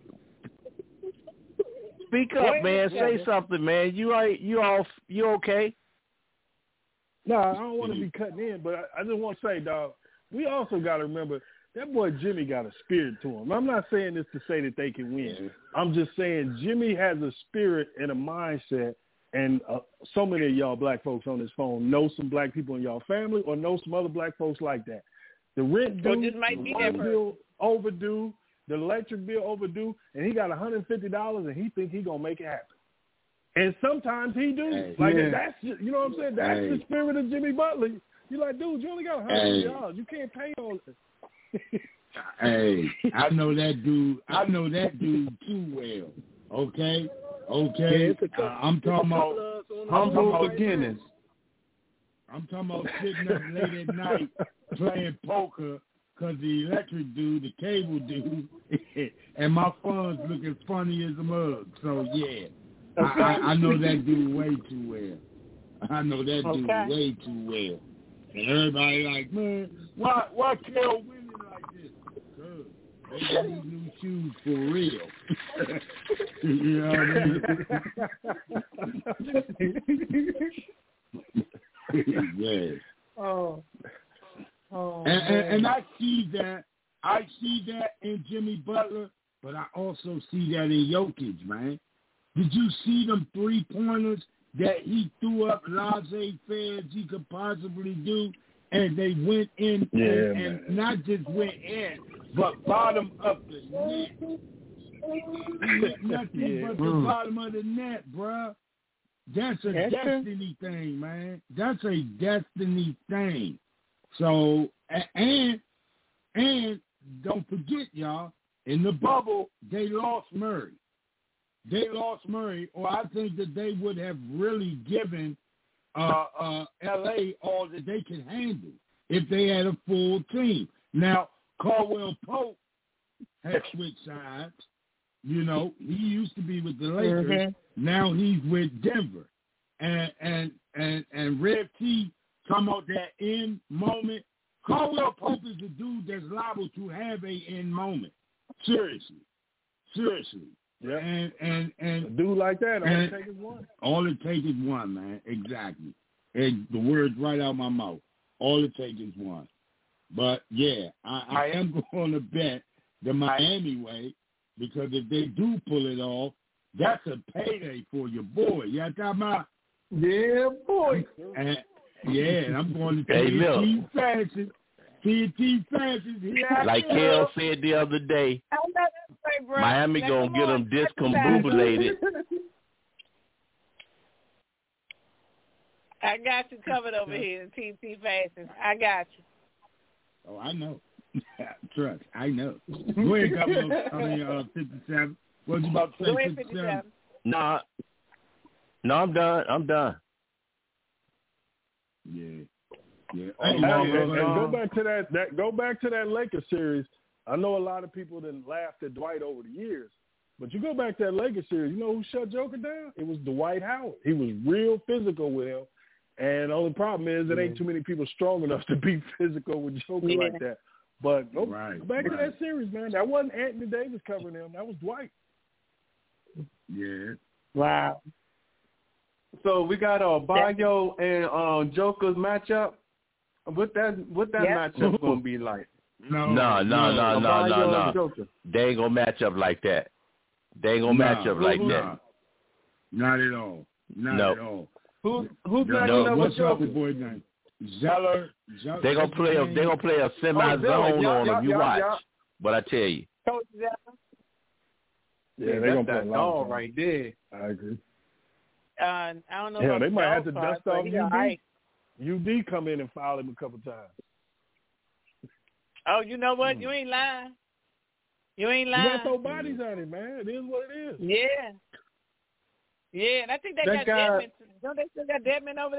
Speak up, man. Say something, man. You all, you all, you okay? No, I don't want to be cutting in, but I, I just want to say, dog, we also got to remember that boy Jimmy got a spirit to him. I'm not saying this to say that they can win. I'm just saying Jimmy has a spirit and a mindset, and uh, so many of y'all black folks on this phone know some black people in y'all family or know some other black folks like that. The rent Or due, just might the be water that bill overdue, the electric bill overdue, and he got one hundred fifty dollars and he think he going to make it happen. And sometimes he do. Hey. like Yeah. that's just, you know what I'm saying? That's Hey. the spirit of Jimmy Butler. You're like, dude, you only got one hundred fifty dollars. You can't pay all this. Hey, I know that dude. I know that dude too well. Okay, okay. Yeah, it's a uh, couple- I'm talking about. couple of us on the I'm talking Humble about beginnings. I'm talking about sitting up late at night playing poker because the electric dude, the cable dude, and my funds looking funny as a mug. So yeah, I, I, I know that dude way too well. I know that dude Okay. way too well. And everybody like, man, why why Kel winning like this? Good. They got these new shoes for real. You know what I mean? Yeah. Oh. Oh, And, and, man. and I see that. I see that in Jimmy Butler, but I also see that in Jokic, man. Did you see them three pointers that he threw up laissez-faire he could possibly do, and they went in, Yeah, and, man. and not just went in, but bottom of the net. He hit nothing Yeah. but the Mm. bottom of the net, bruh. That's a That's true. destiny thing, man. That's a destiny thing. So, a- and, and don't forget, y'all, in the bubble, they lost Murray. They lost Murray, or I think that they would have really given uh, uh, L A all that they can handle if they had a full team. Now, Caldwell Pope has switched sides. You know, he used to be with the Lakers. Mm-hmm. Now he's with Denver. And and and and Red T talking about that end moment. Caldwell Pope is the dude that's liable to have a end moment. Seriously. Seriously. Yeah. And and and a dude like that, all and, it takes is one. All it takes is one, man. Exactly. And the words right out my mouth. All it takes is one. But yeah, I, I am going to bet the Miami way, because if they do pull it off, that's a payday for your boy. You know what I'm talking about? Yeah, boy. And, yeah, and I'm going to T N T fashion. T N T fashion. Like Kel said the other day, Miami going to get them discombobulated. I got you covered over here in T N T fashion. I got you. Oh, I know. Trust, I know. Go ahead, Governor. I mean, uh, fifty-seven. What was you about to say, fifty-seven? Nah. No, I'm done. I'm done. Yeah. Yeah. Hey, hey, and, and go back to that, that go back to that Lakers series. I know a lot of people didn't laugh at Dwight over the years, but you go back to that Lakers series, you know who shut Joker down? It was Dwight Howard. He was real physical with him. And the only problem is it ain't too many people strong enough to be physical with Joker yeah. like that. But go, right, go back right. to that series, man. That wasn't Anthony Davis covering him. That was Dwight. Yeah. Wow. So we got a uh, Bayo and uh, Joker's matchup. What that what that yep. matchup gonna be like? No, no, no, no, no, no, no. They ain't gonna match up like that. They ain't gonna no, match up like no. that. Not at all. Not no. at all. Who who's no, matching no, up with Joker? Boy name? Zeller. Zeller. They gonna play a they gonna play a semi zone oh, yeah, on yeah, them. You yeah, watch. Yeah. But I tell you. Coach Zeller. Yeah, yeah they gonna that's play that dog right there. I agree. Uh, I don't know. Yeah, about they might have to part, dust off U D. Right. U D come in and foul him a couple times. Oh, you know what? Mm. You ain't lying. You ain't lying. You gotta throw bodies on it, man. It is what it is. Yeah. Yeah, and I think they that got guy, Deadman. Don't they still got Deadman over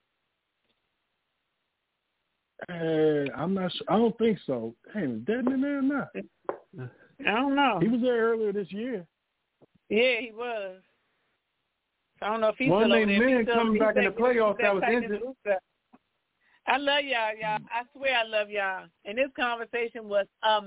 Uh, there? I'm not sure. I don't think so. Hey, is Deadman there or not? I don't know. He was there earlier this year. Yeah, he was. I don't know if he's One still over there. man coming back in the playoffs that was injured. I love y'all, y'all. I swear I love y'all. And this conversation was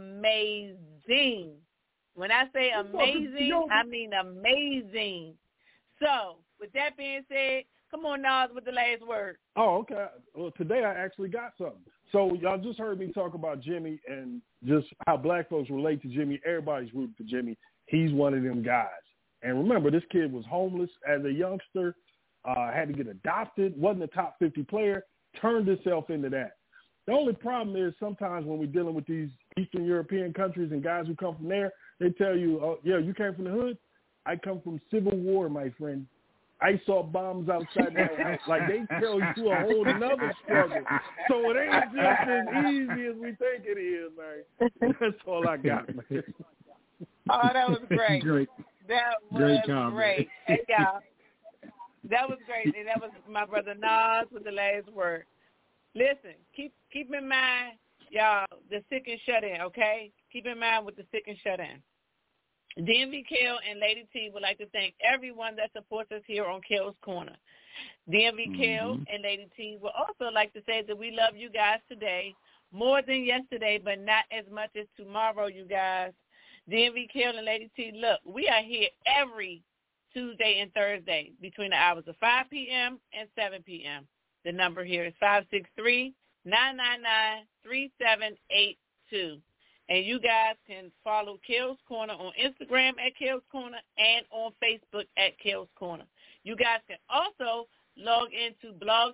amazing. When I say amazing, I mean amazing. So, with that being said, come on, Nas, with the last word. Oh, okay. Well, today I actually got something. So, y'all just heard me talk about Jimmy and just how black folks relate to Jimmy. Everybody's rooting for Jimmy. He's one of them guys. And remember, this kid was homeless as a youngster, uh, had to get adopted, wasn't a top fifty player, turned himself into that. The only problem is sometimes when we're dealing with these Eastern European countries and guys who come from there, they tell you, oh, yeah, you came from the hood? I come from Civil War, my friend. I saw bombs outside my house. Like, they tell you a whole another struggle. So it ain't just as easy as we think it is, man. That's all I got, man. Oh, that was great. Great. That was great. great. Hey, y'all. That was great. And that was my brother Nas with the last word. Listen, keep keep in mind, y'all, the sick and shut in, okay? Keep in mind with the sick and shut in. D M V Kel and Lady T would like to thank everyone that supports us here on Kel's Corner. D M V mm-hmm. Kel and Lady T would also like to say that we love you guys today more than yesterday, but not as much as tomorrow, you guys. D M V Kel and Lady T, look, we are here every Tuesday and Thursday between the hours of five p.m. and seven p.m. The number here is five six three, nine nine nine, three seven eight two. And you guys can follow Kel's Corner on Instagram at Kel's Corner and on Facebook at Kel's Corner. You guys can also log into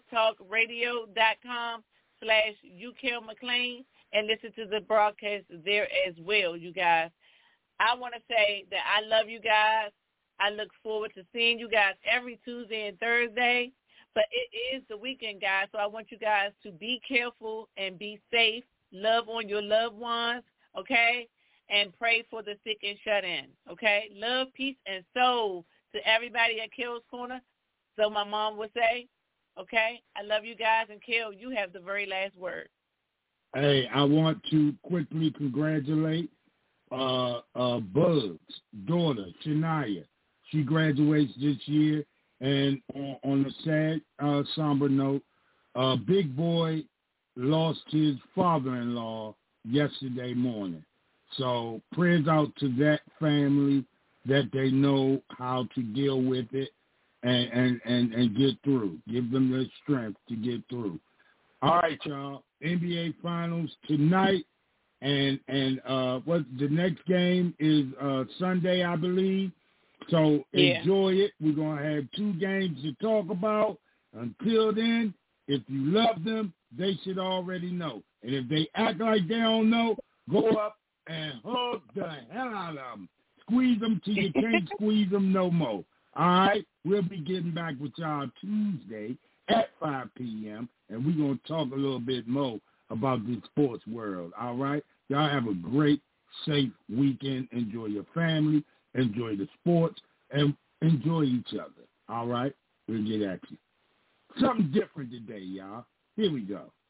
blogtalkradio.com slash UKelMcLean and listen to the broadcast there as well, you guys. I want to say that I love you guys. I look forward to seeing you guys every Tuesday and Thursday. But it is the weekend, guys, so I want you guys to be careful and be safe. Love on your loved ones, okay? And pray for the sick and shut in, okay? Love, peace, and soul to everybody at Kel's Corner. So my mom would say, Okay? I love you guys. And, Kel, you have the very last word. Hey, I want to quickly congratulate uh, uh, Bud's daughter, Shania. She graduates this year. And on, on a sad, uh, somber note, uh, Big Boy lost his father-in-law yesterday morning. So prayers out to that family that they know how to deal with it and, and, and, and get through. Give them the strength to get through. All right, y'all. N B A Finals tonight. And and uh, what the next game is uh, Sunday, I believe. So yeah. enjoy it. We're going to have two games to talk about. Until then, if you love them, they should already know. And if they act like they don't know, go up and hug the hell out of them. Squeeze them till you can't squeeze them no more. All right? We'll be getting back with y'all Tuesday at five p.m., and we're going to talk a little bit more about the sports world. All right? Y'all have a great, safe weekend. Enjoy your family. Enjoy the sports. And enjoy each other. All right? We'll get at you. Something different today, y'all. Here we go.